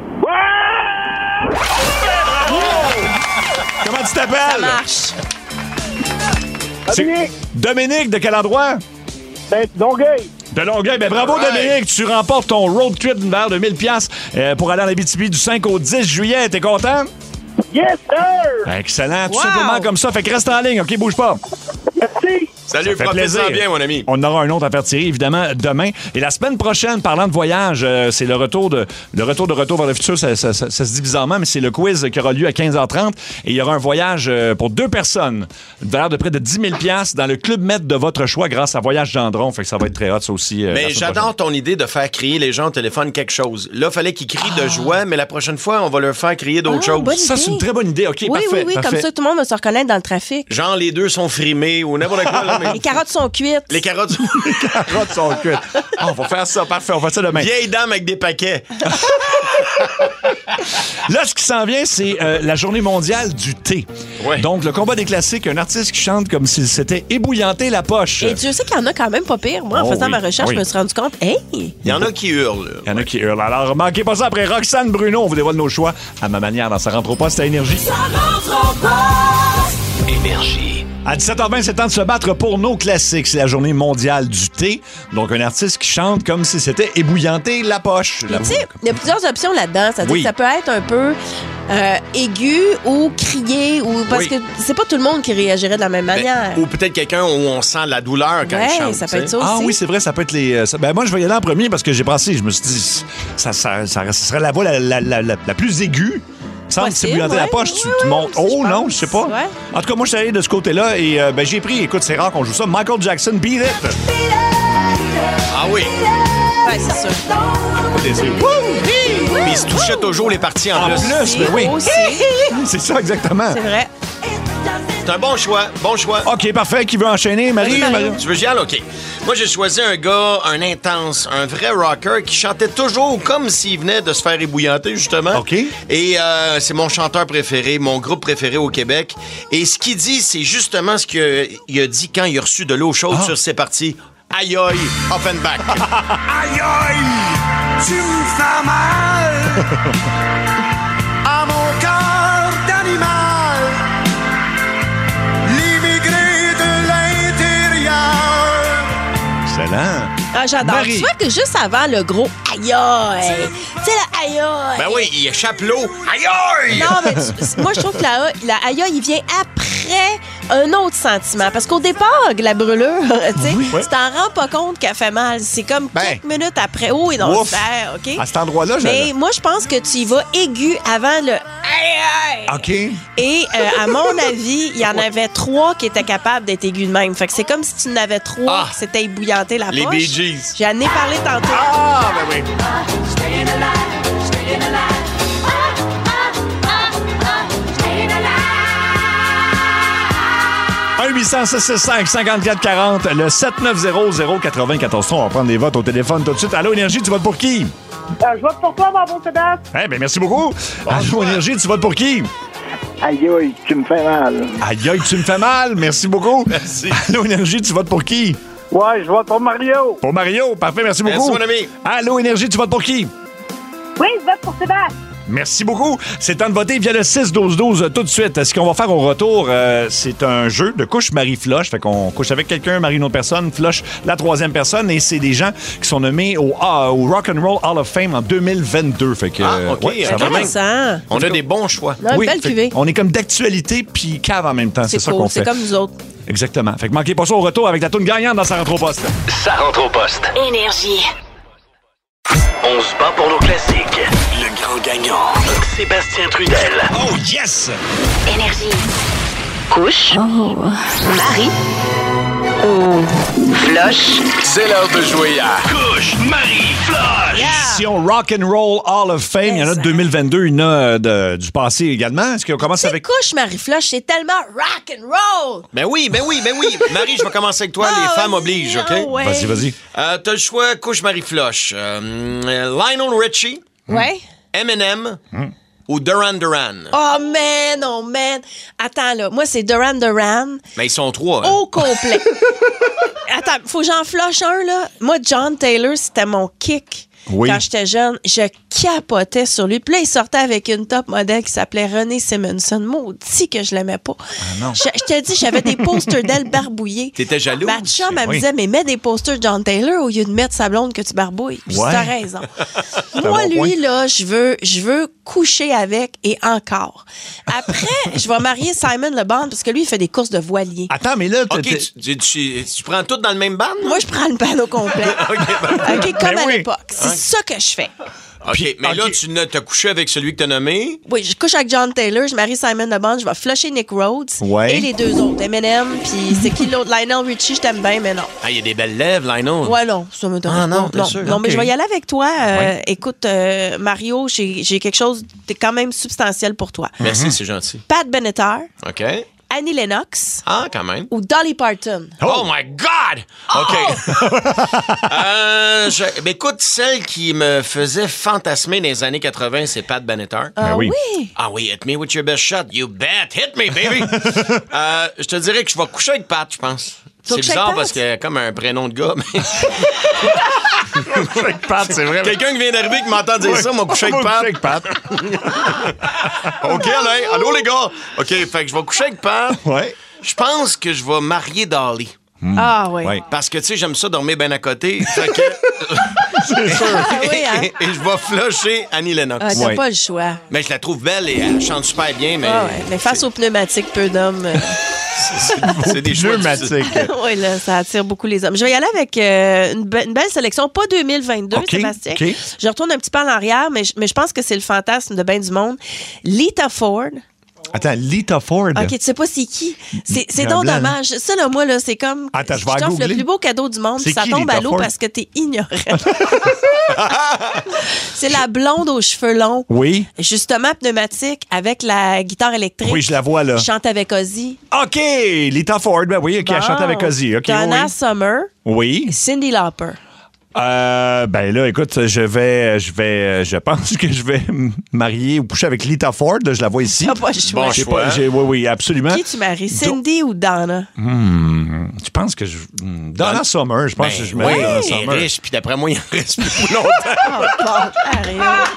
D: Comment tu t'appelles?
F: Ça marche.
D: C'est Dominique, de quel endroit?
M: Ben, Longueuil.
D: De Longueuil. Ben, bravo,
E: Right.
D: Dominique. Tu remportes ton road trip d'une valeur de mille piastres euh, pour aller en Abitibi du cinq au dix juillet. T'es content?
M: Yes, sir!
D: Excellent. Tout
F: Wow.
D: simplement comme ça. Fait que reste en ligne, OK? Bouge pas.
M: Merci!
E: Salut,
D: Ça fait
E: profite-en
D: plaisir.
E: bien, mon ami.
D: On en aura un autre à faire tirer, évidemment, demain. Et la semaine prochaine, parlant de voyage, euh, c'est le retour de le retour de Retour vers le futur. Ça, ça- ça- ça se dit bizarrement, mais c'est le quiz qui aura lieu à quinze heures trente. Et il y aura un voyage euh, pour deux personnes, une valeur de près de dix mille piastres dans le Club Med de votre choix grâce à Voyage Gendron. Fait que ça va être très hot, ça aussi. euh, la
E: Mais
D: semaine
E: j'adore ton idée de faire crier les gens au téléphone quelque chose. Là, il fallait qu'ils crient de joie, mais la prochaine fois, on va leur faire crier d'autres
F: Ah,
E: choses.
F: bonne
D: prochaine. Ça, c'est une très bonne idée. OK,
F: Oui,
D: parfait.
F: oui, oui.
D: parfait.
F: Comme ça, tout le monde va se reconnaître dans le trafic.
E: Genre, les deux sont frimés ou n'importe quoi. Là, mais...
F: Les carottes sont cuites.
E: Les carottes sont...
D: Les carottes sont cuites. Ah, on va faire ça, parfait. On va faire ça demain.
E: Vieille dame avec des paquets.
D: Là, ce qui s'en vient, c'est euh, la journée mondiale du thé.
E: Ouais.
D: Donc, le combat des classiques, un artiste qui chante comme s'il s'était ébouillanté la poche.
F: Et Dieu sait qu'il y en a quand même pas pire. Moi, en
D: Oh
F: faisant
D: oui,
F: ma recherche,
D: oui.
F: je me suis rendu compte, hey,
E: Il y en a qui hurlent. là.
D: Il y en a qui hurlent. Alors, manquez pas ça après Roxane Bruno. On vous dévoile nos choix à ma manière dans sa rentre au poste à Énergie.
B: Énergie.
D: À dix-sept heures vingt, c'est temps de se battre pour nos classiques. C'est la journée mondiale du thé. Donc, un artiste qui chante comme si c'était ébouillanté la poche.
F: tu sais, il y a plusieurs options là-dedans. C'est-à-dire
D: Oui.
F: que ça peut être un peu euh, aigu ou crié, ou parce
E: Oui.
F: que c'est pas tout le monde qui réagirait de la même
E: Ben,
F: manière.
E: ou peut-être quelqu'un où on sent la douleur quand
F: Ouais,
E: il chante.
F: ça peut
E: tu sais.
F: être ça aussi.
D: Ah oui, c'est vrai, ça peut être les... euh, ça- ben moi, je vais y aller en premier parce que j'ai pensé, je me suis dit, ça, ça, ça, ça serait la voix la, la, la, la, la plus aiguë. Sans
F: Possible,
D: ébouillanter la
F: ouais.
D: poche, tu,
F: Ouais,
D: tu
F: ouais,
D: montes.
F: aussi,
D: Oh
F: je
D: non,
F: pense.
D: je sais pas.
F: Ouais.
D: En tout cas, moi, je suis allé de ce côté-là et euh, ben, j'ai pris, écoute, c'est rare qu'on joue ça, Michael Jackson, Beat It.
E: Ah oui.
F: Ouais, c'est sûr.
E: Puis il se touchait toujours les parties en,
D: En
E: plus.
D: plus, ben oui.
F: Aussi.
D: C'est ça, exactement.
F: C'est vrai.
E: C'est un bon choix. Bon choix.
D: OK, parfait. Qui veut enchaîner? Marie?
F: Vas-y, Marie.
D: Marie?
E: Tu veux y aller? OK. Moi, j'ai choisi un gars, un intense, un vrai rocker qui chantait toujours comme s'il venait de se faire ébouillanter, justement.
D: OK.
E: Et euh, c'est mon chanteur préféré, mon groupe préféré au Québec. Et ce qu'il dit, c'est justement ce qu'il a, il a dit quand il a reçu de l'eau chaude
D: Ah.
E: sur ses parties. Aïe aïe, Offenbach.
C: Aïe aïe, tu me fais mal à mon cœur d'animal, l'immigré de l'intérieur.
D: Excellent.
F: Ah, j'adore.
D: Marie.
F: Tu vois que juste avant le gros aïe aïe, tu sais, le aïe aïe.
E: Ben oui, il échappe l'eau. Aïe aïe!
F: Non, mais tu- moi, je trouve que la, la aïe aïe, il vient après un autre sentiment. Parce qu'au départ, la brûlure, tu sais,
D: Oui.
F: tu t'en rends pas compte qu'elle fait mal. C'est comme
D: Ben.
F: quelques minutes après. Oh, et dans
D: Ouf.
F: le fer, OK?
D: À cet endroit-là,
F: Mais
D: j'ai...
F: moi, je pense que tu y vas aigu avant le aïe aïe.
D: OK.
F: Et euh, à mon avis, il y en avait trois qui étaient capables d'être aigus de même. Fait que c'est comme si tu en avais trois
E: Ah.
F: qui s'étaient ébouillantés la
E: Les
F: poche.
E: Bee Gees.
F: J'en ai parlé tantôt.
E: Ah, ben oui.
D: Un un huit cents six six cinq cinquante-quatre quarante, le sept neuf zéro zéro quatre-vingt-quatorze. On va prendre des votes au téléphone tout de suite. Allô, Énergie, tu votes pour qui?
M: Euh, je vote pour toi, mon bon Sébastien.
D: Eh bien, merci beaucoup. Allô, Énergie, tu votes pour qui?
M: Aïe, aïe, tu me fais mal.
D: Aïe, aïe, tu me fais mal. Merci beaucoup.
E: Merci.
D: Allô, Énergie, tu votes pour qui?
M: Ouais, je vote pour Mario.
D: Pour Mario. Parfait, merci beaucoup.
E: Merci, mon ami.
D: Allô, Énergie, tu votes pour qui?
I: Oui, je vote pour Sébastien.
D: Merci beaucoup. C'est temps de voter via le six douze douze euh, tout de suite. Ce qu'on va faire au retour, euh, c'est un jeu de couche Marie-Flush. Fait qu'on couche avec quelqu'un, marie une autre personne, flush la troisième personne. Et c'est des gens qui sont nommés au, uh, au Rock and Roll Hall of Fame en deux mille vingt-deux. Fait que,
E: Ah, OK.
D: ouais, ça va bien.
F: Intéressant.
E: On a des bons choix.
F: Non, une belle
D: fait
F: cuvée.
D: on est comme d'actualité puis cave en même temps. C'est,
F: C'est
D: ça
F: cool,
D: qu'on
F: c'est
D: fait.
F: comme nous autres.
D: Exactement. Fait que manquez pas ça au retour avec la toune gagnante dans sa rentre au poste.
B: Ça rentre au poste.
A: Énergie.
B: On se bat pour nos classiques. Le grand gagnant, Sébastien Trudel.
D: Oh yes!
A: Énergie. Couche. Marie. Ou flush.
B: C'est l'heure de jouer à Couche Marie Flush.
D: Si on Rock and Roll Hall of Fame, il y en a de deux mille vingt-deux, il y en a euh, de- du passé également. Est-ce qu'on commence
F: C'est
D: avec...
F: couche, Marie-Flush, c'est tellement rock and roll.
E: Ben oui, ben oui, ben oui. Marie, je vais commencer avec toi.
F: Ah,
E: Les femmes
F: vas-y,
E: obligent, OK?
F: ah ouais.
D: Vas-y, vas-y.
E: Euh, T'as le choix, couche Marie-Flush. Euh, Lionel Richie,
F: Ouais.
E: Eminem ou Duran Duran.
F: Oh man, oh man. Attends là, moi c'est Duran Duran
E: Mais ils sont trois. hein.
F: au complet. Attends, faut que j'en flush un là. Moi, John Taylor, c'était mon kick.
D: Oui.
F: Quand j'étais jeune, je capotais sur lui. Puis là, il sortait avec une top modèle qui s'appelait Renée Simonson. Maudit que je l'aimais pas.
D: non.
F: Je, je te dis, j'avais des posters d'elle barbouillés.
E: T'étais jalouse?
F: Ma chum, elle me
D: Oui.
F: disait, mais mets des posters de John Taylor au lieu de mettre sa blonde que tu barbouilles. Puis
D: Ouais.
F: t'as raison.
D: un
F: Moi,
D: bon
F: lui,
D: point.
F: là, je veux, je veux coucher avec et encore. Après, je vais marier Simon Le Bon parce que lui, il fait des courses de voilier.
D: Attends, mais là... t'es-
E: OK,
D: t'es-
E: tu, tu- tu- tu prends tout dans le même band?
F: Moi, je prends le pan au complet. OK, comme
D: Ben
F: à
D: oui.
F: l'époque. C'est ça que je fais.
E: OK, mais là,
D: OK.
E: tu n'as- t'as couché avec celui que t'as nommé.
F: Oui, je couche avec John Taylor, je marie Simon Le Bon, je vais flusher Nick Rhodes
D: Ouais.
F: et les deux autres, Eminem, puis c'est qui l'autre? Lionel Richie, je t'aime bien, mais non.
E: Ah, il y a des belles lèvres, Lionel.
F: Ouais, non, ça me
E: Ah, non, t'es
F: non,
E: sûr?
F: non, mais
E: Ok.
F: je vais y aller avec toi. Euh,
D: Ouais.
F: Écoute, euh, Mario, j'ai j'ai quelque chose de quand même substantiel pour toi.
E: Merci, c'est gentil.
F: Pat Benatar,
E: OK.
F: Annie Lennox
E: Ah, quand même.
F: ou Dolly Parton.
E: Oh, my God! OK. euh, je- ben, écoute, celle qui me faisait fantasmer dans les années quatre-vingt, c'est Pat Benatar.
F: Ah
D: oui.
F: oui?
E: Ah oui, hit me with your best shot. You bet. Hit me, baby. euh, je te dirais que je vais coucher avec Pat, je pense.
F: Tu vas
E: C'est
F: coucher
E: bizarre
F: avec
E: parce
F: Pat?
E: qu'elle a comme un prénom de gars. Mais...
D: Pat, c'est vrai.
E: Quelqu'un qui vient d'arriver qui m'entend dire ça, m'a couché avec
D: On va
E: Pat.
D: coucher avec Pat.
E: OK, Alain. Allô, les gars. OK, fait que je vais coucher avec Pat.
D: Ouais.
E: Je pense que je vais marier Dolly.
F: Ah oui.
D: Ouais.
E: Parce que, tu sais, j'aime ça dormir bien à côté. Fait que...
F: Ah oui, hein?
E: et, et je vais flusher Annie Lennox.
F: Ah, t'as
D: Ouais.
F: pas le choix.
E: Mais je la trouve belle et elle chante super bien, mais...
F: Ah ouais. Mais face aux pneumatiques, peu d'hommes. euh,
E: C'est des choix difficiles.
D: Pneumatique.
F: oui, là, ça attire beaucoup les hommes. Je vais y aller avec euh, une, be- une belle sélection, pas deux mille vingt-deux,
D: OK,
F: Sébastien.
D: OK.
F: Je retourne un petit peu en arrière, mais je, mais je pense que c'est le fantasme de bien du monde. Lita Ford.
D: Attends, Lita Ford.
F: OK, tu sais pas c'est qui. C'est, c'est
D: Grand
F: donc
D: blanc,
F: dommage. Ça, là, moi, là, c'est comme.
D: Attends, je vais la
F: t'offre
D: googler.
F: le plus beau cadeau du monde,
D: C'est
F: puis ça
D: qui,
F: tombe
D: Lita
F: à l'eau
D: Ford?
F: parce que t'es ignorant. C'est la blonde aux cheveux longs.
D: Oui.
F: Justement, pneumatique, avec la guitare électrique.
D: Oui, je la vois, là.
F: Chante avec Ozzy.
D: OK, Lita Ford, ben oui, qui a
F: Bon.
D: chanté avec Ozzy. OK,
F: Donna
D: oui.
F: Summer.
D: Oui.
F: Et Cyndi Lauper.
D: Euh, ben là, écoute, je vais, je vais, je pense que je vais me marier ou coucher avec Lita Ford. Là, je la vois ici.
F: T'as pas le choix.
E: Bon
D: J'ai
E: choix.
D: pas- j'ai- oui, oui, absolument.
F: Qui tu maries, Cindy ou Donna?
D: Hmm, je pense que je. hmm, Donna Summer, je pense que je
E: Ben,
D: mets
E: oui,
D: Donna
E: il est
D: Summer.
E: riche, puis d'après moi, il en reste plus pour longtemps.
F: Oh, bon, arrête.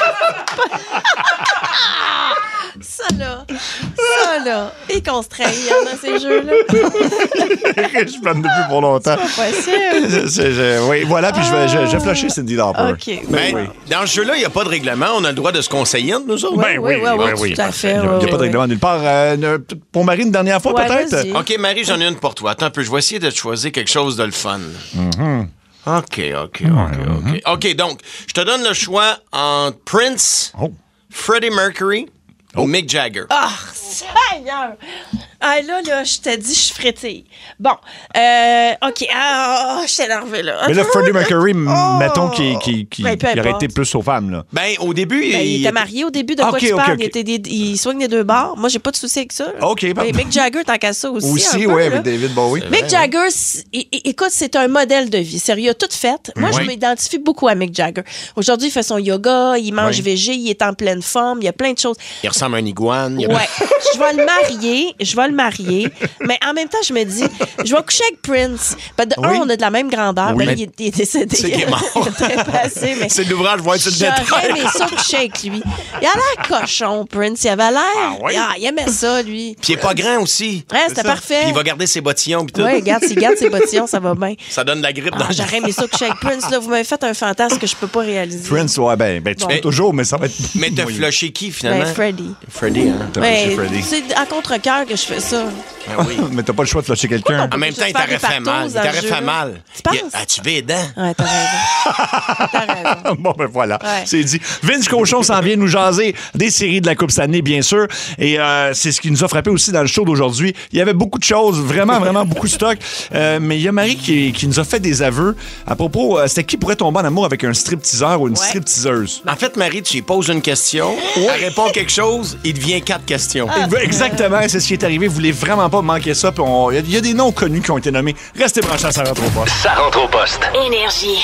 F: Ça, là. Ça, là. Et qu'on se trahit hein, dans ces jeux-là.
D: Je prends depuis pour longtemps.
F: Pas possible.
D: C'est- c'est- je- oui, voilà, puis je vais, je, je vais flusher Cyndi Lauper.
F: OK.
E: Ben,
D: oui.
E: Dans ce jeu-là, il n'y a pas de règlement. On a le droit de se conseiller entre nous autres.
D: Ben oui,
F: oui, oui,
D: ben
F: oui,
D: oui.
F: tout à fait.
D: Il n'y a,
F: oui,
D: il y a pas de
F: oui.
D: règlement nulle part. Euh, ne- pour Marie, une dernière fois,
F: Ouais,
D: peut-être?
F: vas-y.
E: OK, Marie, j'en ai une pour toi. Attends un peu, je vais essayer de te choisir quelque chose de le fun.
D: Mm-hmm.
E: OK, OK, OK, OK. OK, donc, je te donne le choix entre Prince,
D: Oh.
E: Freddie Mercury ou Mick Jagger.
F: Ah, Seigneur! Ah, là, là, je t'ai dit, je frétille. Bon, euh, OK. Ah, oh, je t'ai énervé, là.
D: Mais là, Freddie Mercury,
F: Oh.
D: mettons qu'il qui, qui,
F: Ben, peu
D: aurait
F: importe.
D: été plus aux femmes, là.
E: Ben, au début,
F: Ben, il
E: il,
F: était marié au début, de quoi
D: Ok,
F: tu
D: ok,
F: parles?
D: ok.
F: Il, était des- il soigne des deux bords. Moi, j'ai pas de souci avec ça. là.
D: OK,
F: Ben,
D: pardon.
F: Mick Jagger, tant qu'à ça aussi.
D: Aussi,
F: un peu,
D: oui,
F: là.
D: avec David Bowie.
F: Mick Jagger, c'est- é- é- écoute, c'est un modèle de vie. Sérieux, il a tout fait. Moi,
D: Oui.
F: je m'identifie beaucoup à Mick Jagger. Aujourd'hui, il fait son yoga, il mange
E: Oui.
F: végé, il est en pleine forme, il y a plein de choses.
E: il ressemble à un iguane. il y a-
F: Ouais, je vais le marier, je vais le marier, mais en même temps, je me dis, je vais coucher avec Prince. Parce que de un,
E: Oui.
F: on a de la même grandeur.
E: Oui.
F: Ben, il, est, il est décédé.
E: C'est qu'il est mort.
F: Il est très passé, mais
E: C'est l'ouvrage, va être sur le
F: j'aurais
E: détail.
F: aimé ça coucher avec lui. Il a l'air cochon, Prince. Il avait l'air.
E: Ah oui?
F: Ah, il aimait ça, lui.
E: Puis il est pas grand aussi.
F: Ouais, c'était parfait.
E: Puis il va garder ses bottillons puis tout.
F: Oui, regarde, s'il garde ses bottillons, ça va bien.
E: Ça donne de la grippe
F: Ah,
E: dans le
F: j'aurais aimé ça coucher avec Prince. Là, vous m'avez fait un fantasme que je peux pas réaliser.
D: Prince, ouais, ben, ben tu
F: Bon.
D: peux toujours, mais ça va être.
E: Mais t'as
D: Oui.
E: flushé qui, finalement?
F: Ben, Freddie.
E: Freddie, hein?
D: T'as
F: Ouais,
D: flushé Freddie.
F: c'est à contre-cœur que je fais ça.
E: Ben oui.
D: Mais t'as pas le choix de flusher quelqu'un.
E: En même temps, il
F: Faire
E: t'aurait
F: des
E: fait mal.
F: partous
E: Il
F: dans le
E: t'aurait
F: jeu,
E: fait
F: là.
E: mal.
F: Tu penses?
E: Il- As-tu vu les dents?
F: Ouais, t'as raison. T'as raison.
D: Bon, ben voilà,
F: Ouais.
D: c'est dit. Vince Cochon s'en vient nous jaser des séries de la Coupe Stanley, bien sûr. Et euh, c'est ce qui nous a frappé aussi dans le show d'aujourd'hui. Il y avait beaucoup de choses, vraiment, vraiment beaucoup de stock. Euh, mais il y a Marie qui, qui nous a fait des aveux à propos, euh, c'était qui pourrait tomber en amour avec un stripteaseur ou une
F: Ouais.
D: stripteaseuse?
E: En fait, Marie, tu lui poses une question, elle répond quelque chose, il devient quatre questions.
F: Ah.
D: Exactement, c'est ce qui est arrivé. Vous voulez vraiment pas manquer ça. Puis on- Il y, a- il y a des noms connus qui ont été nommés. Restez branchés à Ça rentre au poste.
B: Ça rentre au poste.
A: Énergie.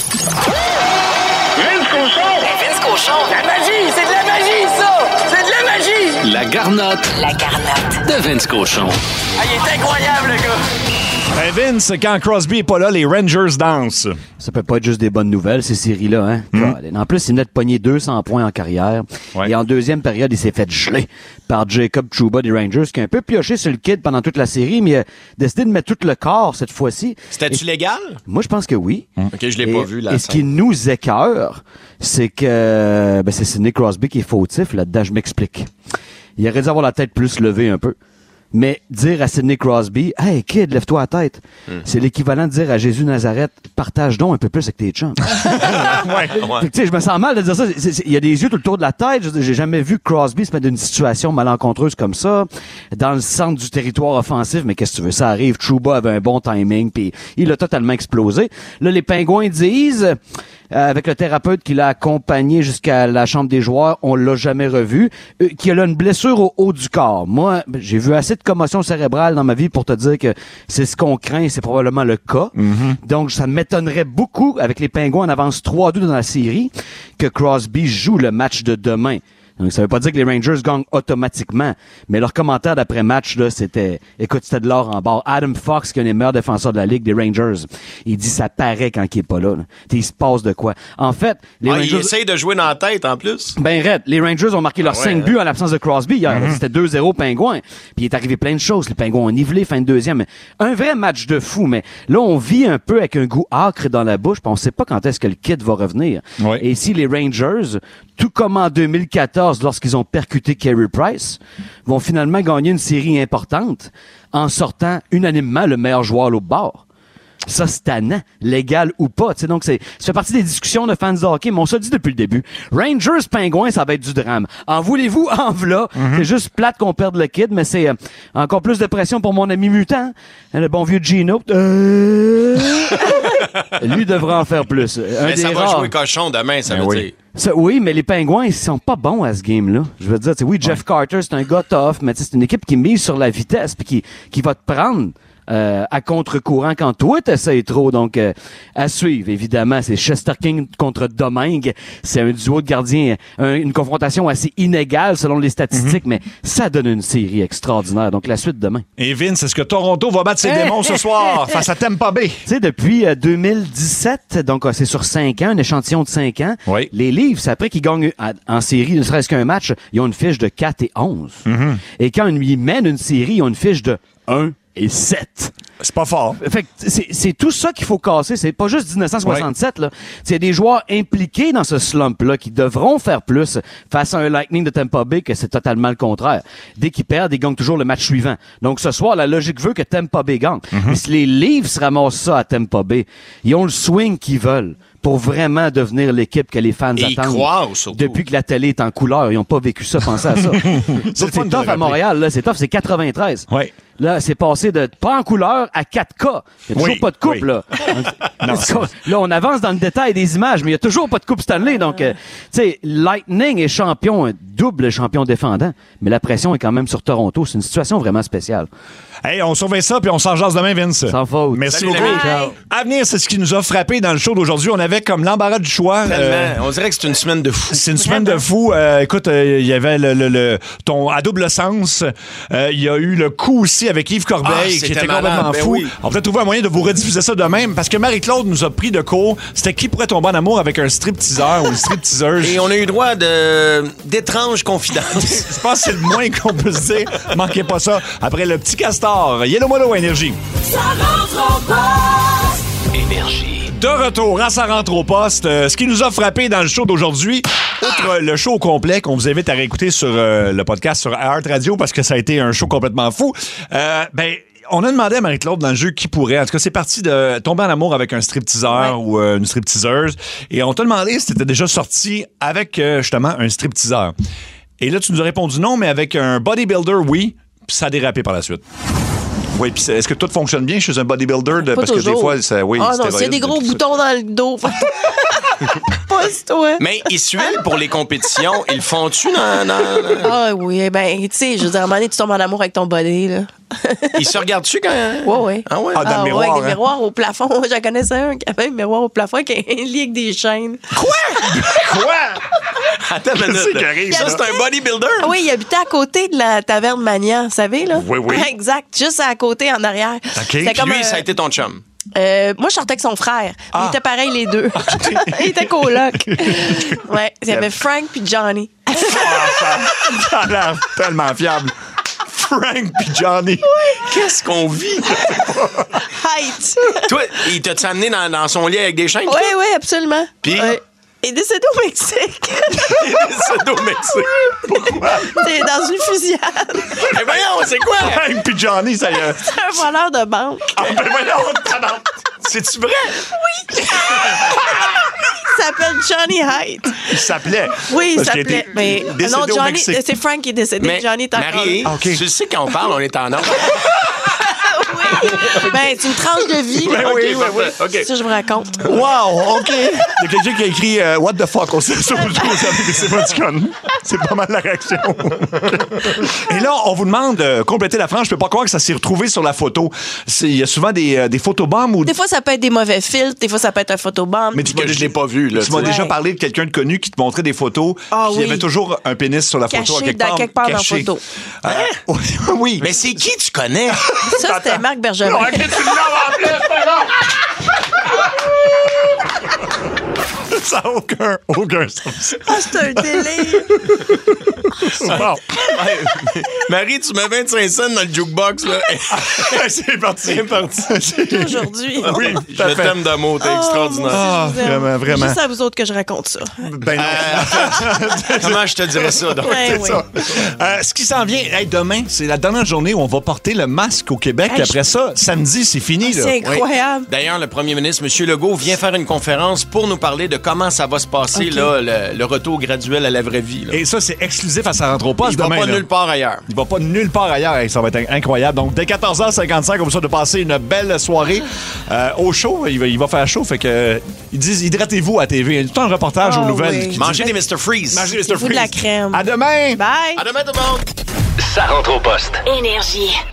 H: Vince Cochon!
A: Vince Cochon.
H: La magie! C'est de la magie, ça! C'est de la magie!
B: La garnotte
A: La garnotte.
B: de Vince Cochon.
H: Ah, il est incroyable, le gars!
D: Ben Vince, quand Crosby est pas là, les Rangers dansent.
N: Ça peut pas être juste des bonnes nouvelles, ces séries-là. Hein? Colin. En plus, il venait de pogner deux cents points en carrière.
D: Ouais.
N: Et en deuxième période, il s'est fait geler par Jacob Trouba des Rangers, qui a un peu pioché sur le kid pendant toute la série, mais il a décidé de mettre tout le corps cette fois-ci.
E: C'était-tu légal?
N: Moi, je pense que oui.
E: OK, je l'ai
N: Et-
E: pas vu, là.
N: Et ce qui nous écœure, c'est que ben, c'est Sidney Crosby qui est fautif là-dedans. Je m'explique. Il aurait dû avoir la tête plus levée un peu. Mais dire à Sidney Crosby, « Hey, kid, lève-toi la tête. C'est l'équivalent de dire à Jésus Nazareth, « Partage donc un peu plus avec tes chums. »
D: Ouais.
N: Fait que, tu sais, je me sens mal de dire ça. C'est- c'est- Il y a des yeux tout le tour de la tête. Je veux dire, J'ai jamais vu Crosby se mettre dans une situation malencontreuse comme ça, dans le centre du territoire offensif. Mais qu'est-ce que tu veux? Ça arrive. Trouba avait un bon timing, puis il a totalement explosé. Là, les Pingouins disent, euh, avec le thérapeute qui l'a accompagné jusqu'à la chambre des joueurs, on l'a jamais revu, euh, qu'il a une blessure au haut du corps. Moi, j'ai vu assez de commotion cérébrale dans ma vie pour te dire que c'est ce qu'on craint et c'est probablement le cas. Donc, ça m'étonnerait beaucoup, avec les Pingouins en avance trois à deux dans la série, que Crosby joue le match de demain. Donc, ça veut pas dire que les Rangers gagnent automatiquement, mais leur commentaire d'après-match, là, c'était, écoute, c'était de l'or en barre. Adam Fox, qui est un des meilleurs défenseurs de la Ligue, des Rangers, il dit ça paraît quand il est pas là. là. T'sais, il se passe de quoi. En fait, les
E: Ah,
N: Rangers...
E: il essaye de jouer dans la tête, en plus.
N: Ben Red, les Rangers ont marqué leurs
E: Ah ouais,
N: cinq
E: hein?
N: buts en l'absence de Crosby hier. C'était deux zéro Pingouins. Puis il est arrivé plein de choses. Les Pingouins ont nivelé fin de deuxième. Un vrai match de fou, mais là, on vit un peu avec un goût âcre dans la bouche, puis on sait pas quand est-ce que le kid va revenir.
D: Ouais.
N: Et si les Rangers, tout comme en deux mille quatorze, lorsqu'ils ont percuté Carey Price, vont finalement gagner une série importante en sortant unanimement le meilleur joueur à l'autre bord. Ça, c'est tannant, légal ou pas. Tu sais, donc, c'est, ça fait partie des discussions de fans de hockey, mais on se le dit depuis le début. Rangers, Pingouins, ça va être du drame. En voulez-vous, en v'là. C'est juste plate qu'on perde le kid, mais c'est euh, encore plus de pression pour mon ami mutant, hein, le bon vieux Gino. Euh... Lui devrait en faire plus. Un
E: Mais
N: des
E: ça va
N: rares.
E: jouer cochon demain, ça
D: Ben
E: veut
D: oui.
E: dire.
N: Ça, oui, mais les Pingouins, ils sont pas bons à ce game-là. Je veux dire, tu sais, oui, Jeff Carter, c'est un gars tough, mais tu sais, c'est une équipe qui mise sur la vitesse puis qui, qui va te prendre euh, à contre-courant quand toi t'essayes trop. Donc, euh, à suivre, évidemment, c'est Chester King contre Domingue. C'est un duo de gardiens, un- une confrontation assez inégale selon les statistiques, mais ça donne une série extraordinaire. Donc, la suite demain.
D: Et Vince, est-ce que Toronto va battre ses démons ce soir face à Tampa Bay?
N: Tu sais, depuis euh, deux mille dix-sept, donc euh, c'est sur cinq ans, un échantillon de cinq ans,
D: Oui.
N: les Leafs, c'est après qu'ils gagnent à- en série, ne serait-ce qu'un match, ils ont une fiche de quatre et onze. Et quand ils mènent une série, ils ont une fiche de un et sept.
D: C'est pas fort.
N: Fait que c'est, c'est tout ça qu'il faut casser. C'est pas juste dix-neuf cent soixante-sept, là. C'est des joueurs impliqués dans ce slump-là qui devront faire plus face à un Lightning de Tampa Bay que c'est totalement le contraire. Dès qu'ils perdent, ils gagnent toujours le match suivant. Donc, ce soir, la logique veut que Tampa Bay gagne. Mais si les Leafs ramassent ça à Tampa Bay, ils ont le swing qu'ils veulent pour vraiment devenir l'équipe que les fans
E: Et y
N: attendent.
E: croire, surtout.
N: Depuis que la télé est en couleur, ils n'ont pas vécu ça, pensez à ça.
D: C'est le fun
N: c'est
D: de
N: tough
D: le
N: à Montréal, là, c'est tough, c'est quatre-vingt-treize.
D: Oui.
N: Là, c'est passé de pas en couleur à quatre K. Il n'y a toujours
D: Oui,
N: pas de coupe,
D: oui.
N: là.
D: Non,
N: Là, on avance dans le détail des images, mais il n'y a toujours pas de coupe Stanley. Donc, euh, tu sais, Lightning est champion, un double champion défendant, mais la pression est quand même sur Toronto. C'est une situation vraiment spéciale.
D: Hey, on surveille ça, puis on s'en jase demain, Vince.
N: Sans faute.
D: Merci
E: Salut,
D: beaucoup.
E: l'ami.
N: Ciao.
D: À venir, c'est ce qui nous a frappé dans le show d'aujourd'hui. On avait comme l'embarras du choix.
E: Tellement.
D: Euh,
E: On dirait que c'est une semaine de fou.
D: C'est une semaine de fou. Euh, écoute, euh, il y avait le, le, le- ton à double sens. Euh, Il y a eu le coup aussi avec Yves Corbeil
E: Ah,
D: qui
E: c'était
D: était
E: malade,
D: complètement
E: ben
D: fou.
E: oui.
D: On peut trouver un moyen de vous rediffuser ça de même parce que Marie-Claude nous a pris de court. C'était qui pourrait tomber en amour avec un stripteaseur ou une stripteaseuse.
E: Et on a eu droit de d'étranges confidences.
D: Je pense que c'est le moins qu'on peut se dire. Manquez pas ça. Après le petit castor, Yellow Molo Énergie.
C: Ça rentre au poste.
B: Énergie.
D: De retour à Ça rentre au poste. Euh, ce qui nous a frappé dans le show d'aujourd'hui, outre le show au complet qu'on vous invite à réécouter sur euh, le podcast sur iHeart Radio parce que ça a été un show complètement fou, euh, ben on a demandé à Marie-Claude dans le jeu qui pourrait. En tout cas, c'est parti de tomber en amour avec un stripteaseur ou euh, une stripteaseuse. Et on t'a demandé si t'étais déjà sorti avec euh, justement un stripteaseur. Et là, tu nous as répondu non, mais avec un bodybuilder, oui. Puis ça a dérapé par la suite. Oui, puis c'est- est-ce que tout fonctionne bien chez un bodybuilder? De,
F: Pas
D: parce que des
F: toujours.
D: fois, ça, oui,
F: Ah non, s'il y a
D: stéroïdes,
F: des gros
D: tout ça.
F: boutons dans le dos. Pas toi.
E: Mais ils suivent pour les compétitions. Ils le font-tu dans, dans-
F: Ah oui, ben, tu sais, je veux dire, à un moment donné, tu tombes en amour avec ton body, là.
E: Ils se regardent-tu quand...
F: Ouais, ouais.
E: Ah ouais?
D: Ah, dans le miroir,
F: ouais, avec
D: hein?
F: des miroirs au plafond. J'en connaissais un qui avait un miroir au plafond qui a un lit avec des chaînes.
E: Quoi?
D: Quoi?
E: Attends une
D: Qu'est-ce
E: minute.
D: qui arrive,
E: Ça,
D: là?
E: c'est un bodybuilder?
F: Ah oui, il habitait à côté de la taverne Magnan, vous savez, là?
D: Oui, oui.
F: Exact, juste à côté, en arrière. C'était
E: Puis
F: comme
E: lui,
F: un-
E: ça a été ton chum.
F: Euh, moi, je sortais avec son frère.
D: Ah.
F: Ils étaient pareils, les deux. Ils étaient colocs. Ouais, il y avait Frank puis Johnny.
D: Ah, ça, ça a l'air tellement fiable. Frank puis Johnny.
E: Qu'est-ce qu'on vit?
F: Height.
E: Toi, il t'a-tu amené dans, dans son lit avec des chaînes?
F: Oui, oui, absolument.
E: Puis?
F: Ouais. Il est décédé au Mexique.
E: C'est au Mexique. Pourquoi?
F: C'est dans une fusillade.
E: Mais voyons, c'est quoi?
D: Frank puis Johnny, ça y est.
F: C'est un voleur de banque.
D: Ah, ben voyons, tabarnak.
E: C'est-tu vrai?
F: Oui. Il s'appelle Johnny Height.
D: Il s'appelait.
F: Oui, il
D: Parce qu'il
F: s'appelait.
D: était
F: Mais
D: décédé
F: non,
D: au
F: Johnny,
D: Mexique.
F: c'est Frank qui est décédé.
E: Mais
F: Johnny est encore
E: Marie,
F: là.
D: OK.
E: tu sais quand on parle, on est en ordre.
F: Oui. Ben, c'est une tranche de vie. là.
E: OK,
D: oui, oui,
E: parfait. OK.
F: C'est ça que je vous raconte.
D: Wow, OK. Il y a quelqu'un qui a écrit euh, What the fuck? On sait ça aujourd'hui, vous savez que c'est pas du con. C'est pas mal la réaction. Et là, on vous demande de compléter la frange. Je peux pas croire que ça s'est retrouvé sur la photo. C'est- Il y a souvent des, euh, des photobombes ou
F: Des fois, ça peut être des mauvais filtres. Des fois, ça peut être un photobomb.
D: Mais tu
E: Que
D: m'as
E: je l'ai pas vu, là.
D: Tu m'as
F: Ouais.
D: déjà parlé de quelqu'un de connu qui te montrait des photos.
F: Ah
D: puis il y
F: oui.
D: avait toujours un pénis sur la photo
F: Caché
D: à quelque
F: dans
D: part.
F: quelque part dans la
D: caché.
F: photo.
D: Euh, oui.
E: Mais c'est qui tu connais?
F: Ça, c'était Marc Bergevin.
D: Ok, tu le nommes en plus, c'est bon. Ça n'a aucun, aucun sens.
F: Ah, c'est un délire.
D: Bon.
E: Marie, tu mets vingt-cinq cents dans le jukebox, là.
D: C'est parti.
E: C'est parti.
F: Aujourd'hui.
D: Oui,
E: Je
D: tout à fait.
E: t'aime d'amour, t'es
F: Oh,
E: extraordinaire.
D: Ah,
F: moi aussi, je vous aime.
D: vraiment, vraiment.
F: Juste à vous autres que je raconte ça.
D: Ben non.
E: Comment je te dirais ça, donc?
F: Ouais,
D: C'est
F: oui.
D: ça. Euh, ce qui s'en vient, hey, demain, c'est la dernière journée où on va porter le masque au Québec.
F: Hey,
D: Après ça, samedi, c'est fini. Là.
F: C'est incroyable.
E: D'ailleurs, le premier ministre, M. Legault, vient faire une conférence pour nous parler de comment ça va se passer,
F: Ok.
E: là, le, le retour graduel à la vraie vie. Là.
D: Et ça, c'est exclusif à Ça rentre au poste
E: Il va
D: demain.
E: pas
D: là.
E: nulle part ailleurs.
D: Il va pas nulle part ailleurs. Hey, ça va être incroyable. Donc, dès quatorze heures cinquante-cinq, on vous souhaite de passer une belle soirée euh, au show. Il va, il va faire chaud. Fait que, euh, ils disent hydratez-vous à T V. Il y a tout le temps un reportage
F: Ah
D: aux nouvelles.
F: oui.
D: qui
E: Mangez
D: dit-
E: des mister Freeze.
D: Mangez mister
F: Vous de la
D: Freeze.
F: crème.
D: À demain!
F: Bye.
E: À demain, tout le monde!
B: Ça rentre au poste.
A: Énergie.